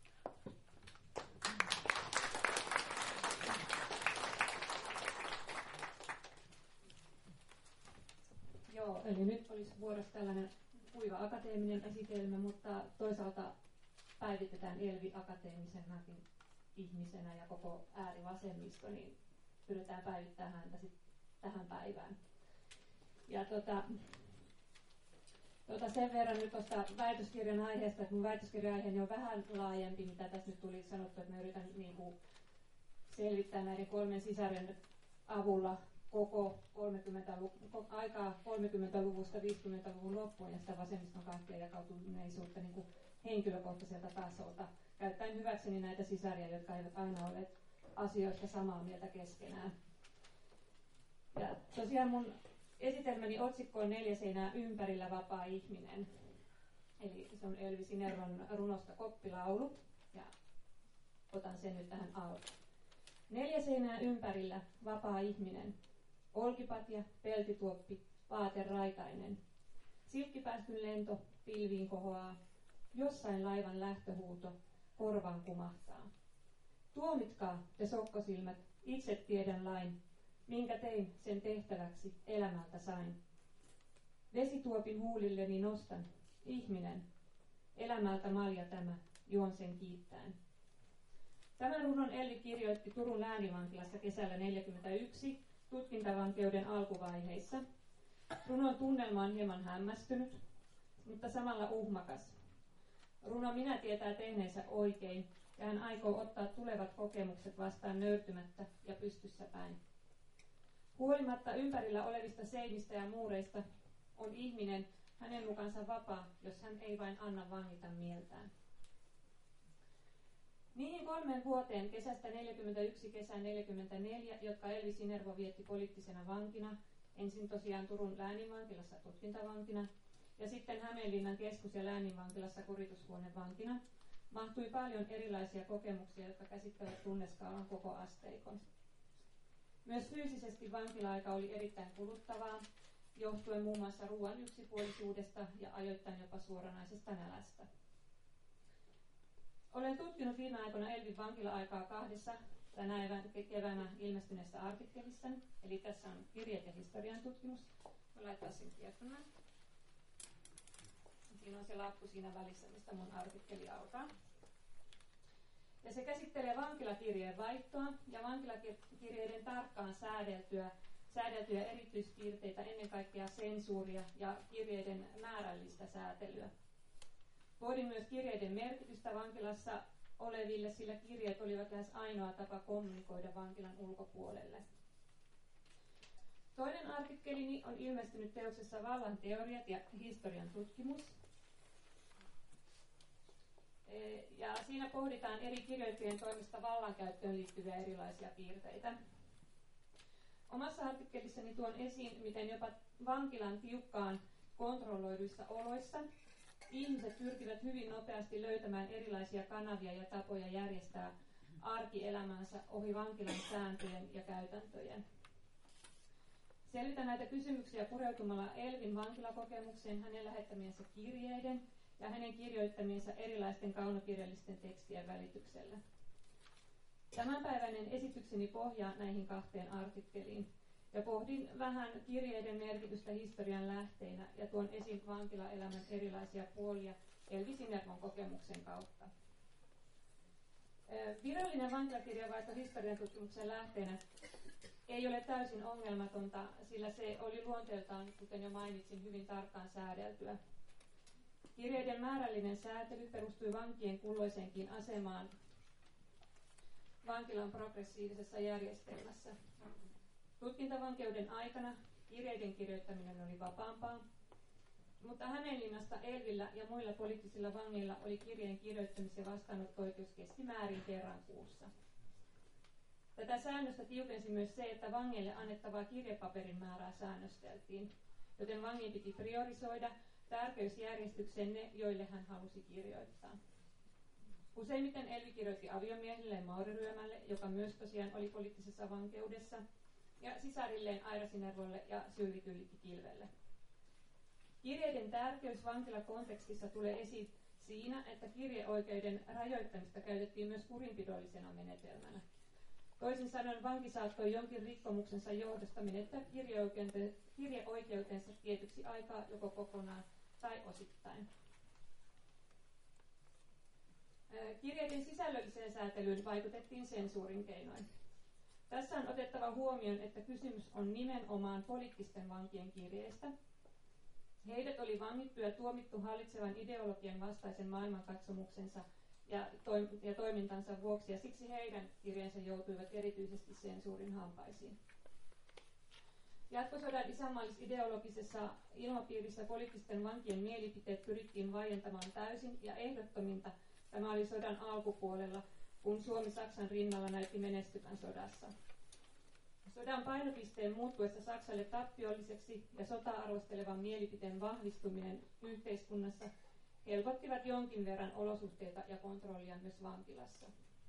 Joo, eli nyt olisi vuorossa tällainen kuiva akateeminen esitelmä, mutta toisaalta päivitetään Elvi akateemisenakin ihmisenä ja koko äärivasemmisto, niin pyritään päivittämään häntä sit tähän päivään. Ja tota, tota sen verran nyt tuosta väitöskirjan aiheesta, että mun väitöskirjan aiheeni on vähän laajempi, mitä tässä nyt tuli sanottu, että mä yritän niin kuin selvittää näiden kolmen sisaren avulla koko kolmekymmentäluku, aikaa kolmekymmentäluvusta viisikymmentäluvun loppuun ja sitä vasemmiston kahtia jakautuneisuutta niin kuin henkilökohtaiselta tasolta, käyttäen hyväkseni näitä sisaria, jotka eivät aina ole asioista samaa mieltä keskenään. Ja tosiaan mun esitelmäni otsikko on Neljä seinää ympärillä vapaa ihminen. Eli se on Elvi Sinervon runosta Koppilaulu, ja otan sen nyt tähän alkuun. Neljä seinää ympärillä vapaa ihminen. Olkipatja, peltituoppi, vaate raitainen. Silkkipääskyn lento pilviin kohoaa. Jossain laivan lähtöhuuto korvaan kumahtaa. Tuomitkaa te sokkosilmät, itse tiedän lain, minkä tein sen tehtäväksi elämältä sain. Vesituopin huulilleni nostan, ihminen, elämältä malja tämä, juon sen kiittäen. Tämän runon Elvi kirjoitti Turun läänivankilassa kesällä neljäkymmentäyksi tutkintavankeuden alkuvaiheissa. Runon tunnelma on hieman hämmästynyt, mutta samalla uhmakas. Runo minä tietää tehneensä oikein, ja hän aikoo ottaa tulevat kokemukset vastaan nöyrtymättä ja pystyssä päin. Huolimatta ympärillä olevista seinistä ja muureista on ihminen hänen mukansa vapaa, jos hän ei vain anna vangita mieltään. Niihin kolmeen vuoteen kesästä neljäkymmentäyksi kesään neljäkymmentäneljä, jotka Elvi Sinervo vietti poliittisena vankina, ensin tosiaan Turun lääninvankilassa tutkintavankina ja sitten Hämeenlinnan keskus- ja lääninvankilassa kuritushuonevankina, mahtui paljon erilaisia kokemuksia, jotka käsittävät tunneskaalan koko asteikon. Myös fyysisesti vankila-aika oli erittäin kuluttavaa, johtuen muun muassa ruoan yksipuolisuudesta ja ajoittain jopa suoranaisesta nälästä. Olen tutkinut viime aikoina Elvin vankila-aikaa kahdessa tänä keväänä ilmestyneessä artikkelissa, eli tässä on kirjeet ja historian tutkimus. Mä laittaa sen kiertämään. Siinä on se lappu siinä välissä, mistä mun artikkeli alkaa. Ja se käsittelee vankilakirjeen vaihtoa ja vankilakirjeiden tarkkaan säädeltyä, säädeltyjä erityispiirteitä, ennen kaikkea sensuuria ja kirjeiden määrällistä säätelyä. Pohdin myös kirjeiden merkitystä vankilassa oleville, sillä kirjeet olivat lähes ainoa tapa kommunikoida vankilan ulkopuolelle. Toinen artikkelini on ilmestynyt teoksessa Vallan teoriat ja historian tutkimus. Ja siinä pohditaan eri kirjoittajien toimesta vallankäyttöön liittyviä erilaisia piirteitä. Omassa artikkelissani tuon esiin, miten jopa vankilan tiukkaan kontrolloiduissa oloissa ihmiset pyrkivät hyvin nopeasti löytämään erilaisia kanavia ja tapoja järjestää arkielämänsä ohi vankilan sääntöjen ja käytäntöjen. Selvitän näitä kysymyksiä pureutumalla Elvin vankilakokemukseen, hänen lähettämiensä kirjeiden ja hänen kirjoittamiensa erilaisten kaunokirjallisten tekstien välityksellä. Tämänpäiväinen esitykseni pohjaa näihin kahteen artikkeliin ja pohdin vähän kirjeiden merkitystä historian lähteinä ja tuon esiin vankilaelämän erilaisia puolia Elvi Sinervon kokemuksen kautta. Virallinen vankilakirjavaihto historian tutkimuksen lähteenä ei ole täysin ongelmatonta, sillä se oli luonteeltaan, kuten jo mainitsin, hyvin tarkkaan säädeltyä. Kirjeiden määrällinen säätely perustui vankien kulloiseenkin asemaan vankilan progressiivisessa järjestelmässä. Tutkintavankeuden aikana kirjeiden kirjoittaminen oli vapaampaa, mutta Hämeenlinnasta Elvillä ja muilla poliittisilla vangeilla oli kirjeen kirjoittamis- ja vastaanotto-oikeus keskimäärin kerran kuussa. Tätä säännöstä tiukensi myös se, että vangeille annettavaa kirjepaperin määrää säännösteltiin, joten vangin piti priorisoida tärkeysjärjestykseen ne, joille hän halusi kirjoittaa. Useimmiten Elvi kirjoitti aviomiehelle Mauri Ryömälle, joka myös tosiaan oli poliittisessa vankeudessa, ja sisarilleen Aira Sinervolle ja Sylvi Kyllikki-Kilvelle. Kirjeiden tärkeys vankilakontekstissa tulee esiin siinä, että kirjeoikeuden rajoittamista käytettiin myös kurinpidollisena menetelmänä. Toisin sanoen vanki saattoi jonkin rikkomuksensa johdosta menettää kirjeoikeutensa tietyksi aikaa joko kokonaan tai osittain. Kirjeiden sisällölliseen säätelyyn vaikutettiin sensuurin keinoin. Tässä on otettava huomioon, että kysymys on nimenomaan poliittisten vankien kirjeistä. Heidät oli vangittu ja tuomittu hallitsevan ideologian vastaisen maailmankatsomuksensa ja, toim- ja toimintansa vuoksi, ja siksi heidän kirjeensä joutuivat erityisesti sensuurin hampaisiin. Jatkosodan isänmaallis-ideologisessa ilmapiirissä poliittisten vankien mielipiteet pyrittiin vaientamaan täysin ja ehdottominta tämä oli sodan alkupuolella, kun Suomi Saksan rinnalla näytti menestyvän sodassa. Sodan painopisteen muuttuessa Saksalle tappiolliseksi ja sota-arvostelevan mielipiteen vahvistuminen yhteiskunnassa helpottivat jonkin verran olosuhteita ja kontrollia myös vankilassa.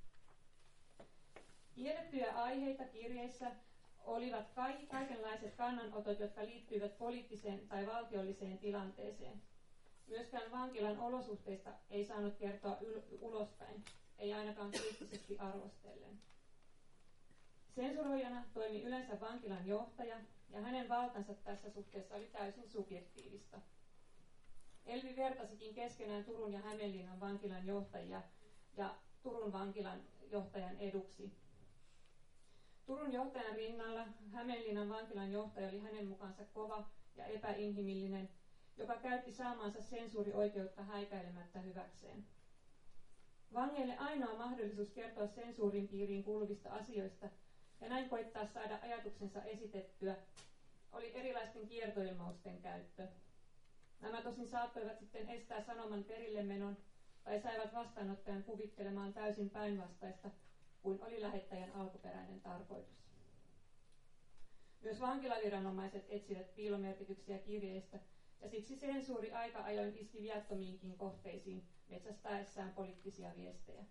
Kiellettyjä aiheita kirjeissä olivat kaikki kaikenlaiset kannanotot, jotka liittyivät poliittiseen tai valtiolliseen tilanteeseen. Myöskään vankilan olosuhteista ei saanut kertoa yl- ulospäin, ei ainakaan kriittisesti arvostellen. Sensuroijana toimi yleensä vankilan johtaja, ja hänen valtansa tässä suhteessa oli täysin subjektiivista. Elvi vertasikin keskenään Turun ja Hämeenlinnan vankilan johtajia ja Turun vankilan johtajan eduksi. Turun johtajan rinnalla Hämeenlinnan vankilan johtaja oli hänen mukaansa kova ja epäinhimillinen, joka käytti saamaansa sensuurioikeutta häikäilemättä hyväkseen. Vangeille ainoa mahdollisuus kertoa sensuurin piiriin kuuluvista asioista ja näin koittaa saada ajatuksensa esitettyä oli erilaisten kiertoilmausten käyttö. Nämä tosin saattoivat sitten estää sanoman perillemenon tai saivat vastaanottajan kuvittelemaan täysin päinvastaista kuin oli lähettäjän alkuperäinen tarkoitus. Myös vankilaviranomaiset etsivät piilomerkityksiä kirjeistä, ja siksi sensuuri aika ajoin iski viattomiinkin kohteisiin metsästäessään poliittisia viestejä.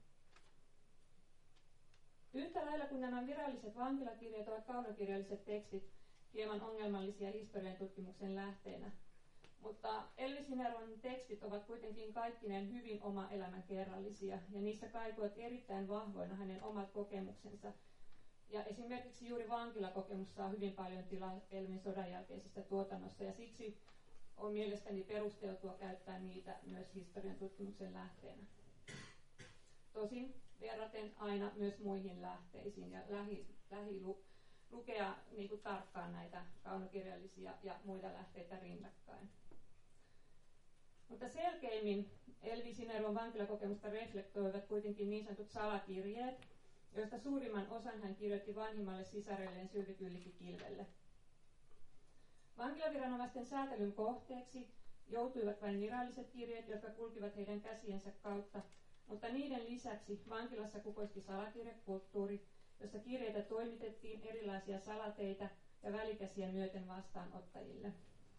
Yhtä lailla kuin nämä viralliset vankilakirjat ovat kaunokirjalliset tekstit hieman ongelmallisia historian tutkimuksen lähteenä, mutta Elvi Sinervon tekstit ovat kuitenkin kaikkineen hyvin oma elämän kerrallisia, ja niissä kaikuvat erittäin vahvoina hänen omat kokemuksensa. Ja esimerkiksi juuri vankilakokemus saa hyvin paljon tilaa Elvin sodan jälkeisestä tuotannossa, ja siksi on mielestäni perusteltua käyttää niitä myös historian tutkimuksen lähteenä. Tosin verraten aina myös muihin lähteisiin ja lähi, lähi lukea niin kuin tarkkaan näitä kaunokirjallisia ja muita lähteitä rinnakkain. Mutta selkeimmin Elvi Sinervon vankilakokemusta reflektoivat kuitenkin niin sanotut salakirjeet, joista suurimman osan hän kirjoitti vanhimmalle sisarelleen Sylvi Kyllikki-Kilvelle. Vankilaviranomaisten säätelyn kohteeksi joutuivat vain viralliset kirjeet, jotka kulkivat heidän käsiensä kautta, mutta niiden lisäksi vankilassa kukoisti salakirjekulttuuri, jossa kirjeitä toimitettiin erilaisia salateitä ja välikäsiä myöten vastaanottajille.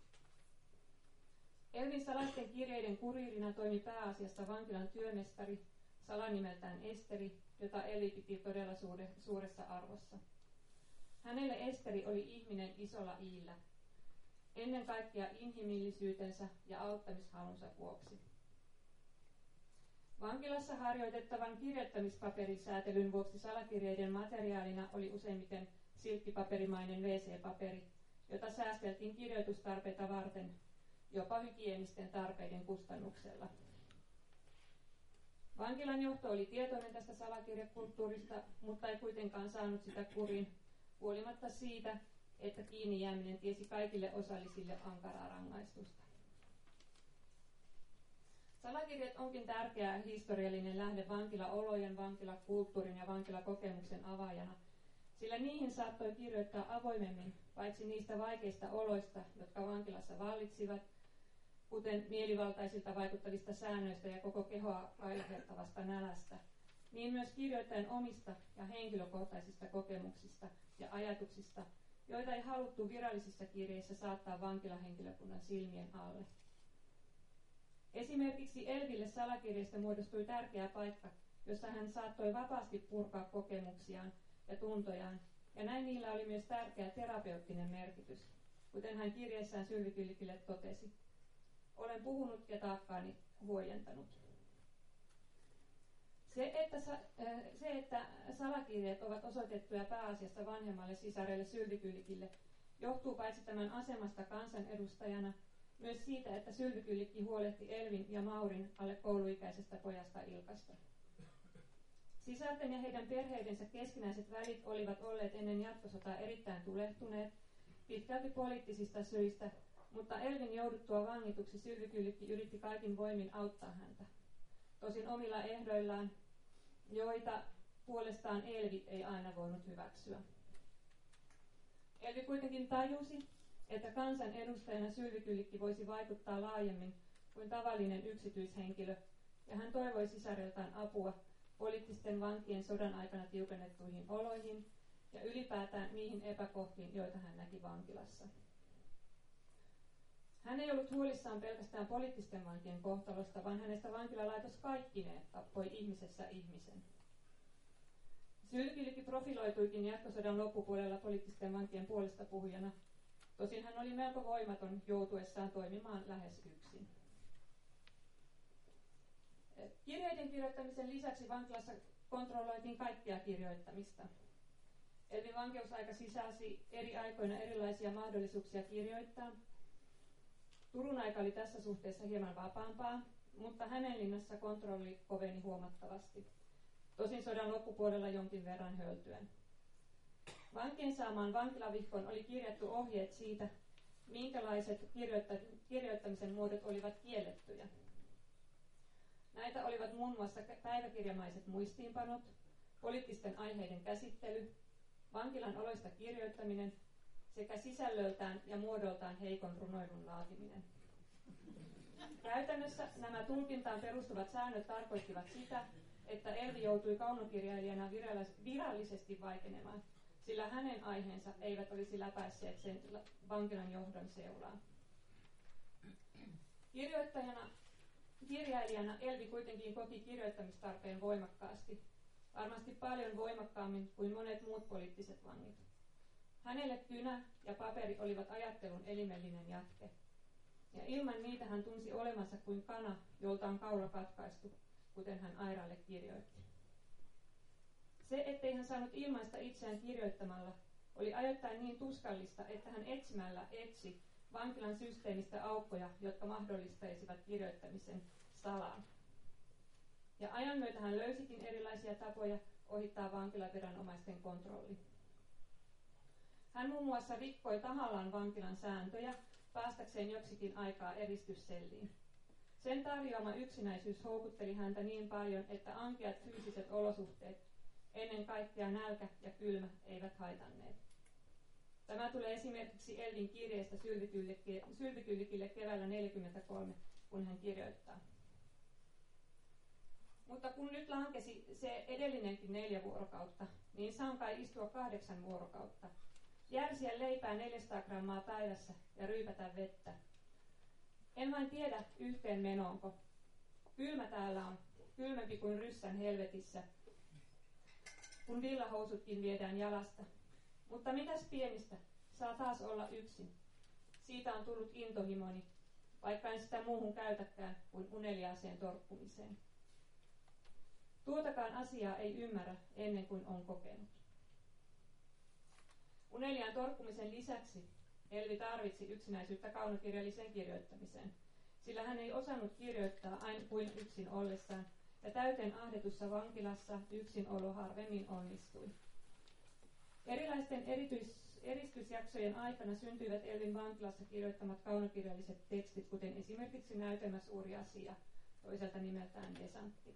Elvin salaisten kirjeiden kuriirina toimi pääasiassa vankilan työmestari, salanimeltään Esteri, jota Elvi piti todella suure, suuressa arvossa. Hänelle Esteri oli ihminen isolla iillä, ennen kaikkea inhimillisyytensä ja auttamishalunsa vuoksi. Vankilassa harjoitettavan kirjoittamispaperisäätelyn vuoksi salakirjeiden materiaalina oli useimmiten silkkipaperimainen wee see-paperi, jota säästeltiin kirjoitustarpeita varten jopa hygienisten tarpeiden kustannuksella. Vankilan johto oli tietoinen tästä salakirjekulttuurista, mutta ei kuitenkaan saanut sitä kuriin, huolimatta siitä, että kiinni jääminen tiesi kaikille osallisille ankaraa rangaistusta. Salakirjat onkin tärkeä historiallinen lähde vankilaolojen, vankilakulttuurin ja vankilakokemuksen avaajana, sillä niihin saattoi kirjoittaa avoimemmin paitsi niistä vaikeista oloista, jotka vankilassa vallitsivat, kuten mielivaltaisilta vaikuttavista säännöistä ja koko kehoa kaihertavasta nälästä, niin myös kirjoittajan omista ja henkilökohtaisista kokemuksista ja ajatuksista, joita ei haluttu virallisissa kirjeissä saattaa vankilahenkilökunnan silmien alle. Esimerkiksi Elville salakirjeistä muodostui tärkeä paikka, jossa hän saattoi vapaasti purkaa kokemuksiaan ja tuntojaan, ja näin niillä oli myös tärkeä terapeuttinen merkitys, kuten hän kirjeessään Sylvi Kyllikille totesi. Olen puhunut ja taakkaani huojentanut. Se että, se, että salakirjeet ovat osoitettuja pääasiassa vanhemmalle sisarelle Sylvi Kyllikille, johtuu paitsi tämän asemasta kansanedustajana, myös siitä, että Sylvi Kyllikki huolehti Elvin ja Maurin alle kouluikäisestä pojasta Ilkasta. Sisarten ja heidän perheidensä keskinäiset välit olivat olleet ennen jatkosotaa erittäin tulehtuneet, pitkälti poliittisista syistä, mutta Elvin jouduttua vangituksi Sylvi Kyllikki yritti kaikin voimin auttaa häntä. Tosin omilla ehdoillaan, joita puolestaan Elvi ei aina voinut hyväksyä. Elvi kuitenkin tajusi, että kansan edustajana Sylvikyllikki voisi vaikuttaa laajemmin kuin tavallinen yksityishenkilö, ja hän toivoi sisareltaan apua poliittisten vankien sodan aikana tiukennettuihin oloihin ja ylipäätään niihin epäkohtiin, joita hän näki vankilassa. Hän ei ollut huolissaan pelkästään poliittisten vankien kohtalosta, vaan hänestä vankilalaitos kaikkineen tappoi ihmisessä ihmisen. Sylvikyllikki profiloituikin jatkosodan loppupuolella poliittisten vankien puolesta puhujana. Tosin hän oli melko voimaton joutuessaan toimimaan lähes yksin. Kirjeiden kirjoittamisen lisäksi vankilassa kontrolloitiin kaikkea kirjoittamista. Elvin vankeusaika sisälsi eri aikoina erilaisia mahdollisuuksia kirjoittaa. Turun aika oli tässä suhteessa hieman vapaampaa, mutta Hämeenlinnassa kontrolli koveni huomattavasti. Tosin sodan loppupuolella jonkin verran höltyen. Vankien saamaan vankilavihkoon oli kirjattu ohjeet siitä, minkälaiset kirjoitta- kirjoittamisen muodot olivat kiellettyjä. Näitä olivat muun muassa päiväkirjamaiset muistiinpanot, poliittisten aiheiden käsittely, vankilan oloista kirjoittaminen sekä sisällöltään ja muodoltaan heikon runoilun laatiminen. Käytännössä nämä tulkintaan perustuvat säännöt tarkoittivat sitä, että Elvi joutui kaunokirjailijana virallisesti vaikenemaan, sillä hänen aiheensa eivät olisi läpäisseet sen vankilan johdon seulaa. Kirjoittajana, kirjailijana Elvi kuitenkin koki kirjoittamistarpeen voimakkaasti, varmasti paljon voimakkaammin kuin monet muut poliittiset vangit. Hänelle kynä ja paperi olivat ajattelun elimellinen jatke, ja ilman niitä hän tunsi olevansa kuin kana, jolta on kaula katkaistu, kuten hän Airalle kirjoitti. Se, ettei hän saanut ilmaista itseään kirjoittamalla, oli ajoittain niin tuskallista, että hän etsimällä etsi vankilan systeemistä aukkoja, jotka mahdollistaisivat kirjoittamisen salaa. Ja ajan myötä hän löysikin erilaisia tapoja ohittaa vankilaviranomaisten kontrolli. Hän muun muassa rikkoi tahallaan vankilan sääntöjä päästäkseen joksikin aikaa eristysselliin. Sen tarjoama yksinäisyys houkutteli häntä niin paljon, että ankeat fyysiset olosuhteet, ennen kaikkea nälkä ja kylmä, eivät haitanneet. Tämä tulee esimerkiksi Elvin kirjeestä Sylvikyllikille keväällä neljäkymmentäkolme, kun hän kirjoittaa. Mutta kun nyt lankesi se edellinenkin neljä vuorokautta, niin saan kai istua kahdeksan vuorokautta, järsiä leipää neljäsataa grammaa päivässä ja ryypätä vettä. En vain tiedä yhteen menoonko. Kylmä täällä on, kylmempi kuin ryssän helvetissä, kun villahousutkin viedään jalasta. Mutta mitäs pienistä, saa taas olla yksin. Siitä on tullut intohimoni, vaikka en sitä muuhun käytäkään kuin uneliaaseen torkkumiseen. Tuotakaan asiaa ei ymmärrä ennen kuin on kokenut. Uneliaan torkkumisen lisäksi Elvi tarvitsi yksinäisyyttä kaunokirjalliseen kirjoittamiseen, sillä hän ei osannut kirjoittaa aina kuin yksin ollessaan, ja täyteen ahdetussa vankilassa yksinolo harvemmin onnistui. Erilaisten erityis- eristysjaksojen aikana syntyivät Elvin vankilassa kirjoittamat kaunokirjalliset tekstit, kuten esimerkiksi näytelmä Suuri asia, toiselta nimeltään Desantti.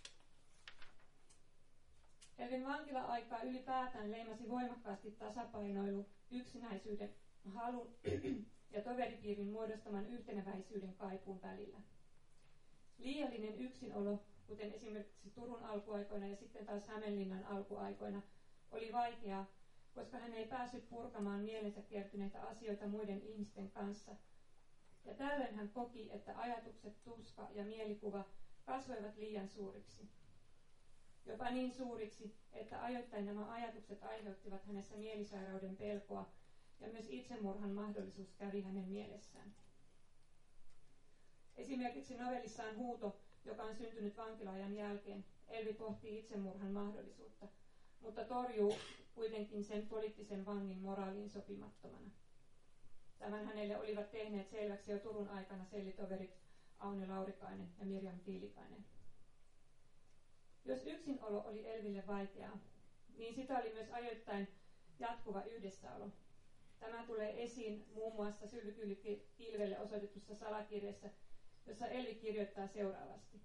Elvin vankila-aikaa ylipäätään leimasi voimakkaasti tasapainoilu, yksinäisyyden halun ja toveripiirin muodostaman yhteneväisyyden kaipuun välillä. Liiallinen yksinolo, kuten esimerkiksi Turun alkuaikoina ja sitten taas Hämeenlinnan alkuaikoina, oli vaikeaa, koska hän ei päässyt purkamaan mielensä kertyneitä asioita muiden ihmisten kanssa. Ja tällöin hän koki, että ajatukset, tuska ja mielikuva kasvoivat liian suuriksi. Jopa niin suuriksi, että ajoittain nämä ajatukset aiheuttivat hänessä mielisairauden pelkoa, ja myös itsemurhan mahdollisuus kävi hänen mielessään. Esimerkiksi novellissaan Huuto, joka on syntynyt vankila-ajan jälkeen, Elvi pohtii itsemurhan mahdollisuutta, mutta torjuu kuitenkin sen poliittisen vangin moraaliin sopimattomana. Tämän hänelle olivat tehneet selväksi jo Turun aikana sellitoverit Aune Laurikainen ja Mirjam Tiilikainen. Jos yksinolo oli Elville vaikeaa, niin sitä oli myös ajoittain jatkuva yhdessäolo. Tämä tulee esiin muun muassa Sylvikyllikki Ilvelle osoitetussa salakirjassa, jossa Elvi kirjoittaa seuraavasti.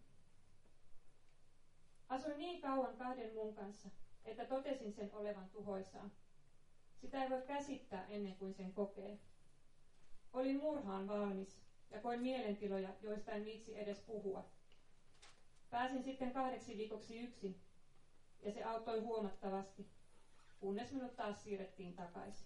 Asuin niin kauan kahden muun kanssa, että totesin sen olevan tuhoisaa. Sitä ei voi käsittää ennen kuin sen kokee. Olin murhaan valmis ja koin mielentiloja, joista en viitsi edes puhua. Pääsin sitten kahdeksi viikoksi yksin, ja se auttoi huomattavasti, kunnes minut taas siirrettiin takaisin.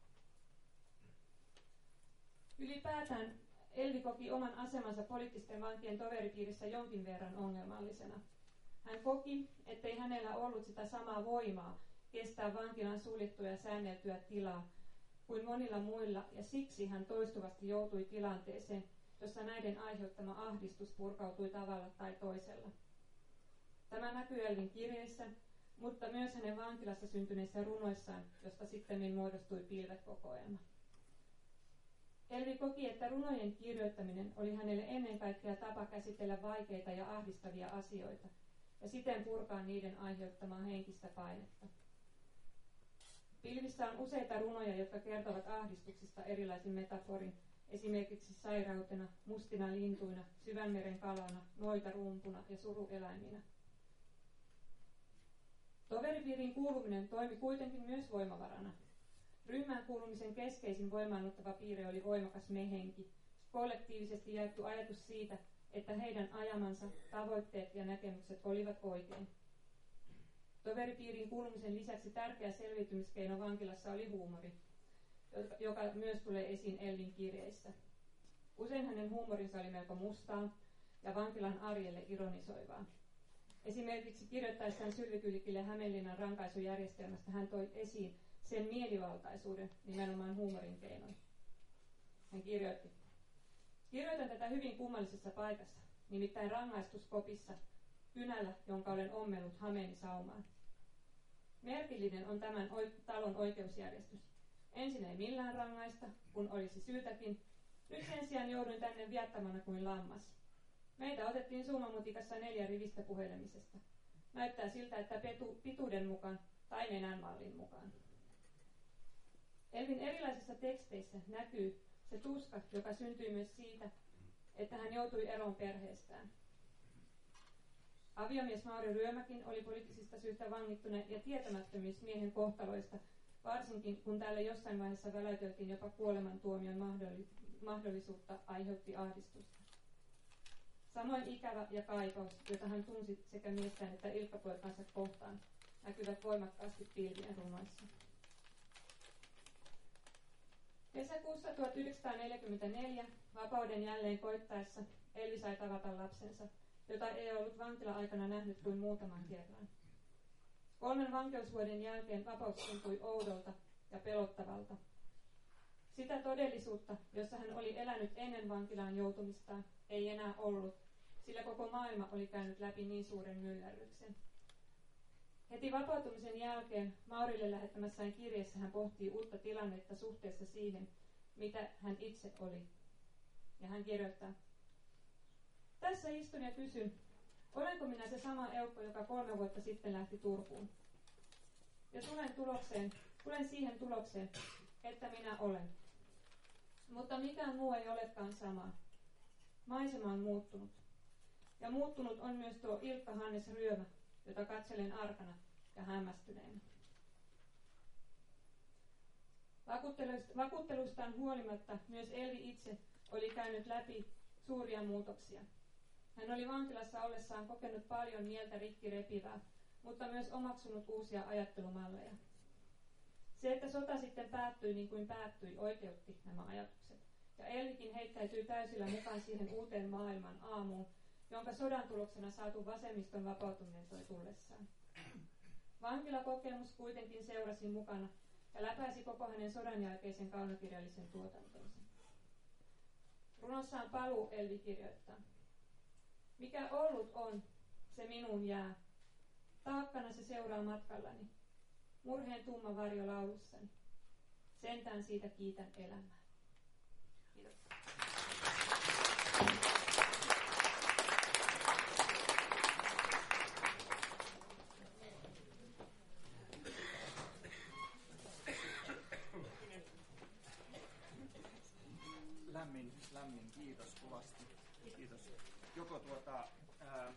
Ylipäätään Elvi koki oman asemansa poliittisten vankien toveripiirissä jonkin verran ongelmallisena. Hän koki, ettei hänellä ollut sitä samaa voimaa kestää vankilan suljettua ja säänneltyä tilaa kuin monilla muilla, ja siksi hän toistuvasti joutui tilanteeseen, jossa näiden aiheuttama ahdistus purkautui tavalla tai toisella. Tämä näkyy Elvin kirjeissä, mutta myös hänen vankilassa syntyneissä runoissaan, josta sittemmin muodostui Pilvet-kokoelma. Elvi koki, että runojen kirjoittaminen oli hänelle ennen kaikkea tapa käsitellä vaikeita ja ahdistavia asioita, ja siten purkaa niiden aiheuttamaa henkistä painetta. Pilvissä on useita runoja, jotka kertovat ahdistuksista erilaisin metaforin, esimerkiksi sairautena, mustina lintuina, syvänmeren kalana, noitarumpuna ja surueläiminä. Toveripiiriin kuuluminen toimi kuitenkin myös voimavarana. Ryhmään kuulumisen keskeisin voimaannuttava piirre oli voimakas me-henki, kollektiivisesti jaettu ajatus siitä, että heidän ajamansa tavoitteet ja näkemykset olivat oikein. Toveripiiriin kuulumisen lisäksi tärkeä selviytymiskeino vankilassa oli huumori, joka myös tulee esiin Elvin kirjeissä. Usein hänen huumorinsa oli melko mustaa ja vankilan arjelle ironisoivaa. Esimerkiksi kirjoittaessaan Sylvikylikille Hämeenlinnan rankaisujärjestelmästä hän toi esiin sen mielivaltaisuuden nimenomaan huumorin keinoin. Hän kirjoitti: "Kirjoitan tätä hyvin kummallisessa paikassa, nimittäin rangaistuskopissa, kynällä, jonka olen ommellut hameeni saumaan. Merkillinen on tämän talon oikeusjärjestys. Ensin ei millään rangaista, kun olisi syytäkin. Nyt sen sijaan jouduin tänne viattamana kuin lammas. Meitä otettiin summamutikassa neljä rivistä puhelemisesta. Näyttää siltä, että petu, pituuden mukaan tai nenän mallin mukaan." Elvin erilaisissa teksteissä näkyy se tuska, joka syntyi myös siitä, että hän joutui eroon perheestään. Aviomies Mauri Ryömäkin oli poliittisista syistä vangittuna ja tietämättömyys miehen kohtaloista, varsinkin kun tälle jossain vaiheessa väläyteltiin jopa kuolemantuomion mahdollisuutta, aiheutti ahdistusta. Samoin ikävä ja kaipaus, jota hän tunsi sekä miestään että Ilkka-poikansa kohtaan, näkyvät voimakkaasti Pilvien runoissa. Kesäkuussa tuhatyhdeksänsataaneljäkymmentäneljä vapauden jälleen koittaessa Elvi sai tavata lapsensa, jota ei ollut vankila-aikana nähnyt kuin muutaman kerran. Kolmen vankeusvuoden jälkeen vapaus tuntui oudolta ja pelottavalta. Sitä todellisuutta, jossa hän oli elänyt ennen vankilaan joutumistaan, ei enää ollut, sillä koko maailma oli käynyt läpi niin suuren myllerryksen. Heti vapautumisen jälkeen Maurille lähettämässään kirjeessä hän pohtii uutta tilannetta suhteessa siihen, mitä hän itse oli. Ja hän kirjoittaa: "Tässä istun ja kysyn, olenko minä se sama Eukko, joka kolme vuotta sitten lähti Turkuun? Ja tulen, tulokseen, tulen siihen tulokseen, että minä olen. Mutta mikään muu ei olekaan samaa. Maisema on muuttunut. Ja muuttunut on myös tuo Ilkka Hannes Ryömä, jota katselen arkana ja hämmästyneenä." Vakuuttelustaan huolimatta myös Elvi itse oli käynyt läpi suuria muutoksia. Hän oli vankilassa ollessaan kokenut paljon mieltä rikki repivää, mutta myös omaksunut uusia ajattelumalleja. Se, että sota sitten päättyi niin kuin päättyi, oikeutti nämä ajatukset. Ja Elvikin heittäytyi täysillä mukaan siihen uuteen maailman aamuun, jonka sodan tuloksena saatu vasemmiston vapautuminen toi tullessaan. Vankilakokemus kuitenkin seurasi mukana ja läpäisi koko hänen sodan jälkeisen kaunokirjallisen tuotantonsa. Runossaan Paluu Elvi kirjoittaa: "Mikä ollut on, se minuun jää. Taakkana se seuraa matkallani. Murheen tumma varjo laulussani. Sentään siitä kiitän elämää." Kiitos. Lämmin, lämmin kiitos kovasti. Kiitos. Joko tuota, ää,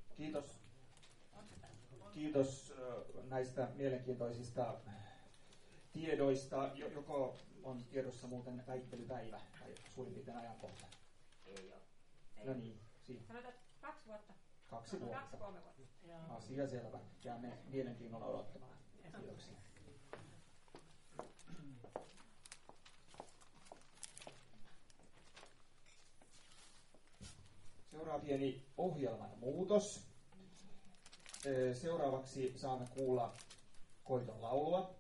kiitos, kiitos ää, näistä mielenkiintoisista tiedoista, joko on tiedossa muuten väittelypäivä tai suurin piirtein ajankohta? Ei ole. Ei. No niin, siinä. Sanotaan kaksi vuotta. Kaksi vuotta. Kaksi, kolme vuotta. Joo. Asia selvä. Jäämme mielenkiinnolla odottamaan. Kiitoksia. Seuraa pieni ohjelman muutos. Seuraavaksi saamme kuulla Koiton laulua,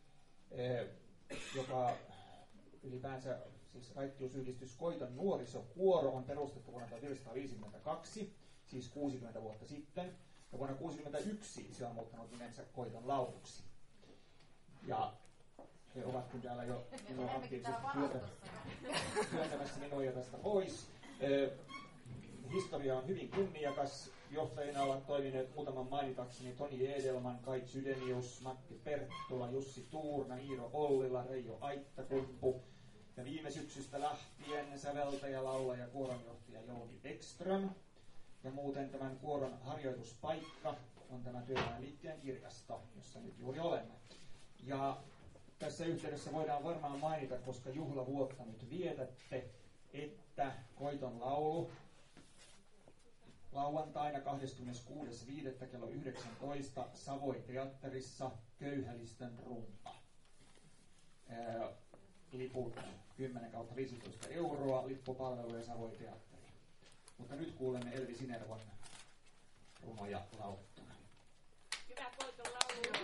joka ylipäänsä, siis raittiusyhdistys Koiton nuorisokuoro on perustettu vuonna tuhatyhdeksänsataaviisikymmentäkaksi, siis kuusikymmentä vuotta sitten. Ja vuonna tuhatyhdeksänsataakuusikymmentäyksi se on muuttanut nimensä Koiton lauluksi. Ja he ovatkin täällä jo minua aktiivisesti työntämässä minua jo tästä pois. Historia on hyvin kunniakas. Johtajina ovat toimineet muutaman mainitakseni Toni Edelman, Kai Sydenius, Matti Perttula, Jussi Tuurna, Iiro Ollila, Reijo Aittakumpu. Ja viime syksystä lähtien säveltäjä, laulaja ja kuoronjohtaja Jouni Bäckström. Ja muuten tämän kuoron harjoituspaikka on tämä Työväenliikkeen kirjasto, jossa nyt juuri olemme. Ja tässä yhteydessä voidaan varmaan mainita, koska juhlavuotta nyt vietätte, että Koiton laulu lauantaina kahdeskymmeneskuudes viidettä kello yhdeksäntoista Savoi-teatterissa Köyhälistön rumpa. Ää, liput kymmenen kautta viisitoista euroa, lippupalvelu ja Savoi-teatteri. Mutta nyt kuulemme Elvi Sinervon runoja laulettuna. Hyvä Koiton laulu.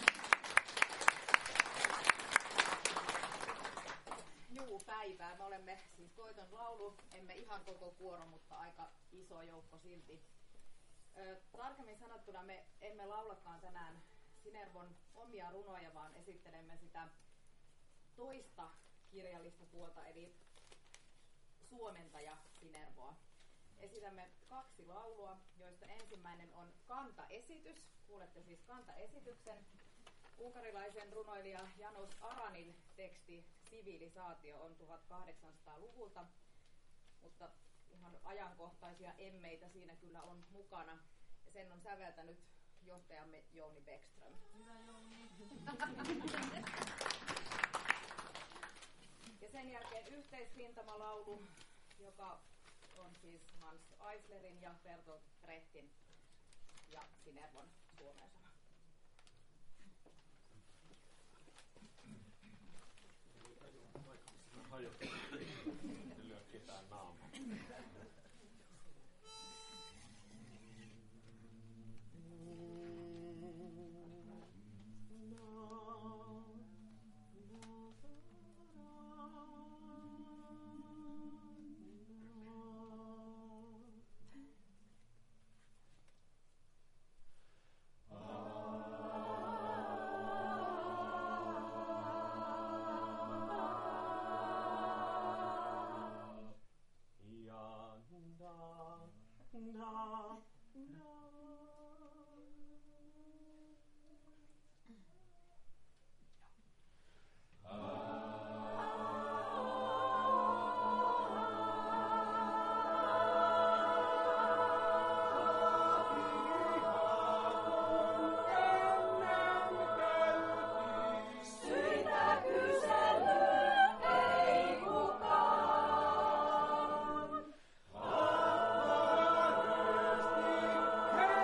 Juu, päivää. Me olemme siis Koiton laulu, emme ihan koko kuoro, mutta aika iso joukko silti. Ö, tarkemmin sanottuna me emme laulakaan tänään Sinervon omia runoja, vaan esittelemme sitä toista kirjallista puolta, eli suomentaja Sinervoa. Esitämme kaksi laulua, joista ensimmäinen on kantaesitys. Kuulette siis kantaesityksen. Unkarilaisen runoilija Janos Aranin teksti Sivilisaatio on tuhatkahdeksansataaluvulta, mutta ihan ajankohtaisia emmeitä siinä kyllä on mukana. Ja sen on säveltänyt johtajamme Jouni Bäckström. Hyvä Jouni. Ja sen jälkeen yhteisrintamalaulu, joka on siis Hans Eislerin ja Bertolt Brechtin ja Sinervon suomen sana. Lyö ketään naamaa. Hey!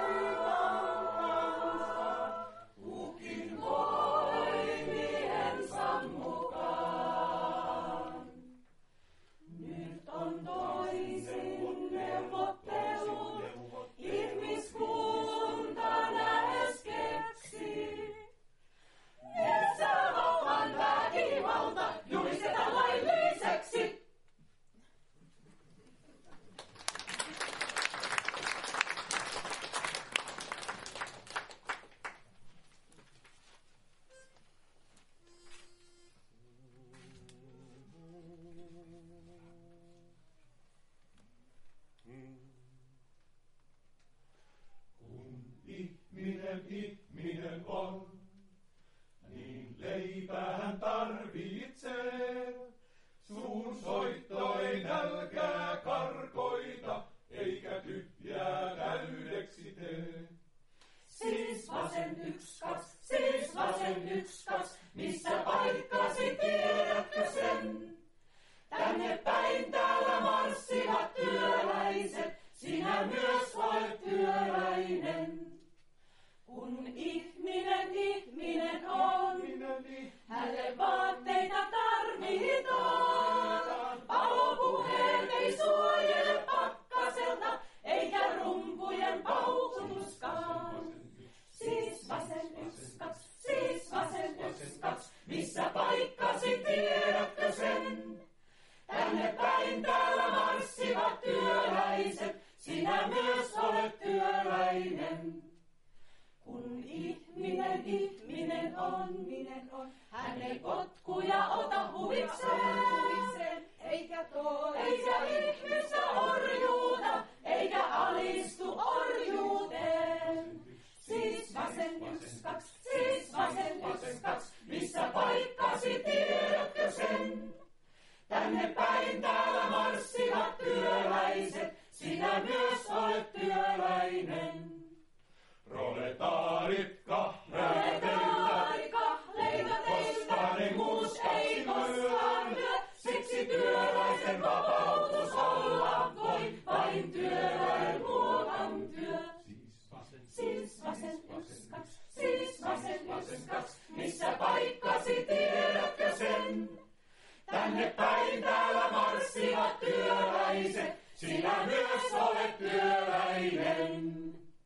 Kun ihminen ihminen on, hänelle vaatteita tarvitaan. Palopuheet ei suojele pakkaselta, eikä rumpujen paukutuskaan. Siis vasen yks, kaks, siis vasen yks, kaks, missä paikkasi tiedätkö sen? Tänne päin täällä marssivat työläiset, sinä myös olet työläinen. Kun ihminen ihminen on, on, hän ei potkuja ota huvikseen, eikä toi, eikä ihmistä orjuuta, eikä alistu orjuuteen. Siis vasen yks, kaks, siis vasen yks, kaks, missä paikkasi tiedätkö sen? Tänne päin täällä marssivat työläiset, sinä myös olet työläinen. Proletaarit kahleita teiltä, koska ne muus ei koskaan lyö, siksi työläisen vapautus olla voi, vain työväenluokan työ. Siis vasen yks, kaks, siis vasen yks, kaks, missä paikkasi tiedätkö sen? Tänne päin täällä marssivat työläiset, sinä myös olet työläinen.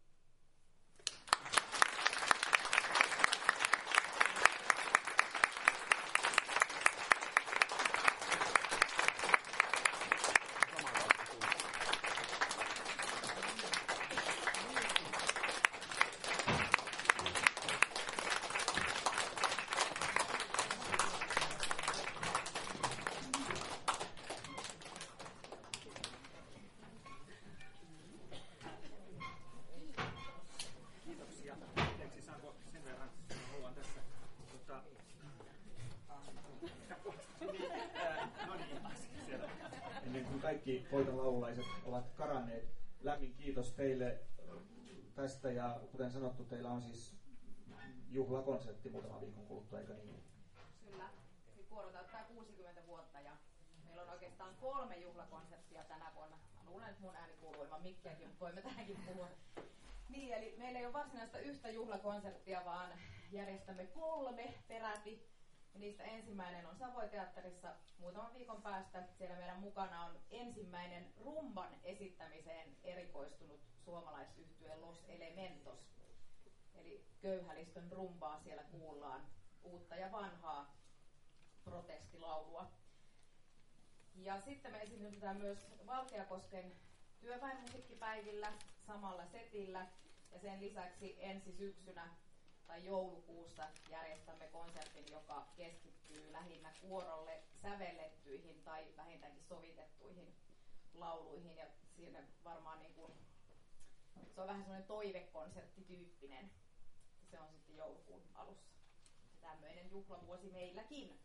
Kaikki Voiton laululaiset ovat karanneet. Lämmin kiitos teille tästä ja kuten sanottu, teillä on siis juhlakonsertti muutama viikon kuluttua, eikö niin? Kyllä. Kuoro täyttää kuusikymmentä vuotta ja meillä on oikeastaan kolme juhlakonserttia tänä vuonna. Mä luulen, että mun ääni kuuluu ilman mikkiäkin, mutta voimme tähänkin puhua. Niin, eli meillä ei ole varsinaista yhtä juhlakonserttia, vaan järjestämme kolme peräti. Ja niistä ensimmäinen on Savoy-teatterissa muutaman viikon päästä. Siellä meidän mukana on ensimmäinen rumban esittämiseen erikoistunut suomalaisyhtye Los Elementos. Eli köyhälistön rumbaa siellä kuullaan, uutta ja vanhaa protestilaulua. Ja sitten me esiinnytään myös Valkeakosken työväenmusiikkipäivillä samalla setillä. Ja sen lisäksi ensi syksynä tai joulukuussa järjestämme konsertin, joka keskittyy lähinnä kuorolle sävellettyihin tai vähintäänkin sovitettuihin lauluihin. Ja siinä varmaan niin kuin, se on vähän semmoinen toivekonserttityyppinen. Se on sitten joulukuun alussa. Tämmöinen juhlavuosi meilläkin.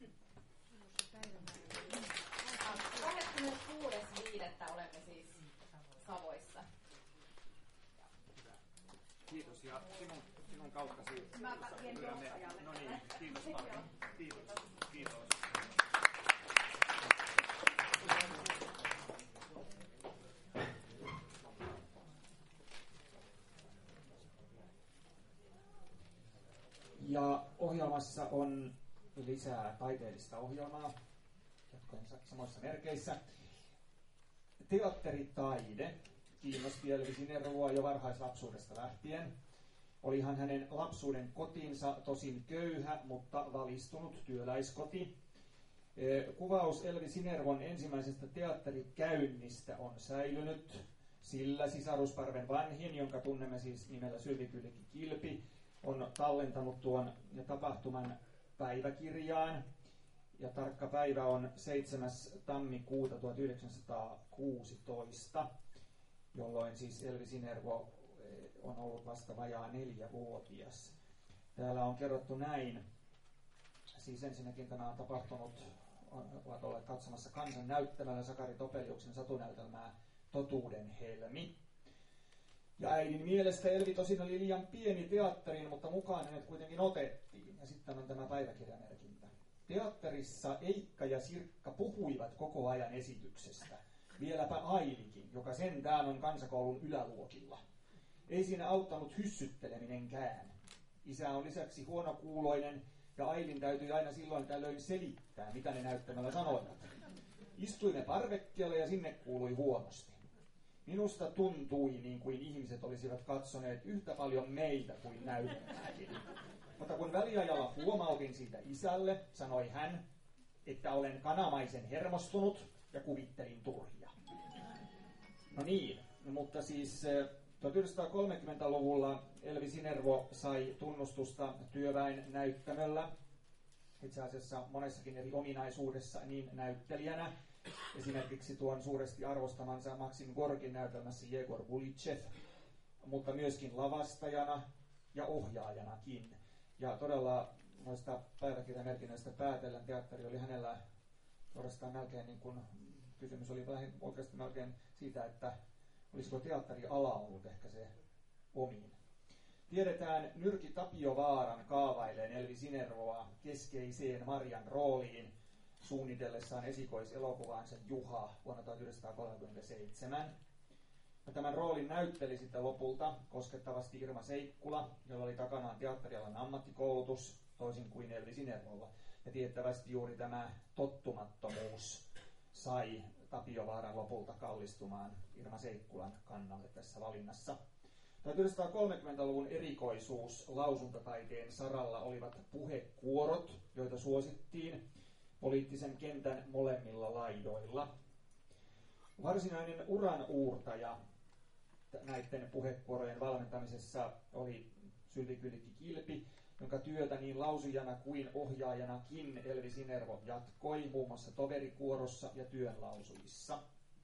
kahdeskymmeneskuudes viidettä olemme siis Savoissa. Kiitos ja sinun, sinun kauttasi. Mä vien johtajalle. No niin, kiitos paljon. Kiitos. Kiitos. Ja ohjelmassa on lisää taiteellista ohjelmaa, jatkoen samoissa merkeissä. Teatteritaide kiinnosti Elvi Sinervoa jo varhaislapsuudesta lähtien. Olihan hänen lapsuuden kotinsa tosin köyhä, mutta valistunut työläiskoti. Kuvaus Elvi Sinervon ensimmäisestä teatterikäynnistä on säilynyt, sillä sisarusparven vanhin, jonka tunnemme siis nimellä Sylvikyllikki Kilpi, on tallentanut tuon tapahtuman päiväkirjaan. Ja tarkka päivä on seitsemäs tammikuuta tuhatyhdeksänsataakuusitoista, jolloin siis Elvi Sinervo on ollut vasta vajaa neljävuotias. Täällä on kerrottu näin. Siis ensinnäkin tämä on tapahtunut, ovat olleet katsomassa Kansan näyttämällä Sakari Topeliuksen satunäytelmää Totuuden helmi. Ja äidin mielestä Elvi tosin oli liian pieni teatteriin, mutta mukaan hänet kuitenkin otettiin. Ja sitten on tämä päiväkirjamerkintä. Teatterissa Eikka ja Sirkka puhuivat koko ajan esityksestä. Vieläpä Ailikin, joka sentään on kansakoulun yläluokilla. Ei siinä auttanut hyssytteleminenkään. Isä on lisäksi huonokuuloinen ja äidin täytyi aina silloin tällöin selittää, mitä ne näyttämällä sanoivat. Istuimme parvekkeella ja sinne kuului huonosti. Minusta tuntui niin kuin ihmiset olisivat katsoneet yhtä paljon meitä kuin näytelmäkin. Mutta kun väliajalla huomautin siitä isälle, sanoi hän, että olen kanamaisen hermostunut ja kuvittelin turhia. No niin, mutta siis tuhatyhdeksänsataakolmekymmentäluvulla Elvi Sinervo sai tunnustusta työväen näyttämöllä, itse asiassa monessakin eri ominaisuudessa niin näyttelijänä, esimerkiksi tuon suuresti arvostamansa Maksim Gorkin näytelmässä Jegor Bulitsev, mutta myöskin lavastajana ja ohjaajanakin. Ja todella noista päiväkirjamerkinnöistä päätellen teatteri oli hänellä suorastaan melkein niin kuin, kysymys oli oikeasti melkein siitä, että olisiko teatteriala ollut ehkä se omin. Tiedetään Nyrki Tapiovaaran kaavailleen Elvi Sinervoa keskeiseen Marian rooliin suunnitellessaan esikoiselokuvaansa Juha vuonna tuhatyhdeksänsataakolmekymmentäseitsemän. Ja tämän roolin näytteli sitten lopulta koskettavasti Irma Seikkula, jolla oli takanaan teatterialan ammattikoulutus, toisin kuin Elvi Sinervolla. Ja tiettävästi juuri tämä tottumattomuus sai Tapiovaaran lopulta kallistumaan Irma Seikkulan kannalle tässä valinnassa. tuhatyhdeksänsataakolmekymmentäluvun erikoisuus lausuntataiteen saralla olivat puhekuorot, joita suosittiin poliittisen kentän molemmilla laidoilla. Varsinainen uran uurtaja näiden puhekuorojen valmentamisessa oli Sylvi Kilpi, jonka työtä niin lausujana kuin ohjaajanakin Elvi Sinervo jatkoi muun muassa toverikuorossa ja työnlausujissa.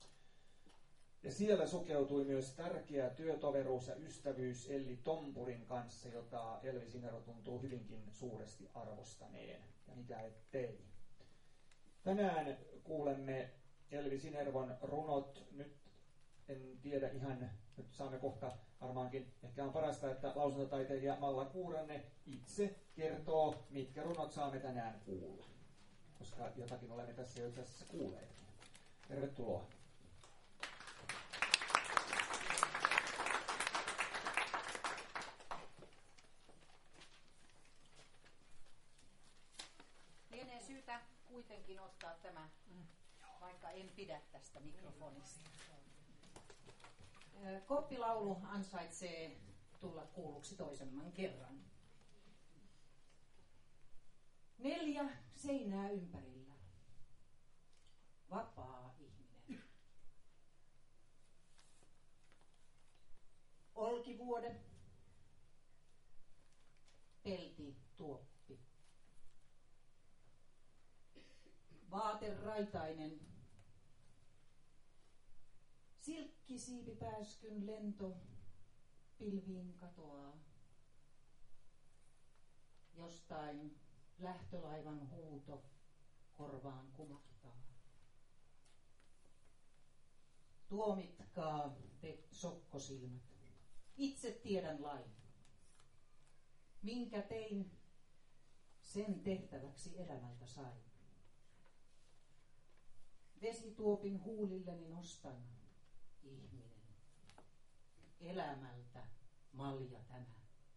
Ja siellä sukeutui myös tärkeä työtoveruus ja ystävyys Elli Tompurin kanssa, jota Elvi Sinervo tuntuu hyvinkin suuresti arvostaneen. Ja mikä ettei. Tänään kuulemme Elvi Sinervon runot. Nyt en tiedä ihan, nyt saamme kohta varmaankin, ehkä on parasta, että lausuntataiteilija Malla Kuuranne itse kertoo, mitkä runot saamme tänään kuulla. Koska jotakin olemme tässä jo itse asiassa kuulleetkin. Tervetuloa. Lienee syytä kuitenkin ottaa tämä, vaikka en pidä tästä mikrofonista. Koppilaulu ansaitsee tulla kuulluksi toisemman kerran. Neljä seinää ympärillä. Vapaa ihminen. Olkivuode. Peltituoppi. Vaateraitainen. Silkkisiipipääskyn lento pilviin katoaa. Jostain lähtölaivan huuto korvaan kumahtaa. Tuomitkaa te sokkosilmät. Itse tiedän lain. Minkä tein, sen tehtäväksi elämältä sain. Vesituopin huulilleni nostan. Ihminen. Elämältä malja tämä.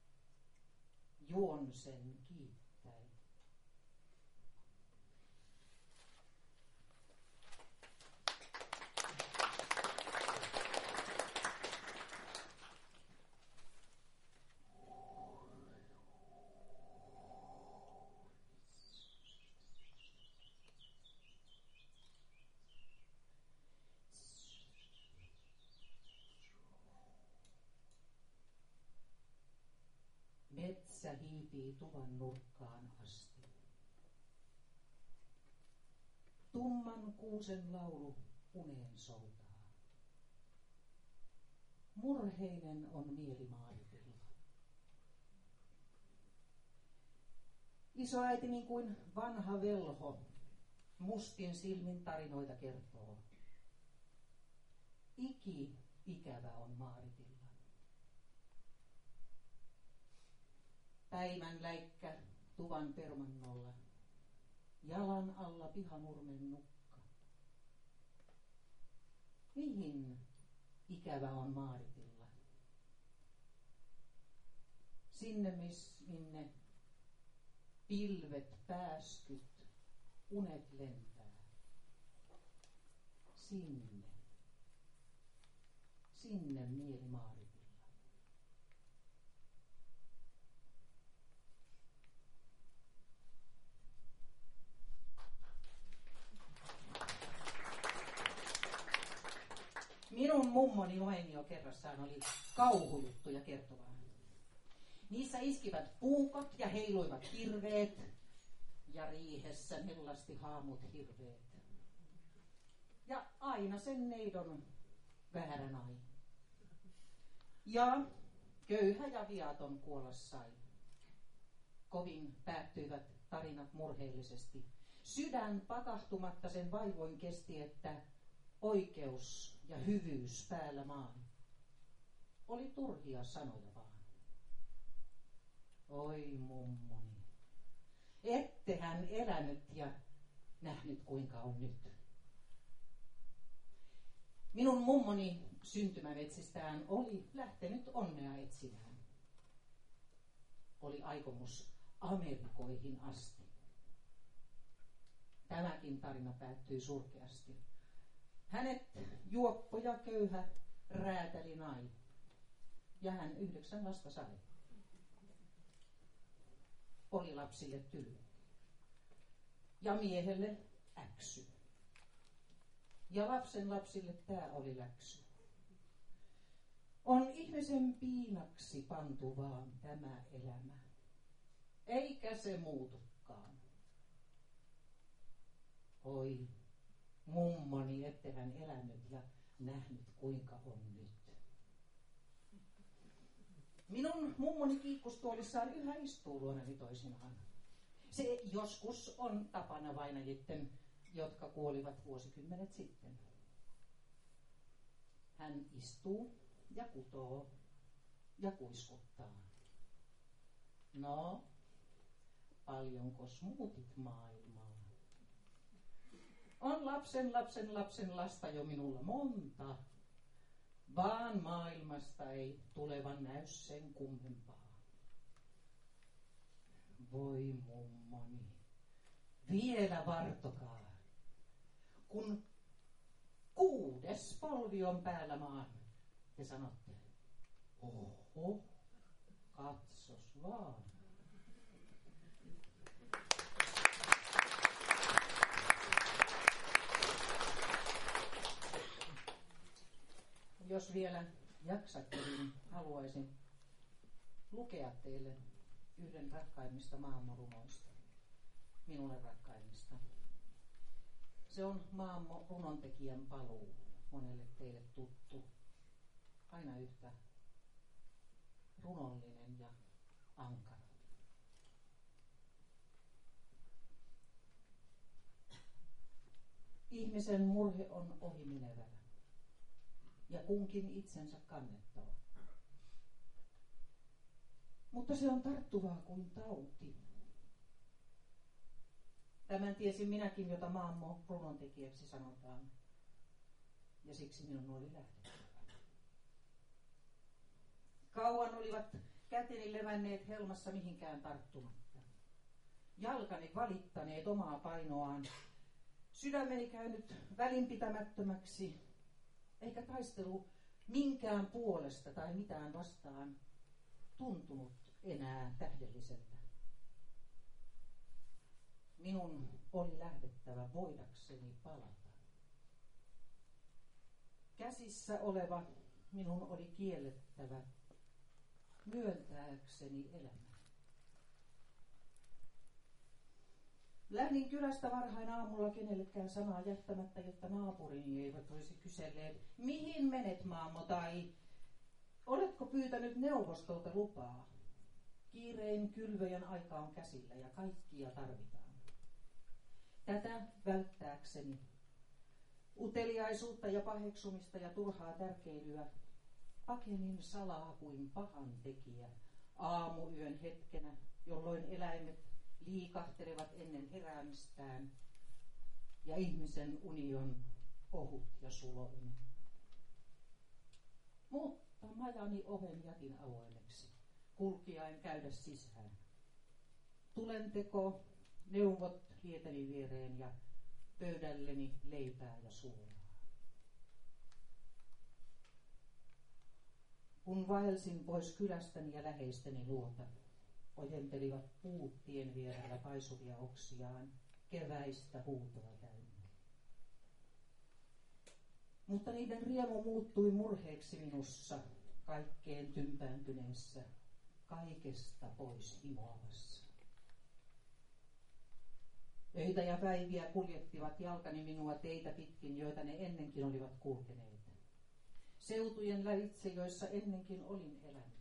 Juon sen kiittäen. Metsä hiipii tuvan nurkkaan asti. Tumman kuusen laulu uneen soutaa. Murheinen on mieli maailmilla. Isoäiti niin kuin vanha velho mustin silmin tarinoita kertoo. Iki ikävä on Maaritilla. Päivän läikkä tuvan permannolla, jalan alla pihanurmen nukka. Mihin ikävä on Maaritilla? sinne miss, minne pilvet, pääskyt, unet lentää. Sinne. Sinne mieli Maaritilla. Minun mummoni Vainio kerrassaan oli kauhujuttuja kertovaa. Niissä iskivät puukot ja heiluivat hirveet ja riihessä mellasti haamut hirveet. Ja aina sen neidon väärä nai. Ja köyhä ja viaton kuolla sai. Kovin päättyivät tarinat murheellisesti. Sydän pakahtumatta sen vaivoin kesti, että oikeus ja hyvyys päällä maan. Oli turhia sanoja vaan. Oi mummoni, ettehän elänyt ja nähnyt kuinka on nyt. Minun mummoni syntymämetsistään oli lähtenyt onnea etsimään. Oli aikomus Amerikoihin asti. Tämäkin tarina päättyi surkeasti. Hänet juoppo ja köyhä räätäli nai. Ja hän yhdeksän lasta sai. Oli lapsille tyly. Ja miehelle äksy. Ja lapsen lapsille tää oli läksy. On ihmisen piinaksi pantu vaan tämä elämä. Eikä se muutukaan. Oi, mummoni, ettehän elänyt ja nähnyt kuinka on nyt. Minun mummoni kiikkustuolissaan yhä istuu luonani toisinaan. Se joskus on tapana vainajitten, jotka kuolivat vuosikymmenet sitten. Hän istuu ja kutoo ja kuiskuttaa. No, paljonkos muutit maailmaa? On lapsen lapsen lapsen lasta jo minulla monta, vaan maailmasta ei tulevan näy sen kummempaa. Voi mummoni, vielä vartokaa, kun kuudes polvi on päällä maan, te sanotte, oho, katsos vaan. Jos vielä jaksatte, niin haluaisin lukea teille yhden rakkaimmista maailmanrunoista, minulle rakkaimmista. Se on Maammo runontekijän paluu, monelle teille tuttu, aina yhtä runollinen ja ankara. Ihmisen murhe on ohimenevä ja kunkin itsensä kannettava. Mutta se on tarttuvaa kuin tauti. Tämän tiesin minäkin, jota Maammo runontekijäksi sanotaan, ja siksi minun oli lähdettävä. Kauan olivat käteni levänneet helmassa mihinkään tarttumatta. Jalkani valittaneet omaa painoaan. Sydämeni käynyt välinpitämättömäksi, eikä taistelu minkään puolesta tai mitään vastaan tuntunut enää tähdelliseltä. Minun oli lähdettävä voidakseni palata. Käsissä oleva minun oli kiellettävä myöntääkseni elämä. Lähdin kylästä varhain aamulla kenellekään sanaa jättämättä, jotta naapurini eivät olisi kyselleet, mihin menet, Maammo, tai oletko pyytänyt neuvostolta lupaa? Kiirein kylvöjen aika on käsillä ja kaikkia tarvitaan. Tätä välttääkseni uteliaisuutta ja paheksumista ja turhaa tärkeilyä pakenin salaa kuin pahan tekijä aamuyön hetkenä, jolloin eläimet liikahtelevat ennen heräämistään ja ihmisen uni on ohut ja suloinen. Mutta majani oven jätin avoimeksi, kulkijain käydä sisään. Tulenteko, neuvot lieteni viereen ja pöydälleni leipää ja suolaa. Kun vaelsin pois kylästäni ja läheisteni luota, ojentelivat puut tien vierellä paisuvia oksiaan, keväistä huutoa täynnä. Mutta niiden riemu muuttui murheeksi minussa, kaikkeen tympääntyneessä, kaikesta pois himoavassa. Öitä ja päiviä kuljettivat jalkani minua teitä pitkin, joita ne ennenkin olivat kulkeneet. Seutujen lävitse, joissa ennenkin olin elänyt.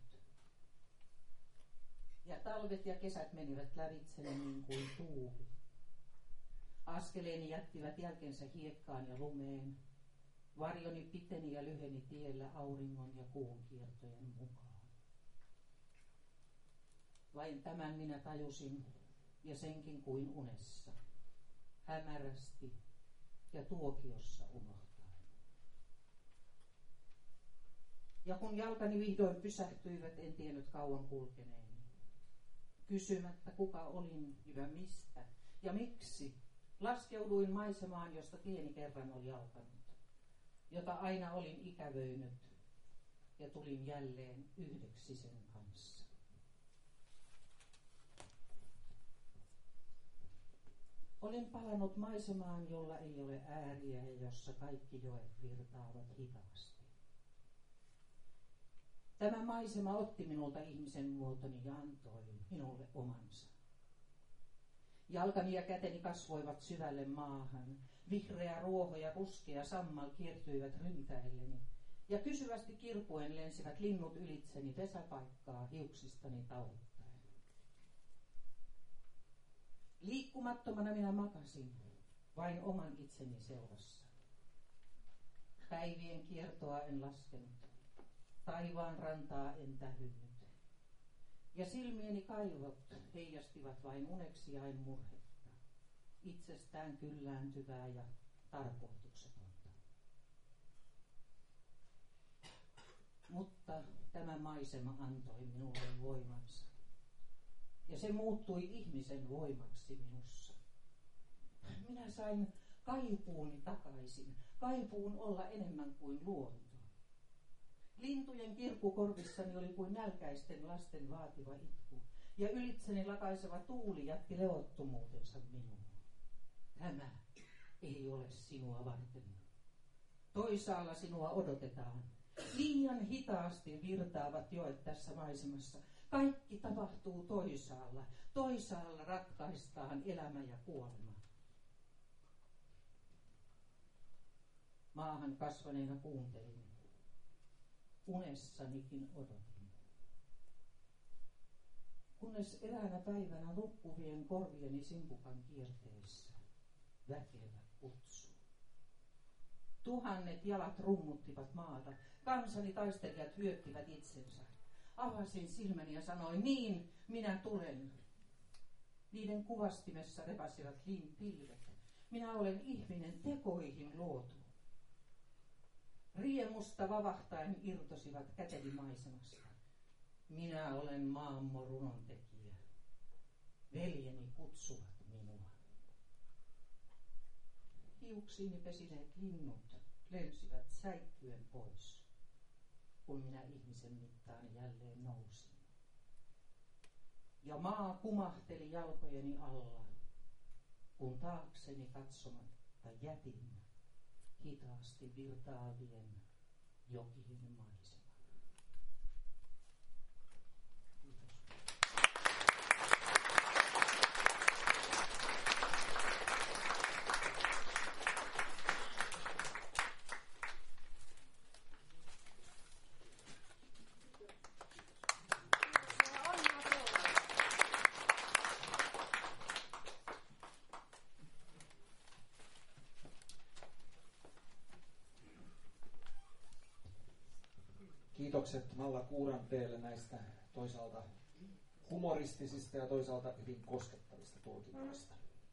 Ja talvet ja kesät menivät lävitseni niin kuin tuuli. Askeleeni jättivät jälkensä hiekkaan ja lumeen. Varjoni piteni ja lyheni tiellä auringon ja kuun kiertojen mukaan. Vain tämän minä tajusin, ja senkin kuin unessa, hämärästi ja tuokiossa unohtaen. Ja kun jalkani vihdoin pysähtyivät, en tiennyt kauan kulkeneeni. Kysymättä kuka olin ja mistä ja miksi, laskeuduin maisemaan, josta tieni kerran oli alkanut, jota aina olin ikävöinyt, ja tulin jälleen yhdeksi sen kanssa. Olin palannut maisemaan, jolla ei ole ääriä ja jossa kaikki joet virtaavat hitaasti. Tämä maisema otti minulta ihmisen muotoni ja antoi minulle omansa. Jalkani ja käteni kasvoivat syvälle maahan. Vihreä ruoho ja ruskea sammal kiertyivät ryntäilleni, ja kysyvästi kirpuen lensivät linnut ylitseni pesäpaikkaa hiuksistani tavoittaen. Liikkumattomana minä makasin, vain oman itseni seurassa. Päivien kiertoa en laskenut, taivaan rantaa en tähynyt, ja silmieni kaivot heijastivat vain uneksiain murhetta, itsestään kyllääntyvää ja tarkoituksetonta. Mutta tämä maisema antoi minulle voimansa, ja se muuttui ihmisen voimaksi minussa. Minä sain kaipuuni takaisin, kaipuun olla enemmän kuin luonto. Lintujen kirkku korvissani oli kuin nälkäisten lasten vaativa itku, ja ylitseni lakaiseva tuuli jätti levottomuutensa minuun. Tämä ei ole sinua varten. Toisaalla sinua odotetaan. Liian hitaasti virtaavat joet tässä maisemassa. Kaikki tapahtuu toisaalla. Toisaalla ratkaistaan elämä ja kuolema. Maahan kasvaneena kuuntelin. Unessanikin odotin. Kunnes eräänä päivänä nukkuvien korvieni simpukan kierteessä väkevä kutsu. Tuhannet jalat rummuttivat maata. Kansani taistelijat hyökkivät itsensä. Avasin silmäni ja sanoin, niin, minä tulen. Niiden kuvastimessa repasivat pilvet. Minä olen ihminen tekoihin luotu. Riemusta vavahtaen irtosivat käteni maisemasta. Minä olen maamme runontekijä. Veljeni kutsuvat minua. Hiuksiini pesineet linnut lensivät säikkyen pois, kun minä ihmisen mittaan jälleen nousin. Ja maa kumahteli jalkojeni alla, kun taakseni katsomatta jätin hitaasti virtaavien jokien maiseman. Kiitos. Kiitokset Malla Kuuranteelle näistä toisaalta humoristisista ja toisaalta hyvin koskettavista tulkinnoista.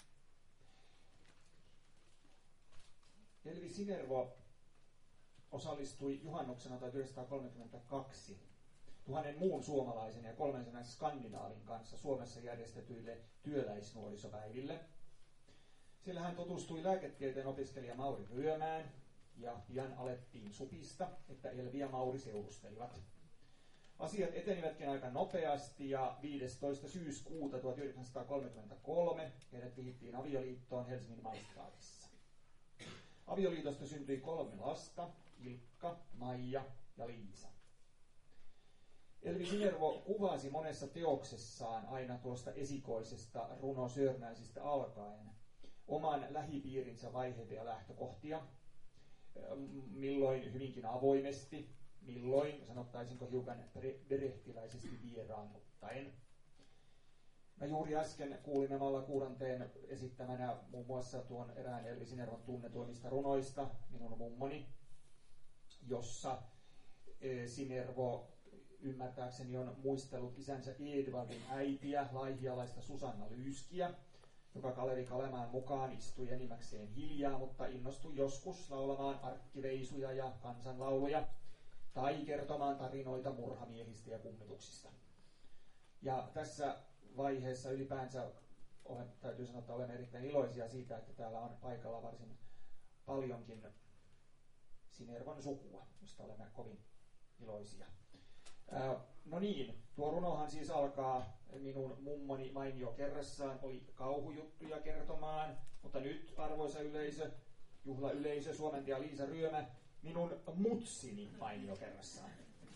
Elvi Sinervo osallistui juhannuksena tuhatyhdeksänsataakolmekymmentäkaksi tuhannen muun suomalaisen ja kolmensadan skandinaavin kanssa Suomessa järjestetyille työläisnuorisopäiville. Siellä hän tutustui lääketieteen opiskelija Mauri Ryömään, ja pian alettiin supista, että Elvi ja Mauri seurustelivat. Asiat etenivätkin aika nopeasti, ja viidestoista syyskuuta tuhatyhdeksänsataakolmekymmentäkolme heidät vihittiin avioliittoon Helsingin maistraatissa. Avioliitosta syntyi kolme lasta, Ilkka, Maija ja Liisa. Elvi Sinervo kuvasi monessa teoksessaan aina tuosta esikoisesta runosörnäisistä alkaen oman lähipiirinsä vaiheita ja lähtökohtia, milloin hyvinkin avoimesti, milloin, sanottaisinko hiukan berehtiläisesti vieraannuttaen. Mä juuri äsken kuulimme Malla Kuuranteen esittämänä muun muassa tuon erään Elvi Sinervon tunnetuimmista runoista, Minun mummoni, jossa Sinervo ymmärtääkseni on muistellut isänsä Edvardin äitiä, laihialaista Susanna Lyyskiä, joka Kalevi Kalemaan mukaan istui enimmäkseen hiljaa, mutta innostui joskus laulamaan arkkiveisuja ja kansanlauluja tai kertomaan tarinoita murhamiehistä ja kummituksista. Ja tässä vaiheessa ylipäänsä olen, täytyy sanoa, että olemme erittäin iloisia siitä, että täällä on paikalla varsin paljonkin Sinervon sukua, josta olemme kovin iloisia. Ää, no niin, tuo runohan siis alkaa Minun mummoni mainio kerrassaan oli kauhujuttuja kertomaan, mutta nyt, arvoisa yleisö, juhlayleisö, suomentaja Liisa Ryömä, minun mutsini mainio kerrassaan.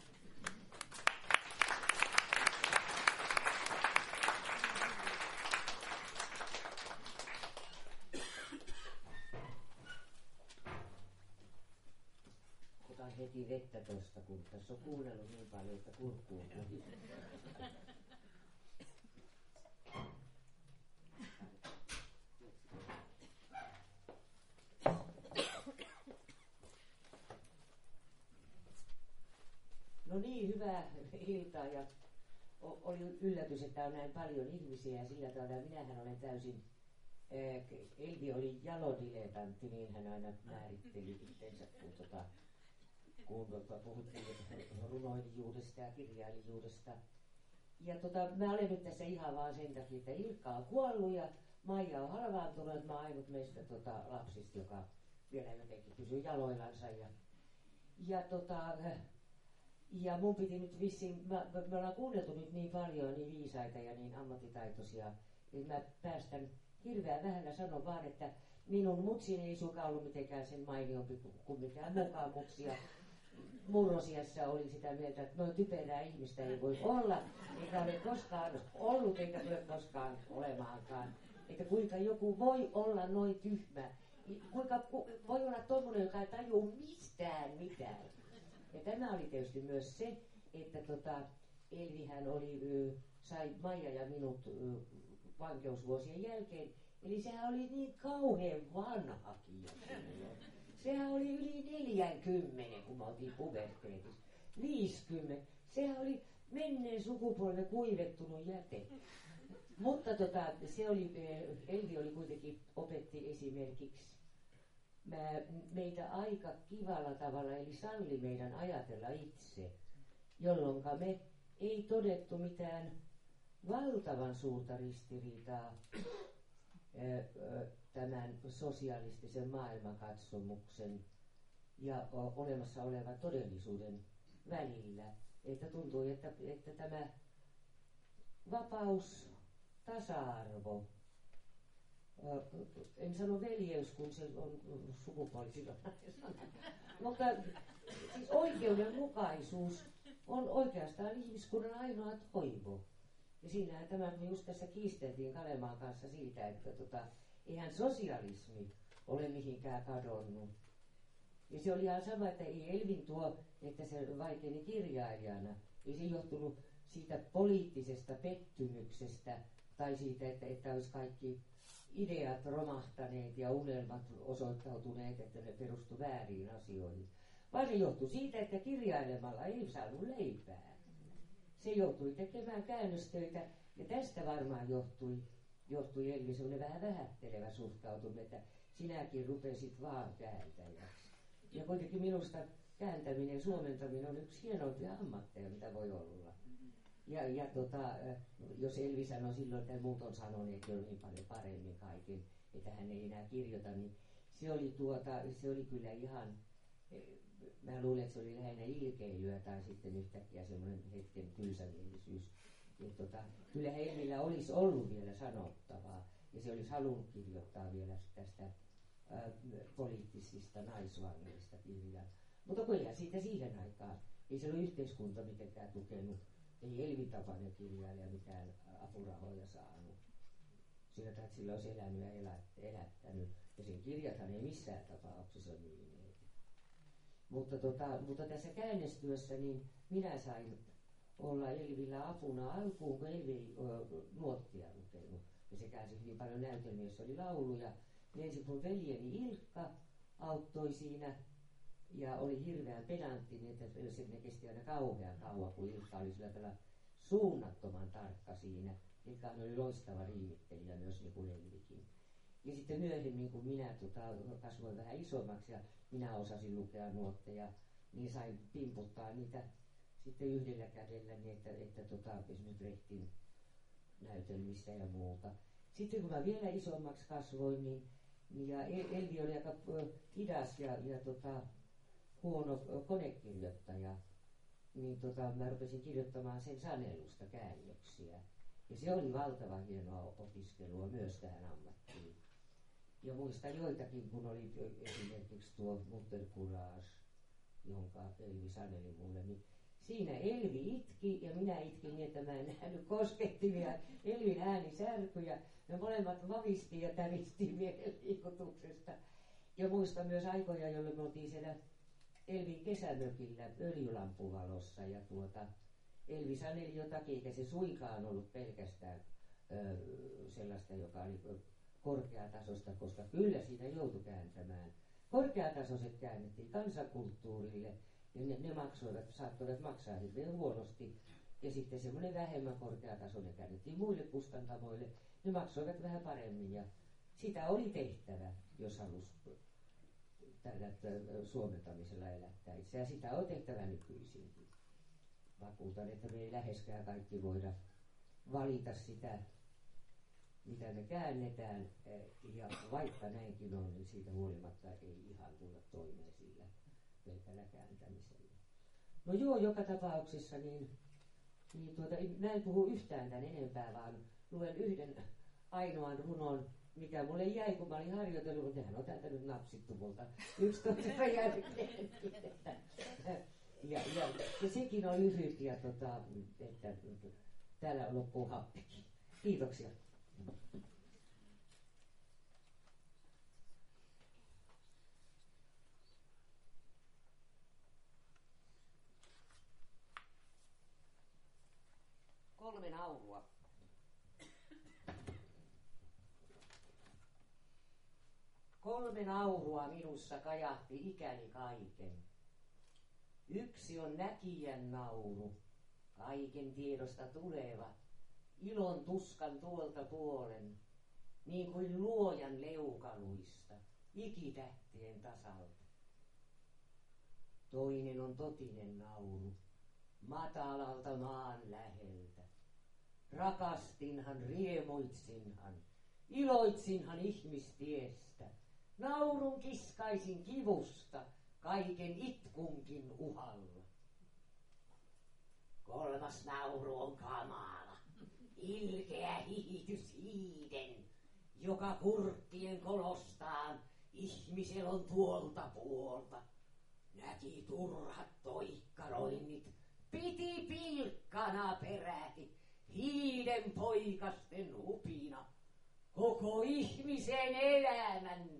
Otan heti vettä tosta, kun tässä on kuunnellut niin paljon, että kurkkuun on. No niin, hyvää iltaa, ja oli yllätys, että on näin paljon ihmisiä, ja sillä tavalla minähän olen täysin, äh, Elvi oli jalodiletantti, niin hän aina määritteli itsensä, kun, tota, kun tota, puhuttiin runoilijuudesta ja kirjailijuudesta. Ja tota, mä olen nyt tässä ihan vaan sen takia, että Ilkka on kuollut ja Maija on halvaantunut, että mä oon ainut meistä tota, lapsista, joka vielä jotenkin pysyy jaloillansa. Ja, ja tota... Ja mun piti nyt vissiin, mä, me ollaan kuunneltu nyt niin paljon, niin viisaita ja niin ammattitaitoisia, että mä päästän hirveän vähällä sanon vaan, että minun mutsini ei suinkaan ollut mitenkään sen mainiompi kuin mikään mukaan mutsia. Murrosiassa oli sitä mieltä, että noin typerää ihmistä ei voi olla, eikä ole koskaan ollut, eikä tule koskaan olemaankaan. Että kuinka joku voi olla noin tyhmä, kuinka voi olla tommoinen, joka ei tajua mistään mitään. Ja tämä oli tietysti myös se, että tota, Elvihän oli, ö, sai Maija ja minut ö, vankeusvuosien jälkeen. Eli sehän oli niin kauhean vanhakin. Sehän oli yli neljäkymmentä, kun mä oltiin puberteetissa. viisikymmentä. Sehän oli menneen sukupolven kuivettunut jäte. Mutta tota, se oli, Elvi oli kuitenkin opetti esimerkiksi Mä, meitä aika kivalla tavalla, eli salli meidän ajatella itse, jolloin me ei todettu mitään valtavan suurta ristiriitaa tämän sosialistisen maailmankatsomuksen ja olemassa olevan todellisuuden välillä. Että tuntui, että, että tämä vapaus, tasa-arvo, en sano veljeys, kun se on sukupuolisidonnainen sana, mutta siis oikeudenmukaisuus on oikeastaan ihmiskunnan ainoa toivo. Ja siinähän tämä me just tässä kiisteltiin Kalemaan kanssa siitä, että tota, eihän sosialismi ole mihinkään kadonnut. Ja se oli ihan sama, että ei Elvin tuo, että se vaikeni kirjailijana, ei se johtunut siitä poliittisesta pettymyksestä tai siitä, että, että olisi kaikki ideat romahtaneet ja unelmat osoittautuneet, että ne perustu vääriin asioihin. Vaan se johtui siitä, että kirjailemalla ei saanut leipää. Se joutui tekemään käännöstöitä ja tästä varmaan johtui, johtui Elvi sellainen vähän vähättelevä suhtautuminen, että sinäkin rupesit vaan kääntäjäksi. Ja kuitenkin minusta kääntäminen, suomentaminen on yksi hienompia ammatteja, mitä voi olla. Ja, ja tota, jos Elvi sanoi silloin, että muut on sanoneet jo niin paljon paremmin kaiken, että hän ei enää kirjoita, niin se oli, tuota, se oli kyllä ihan, mä luulen, että se oli lähinnä ilkeilyä tai sitten yhtäkkiä semmoinen hetken tylsämielisyys. Ja tota, kyllä Elvillä olisi ollut vielä sanottavaa, ja se olisi halunnut kirjoittaa vielä tästä ää, poliittisista naisvangeista kirjaa. Mutta kun eihän siitä siihen aikaan, ei se ole yhteiskunta mitenkään tukenut, ei Elvi-tapainen kirjailija mitään apurahoja saanut. Sillä että sillä olisi elänyt ja elä, elättänyt, ja sen kirjathan ei missään tapauksessa myyneet. Mutta, tota, mutta tässä käännestyössä niin minä sain olla Elvillä apuna alkuun, kun Elvi ei nuottia lukenut. Ja se käänsi hyvin paljon näytelmiä, jossa oli lauluja. Ensin kun veljeni Ilkka auttoi siinä, ja oli hirveän pedanttinen, että se ne kesti aina kauhean kauan, kun Ilkka oli sillä tavalla suunnattoman tarkka siinä. Ilkka oli loistava riimittelijä myös niin kuin Elvikin. Ja sitten myöhemmin, kun minä tota, kasvoin vähän isommaksi ja minä osasin lukea nuotteja, niin sain pimputtaa niitä sitten yhdellä kädellä, niin että, että tota, esimerkiksi Brechtin näytelmissä ja muuta. Sitten kun mä vielä isommaksi kasvoin, niin, niin ja Elvi oli aika hidas ja, ja tota, huono konekirjoittaja, niin tota, mä rupesin kirjoittamaan sen sanelusta käännöksiä. Ja se oli valtavan hienoa opiskelua myös tähän ammattiin. Ja muistan joitakin, kun oli esimerkiksi tuo Mutter Courage, jonka Elvi saneli mulle, niin siinä Elvi itki ja minä itkin niin, että mä en nähnyt koskettimia. Elvin ääni särkyi ja me molemmat vavistiin ja täristiin mielenliikutuksesta. Ja muistan myös aikoja, jolloin me oltiin siellä Elvin kesämökillä öljylampuvalossa ja tuota, Elvi saneli jotakin, eikä se suinkaan ollut pelkästään ö, sellaista, joka oli korkeatasosta, koska kyllä siinä joutui kääntämään. Korkeatasoiset käännettiin kansakulttuurille ja ne, ne maksoivat, saattoivat maksaa hirveän huonosti. Ja sitten semmoinen vähemmän korkeatasoinen käännettiin muille kustantamoille, ne maksoivat vähän paremmin ja sitä oli tehtävä, jos halusi tällä suomentamisella elättää itse. Ja sitä on tehtävä nykyisinkin. Vakuutan, että me ei läheskään kaikki voida valita sitä, mitä me käännetään, ja vaikka näinkin on, niin siitä huolimatta ei ihan tulla toimeen sillä pelkällä kääntämisellä. No joo, joka tapauksessa, niin, niin tuota, mä en puhu yhtään tämän enempää, vaan luen yhden ainoan runon, mikä mulle jäi, kun mä olin harjoitellut, mutta nehän on täältä nyt napsittu multa yksi toisesta jälkeen. Ja, ja, ja sekin on lyhyt, ja tota, että täällä loppuu happikin. Kiitoksia. Kolme naurua. Kolme naurua minussa kajahti ikäni kaiken. Yksi on näkijän nauru, kaiken tiedosta tuleva, ilon tuskan tuolta puolen, niin kuin luojan leukaluista, ikitähtien tasalta. Toinen on totinen nauru, matalalta maan läheltä. Rakastinhan, riemuitsinhan, iloitsinhan ihmistiestä, naurun kiskaisin kivusta, kaiken itkunkin uhalla. Kolmas nauru on kamala, ilkeä hihitys hiiden, joka kurkkien kolostaan ihmiselon tuolta puolta. Näki turhat toikkaroinnit, piti pilkkana peräti, hiiden poikasten hupina, koko ihmisen elämän.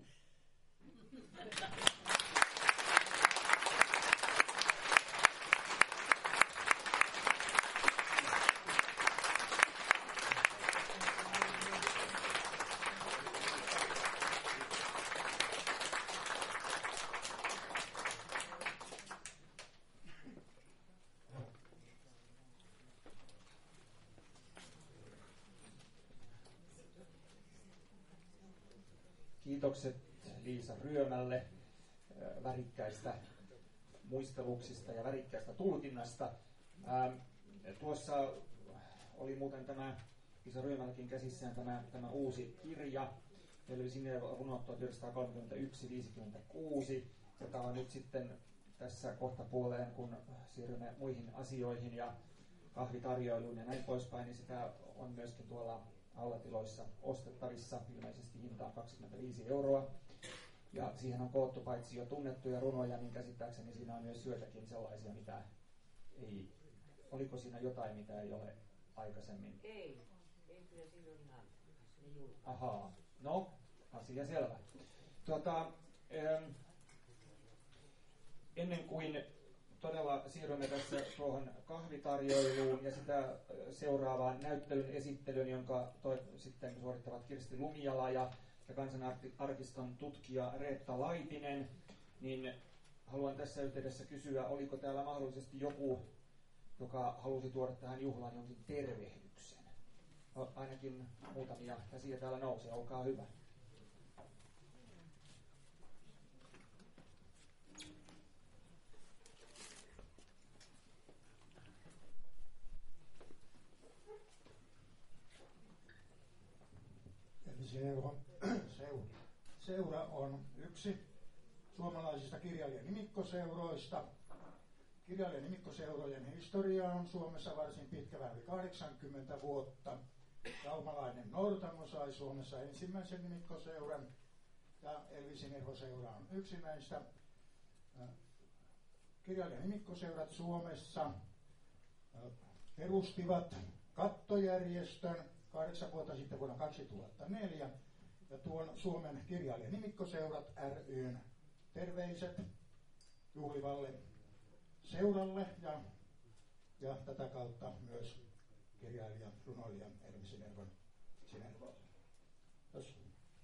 Kiitokset Liisa Ryömälle värikkäistä muisteluksista ja värikkäästä tulkinnasta. Ää, tuossa oli muuten tämä Isa Ryömälläkin käsissään tämä, tämä uusi kirja, Elvi Sinervo runot tuhatyhdeksänsataakolmekymmentäyksi viisikymmentäkuusi, joka on nyt sitten tässä kohta puoleen, kun siirrymme muihin asioihin ja kahvitarjoiluun ja näin poispäin, niin sitä on myöskin tuolla aulatiloissa ostettavissa, ilmeisesti hinta on kaksikymmentäviisi euroa. Ja siihen on koottu paitsi jo tunnettuja runoja, niin käsittääkseni siinä on myös joitakin sellaisia, mitä ei, oliko siinä jotain, mitä ei ole aikaisemmin? Ei, ei kyllä siinä on ihan ne julkaisu. Ahaa, no, asia selvä. Tuota, ähm, ennen kuin todella siirrymme tässä tuohon kahvitarjoiluun ja sitä seuraavaan näyttelyn esittelyyn, jonka toi, sitten suorittavat Kirsti Lumiala ja, ja Kansanarkiston tutkija Reetta Laitinen, niin haluan tässä yhteydessä kysyä, oliko täällä mahdollisesti joku, joka halusi tuoda tähän juhlaan jonkin tervehdyksen? No, ainakin muutamia käsiä täällä nousee, olkaa hyvä. Seura, seura on yksi suomalaisista kirjailijanimikkoseuroista. Kirjailijanimikkoseurojen historia on Suomessa varsin pitkä, vähän kahdeksankymmentä vuotta. Raumalainen Nortamo sai Suomessa ensimmäisen nimikkoseuran ja Elvi Sinervo-seura on yksi näistä. Kirjailijanimikkoseurat Suomessa perustivat kattojärjestön kahdeksan vuotta sitten vuonna kaksituhattaneljä, ja tuon Suomen kirjailijanimikkoseurat ry:n terveiset juhlivalle seuralle ja, ja tätä kautta myös kirjailijan, runoilijan Elvi Sinervon Sinervolle. Kiitos.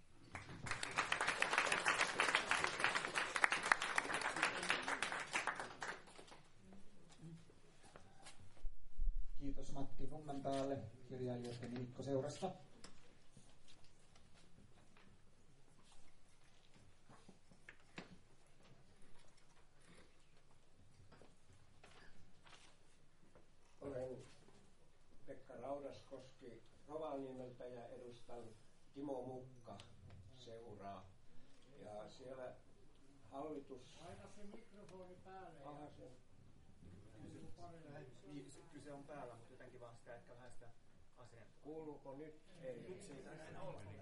Kiitos Matti Nummenpäälle kirjailijoiden nimikkoseurasta. Olen Pekka Raudaskoski Rovaniemeltä ja edustan Timo Mukka-seuraa. Ja siellä hallitus... Aina se mikrofoni päälle. Aha, se. Niin, kyse on päällä, mutta jotenkin vaan sitä ehkä vähän sitä asentaa. Kuuluuko nyt? Ei. Nyt siitä näin olkoon.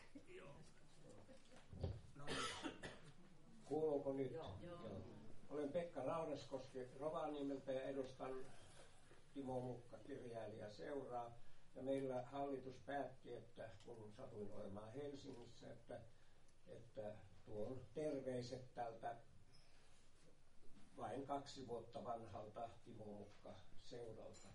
Kuuluuko nyt? Joo. Joo. Olen Pekka Raudaskoski Rovaniemeltä ja edustan Timo Mukka kirjailijaseuraa. Ja meillä hallitus päätti, että kun satuin olemaan Helsingissä, että, että tuon terveiset tältä vain kaksi vuotta vanhalta Timo Mukka-seuralta.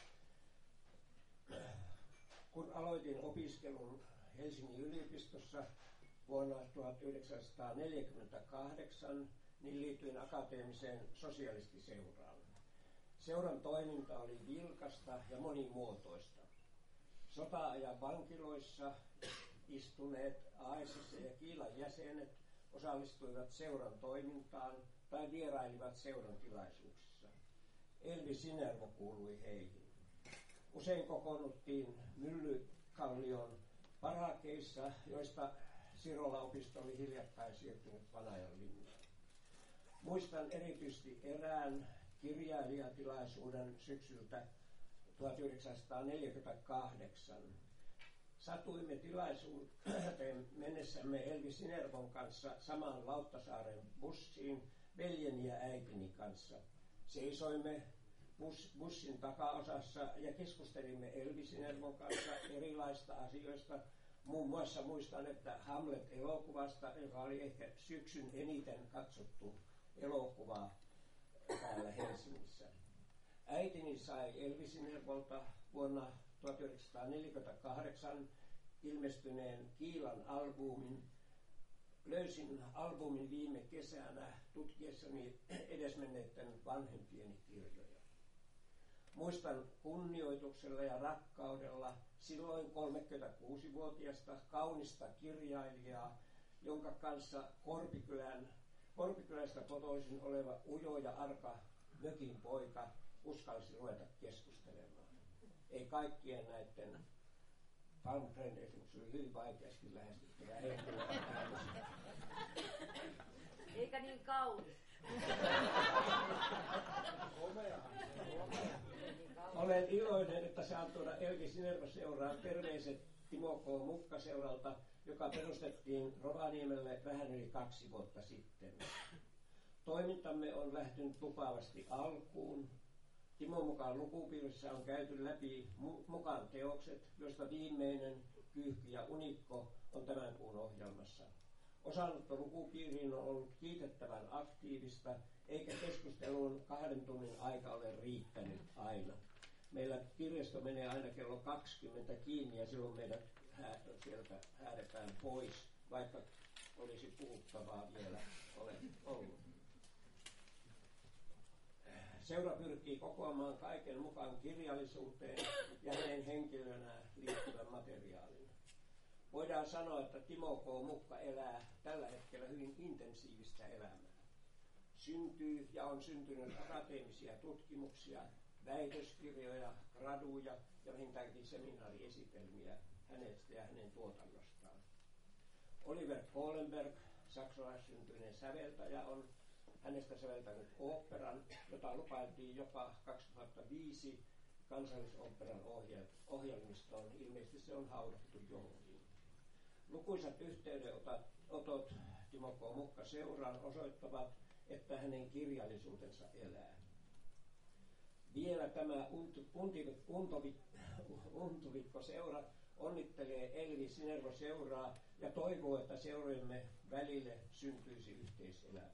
Kun aloitin opiskelun Helsingin yliopistossa vuonna tuhatyhdeksänsataaneljäkymmentäkahdeksan, niin liityin akateemiseen sosialistiseuraan. Seuran toiminta oli vilkasta ja monimuotoista. Sota-ajan vankiloissa istuneet A S S ja Kiilan jäsenet osallistuivat seuran toimintaan tai vierailivat seuran tilaisuuksissa. Elvi Sinervo kuului heihin. Usein kokoonnuttiin Myllykallion parakeissa, joista Sirola-opisto oli hiljattain siirtynyt Vanajanlinnaan. Muistan erityisesti erään kirjailijatilaisuuden syksyltä tuhatyhdeksänsataaneljäkymmentäkahdeksan. Satuimme tilaisuuteen mennessämme Elvi Sinervon kanssa samaan Lauttasaaren bussiin veljeni ja äitini kanssa. Seisoimme bus, bussin takaosassa ja keskustelimme Elvi Sinervon kanssa erilaista asioista. Muun muassa muistan, että Hamlet-elokuvasta, joka oli ehkä syksyn eniten katsottu elokuva täällä Helsingissä. Äitini sai Elvi Sinervolta vuonna tuhatyhdeksänsataaneljäkymmentäkahdeksan ilmestyneen Kiilan albumin. Löysin albumin viime kesänä tutkiessani edesmenneiden vanhempieni kirjoja. Muistan kunnioituksella ja rakkaudella silloin kolmekymmentäkuusivuotiasta kaunista kirjailijaa, jonka kanssa Korpikylän Korpikylästä kotoisin oleva ujo ja arka mökin poika uskalsi ruveta keskustelemaan. Ei kaikkien näiden Palmgren esimerkiksi oli hyvin vaikeasti lähestyttävä henkilö. Eikä niin kaunis. Olen iloinen, että saan tuoda Elvi Sinerva-seuraan terveiset Timo K. Mukka-seuralta, joka perustettiin Rovaniemelle vähän yli kaksi vuotta sitten. Toimintamme on lähtenyt lupaavasti alkuun. Timon mukaan lukupiirissä on käyty läpi mu- mukaan teokset, joista viimeinen, Kyyhky ja Unikko, on tämän kuun ohjelmassa. Osanotto lukupiiriin on ollut kiitettävän aktiivista, eikä keskusteluun kahden tunnin aika ole riittänyt aina. Meillä kirjasto menee aina kello kaksikymmentä kiinni ja silloin meidät hää, sieltä häädetään pois, vaikka olisi puhuttavaa vielä ole ollut. Seura pyrkii kokoamaan kaiken mukaan kirjallisuuteen ja hänen henkilönään liittyvän materiaalin. Voidaan sanoa, että Timo K. Mukka elää tällä hetkellä hyvin intensiivistä elämää. Syntyy ja on syntynyt akateemisia tutkimuksia, väitöskirjoja, graduja ja vähintäänkin seminaariesitelmiä hänestä ja hänen tuotannostaan. Oliver Kohlenberg, saksalaissyntyinen säveltäjä, on hänestä säveltänyt oopperan, jota lupailtiin jopa kaksituhattaviisi Kansallisoopperan ohjelmistoon. Ilmeisesti se on haudattu johonkin. Lukuisat yhteydenotot Timo K. Mukka-seuraan osoittavat, että hänen kirjallisuutensa elää. Vielä tämä Untuvikko-seura onnittelee Elvi Sinervo-seuraa ja toivoo, että seurojemme välille syntyisi yhteiselämä.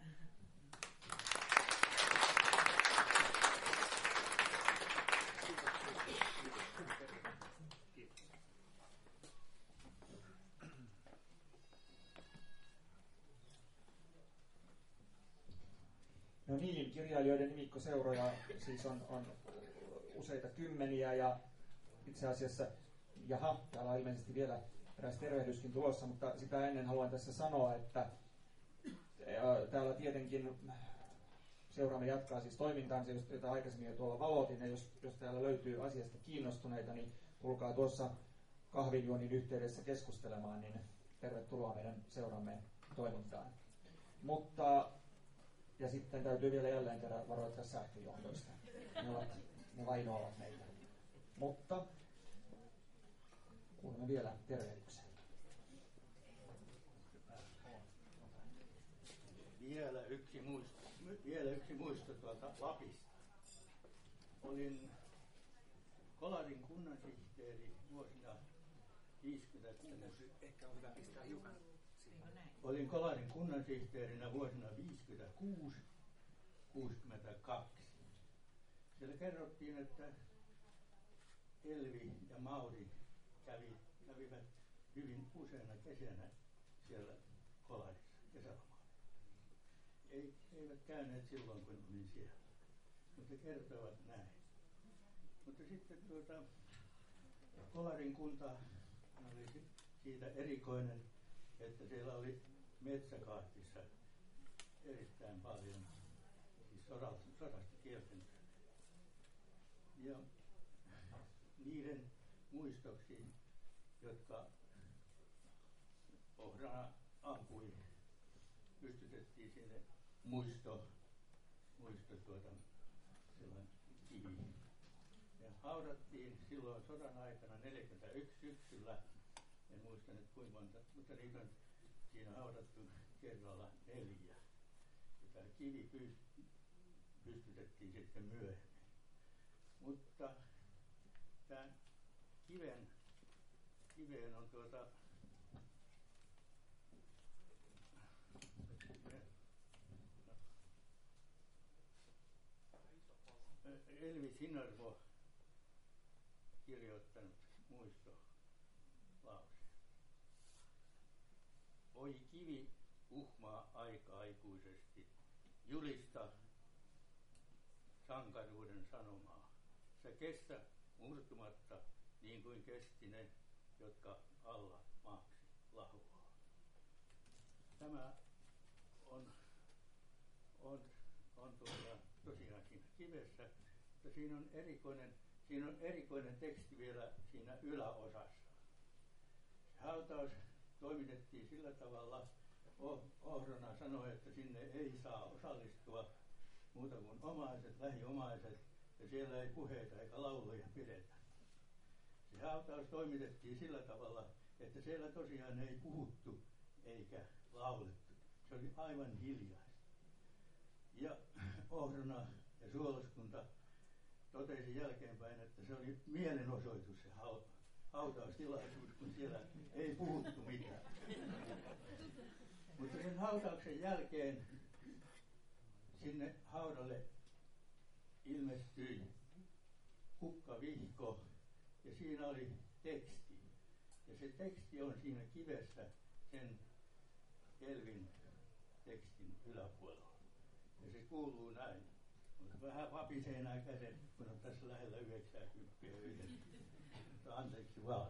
No niin, kirjailijoiden nimikkoseuroja siis on, on useita kymmeniä ja itse asiassa, jaha, täällä on ilmeisesti vielä eräs tervehdyskin tulossa, mutta sitä ennen haluan tässä sanoa, että täällä tietenkin seuraamme jatkaa siis toimintaansa, jota aikaisemmin jo tuolla valotin, ja jos, jos täällä löytyy asiasta kiinnostuneita, niin tulkaa tuossa kahvinjuonnin yhteydessä keskustelemaan, niin tervetuloa meidän seuramme toimintaan. Mutta ja sitten täytyy vielä jälleen kerran varoittaa sähköjohdoista. Ne, ovat, ne vainoavat meitä. Mutta kuulemme vielä tervehdyksen. Vielä yksi muisto, vielä yksi muisto tuolta Lapista. Olin Kolarin kunnansihteeri vuosina viisikymmentäkuusi. Ehkä on hyvä pistää hiukan. Olin Kolarin kunnansihteerinä vuosina viisikymmentäkuusi kuusikymmentäkaksi. Siellä kerrottiin, että Elvi ja Mauri kävi, kävivät hyvin useana kesänä siellä Kolarissa kesälomalla. Ei, eivät käyneet silloin, kun olin siellä, mutta kertoivat näin. Mutta sitten tuota, Kolarin kunta oli siitä erikoinen, että siellä oli Metsäkahtissa erittäin paljon siis sodasta, sodasta kieltänyt. Ja niiden muistoksi, jotka Ohrana ampui, pystytettiin sinne muisto, muisto tuota, sellainen kivi. Ja haudattiin silloin sodan aikana neljäkymmentäyksi syksyllä. En muista nyt kuinka monta, mutta niitä on siinä haudattu kerralla neljä. Ja tämä kivi pystytettiin sitten myöhemmin. Mutta tämän kiven, kiveen on tuota Elvi Sinervo kirjoittanut muisto. Oi kivi uhmaa aika-aikuisesti, julista sankaruuden sanomaa. Sä kestä murtumatta niin kuin kesti ne, jotka alla maaksi lahoaa. Tämä on on, on tuota, tosiaan siinä kivessä, mutta siinä on erikoinen, siinä on erikoinen teksti vielä siinä yläosassa. Se hautaus toimitettiin sillä tavalla, Ohrona sanoi, että sinne ei saa osallistua muuta kuin omaiset, lähiomaiset, ja siellä ei puheita eikä lauluja pidetä. Se hautaus toimitettiin sillä tavalla, että siellä tosiaan ei puhuttu eikä laulettu. Se oli aivan hiljaista. Ja Ohrona ja suolaskunta totesi jälkeenpäin, että se oli mielenosoitus se hautaustilaisuus, kun siellä ei puhuttu mitään. Mutta sen hautauksen jälkeen sinne haudalle ilmestyi kukkavihko ja siinä oli teksti. Ja se teksti on siinä kivessä sen Elvin tekstin yläpuolella. Ja se kuuluu näin. Mutta vähän vapisee nämä kädet, kun on tässä lähellä yhdeksänkymmentä yhden. Mutta anteeksi vaan.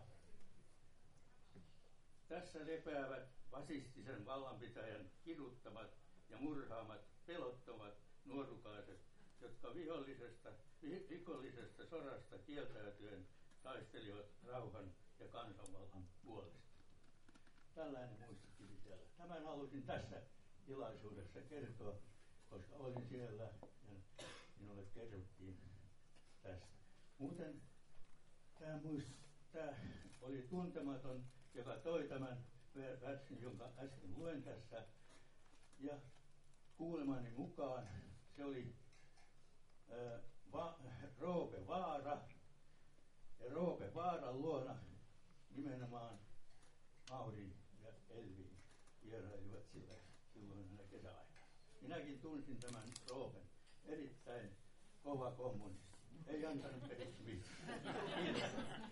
Tässä lepäävät fasistisen vallanpitäjän kiduttamat ja murhaamat, pelottomat nuorukaiset, jotka vihollisesta, rikollisesta sodasta kieltäytyen taistelivat rauhan ja kansanvallan puolesta. Tällainen muistokivi siellä. Tämän halusin tässä tilaisuudessa kertoa, koska olin siellä ja minulle kerrottiin tästä. Muuten tämä, muist, tämä oli tuntematon, joka toi tämän versin, jonka äsken luen tässä. Ja kuulemani mukaan se oli ää, va, Roope Vaara. Ja Roope Vaaran luona nimenomaan Mauri ja Elvi vierailivat sillä silloin kesäaikana. Minäkin tunsin tämän Roopen, erittäin kova kommunisti. Ei antanut periksi missään. Kiitos.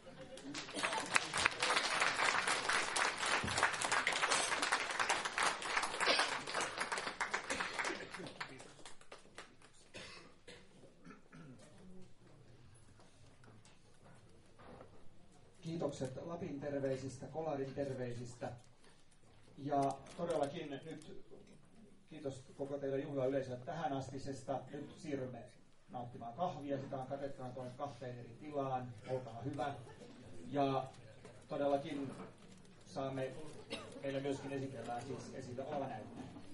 Kiitokset Lapin terveisistä, Kolarin terveisistä. Ja todellakin nyt kiitos koko teille juhlayleisölle tähän astisesta. Nyt siirrymme nauttimaan kahvia. Sitä on katettuna tuonne kahteen eri tilaan. Olkaa hyvä. Ja todellakin saamme, meillä myöskin esitellään siis esitä alanäyttö.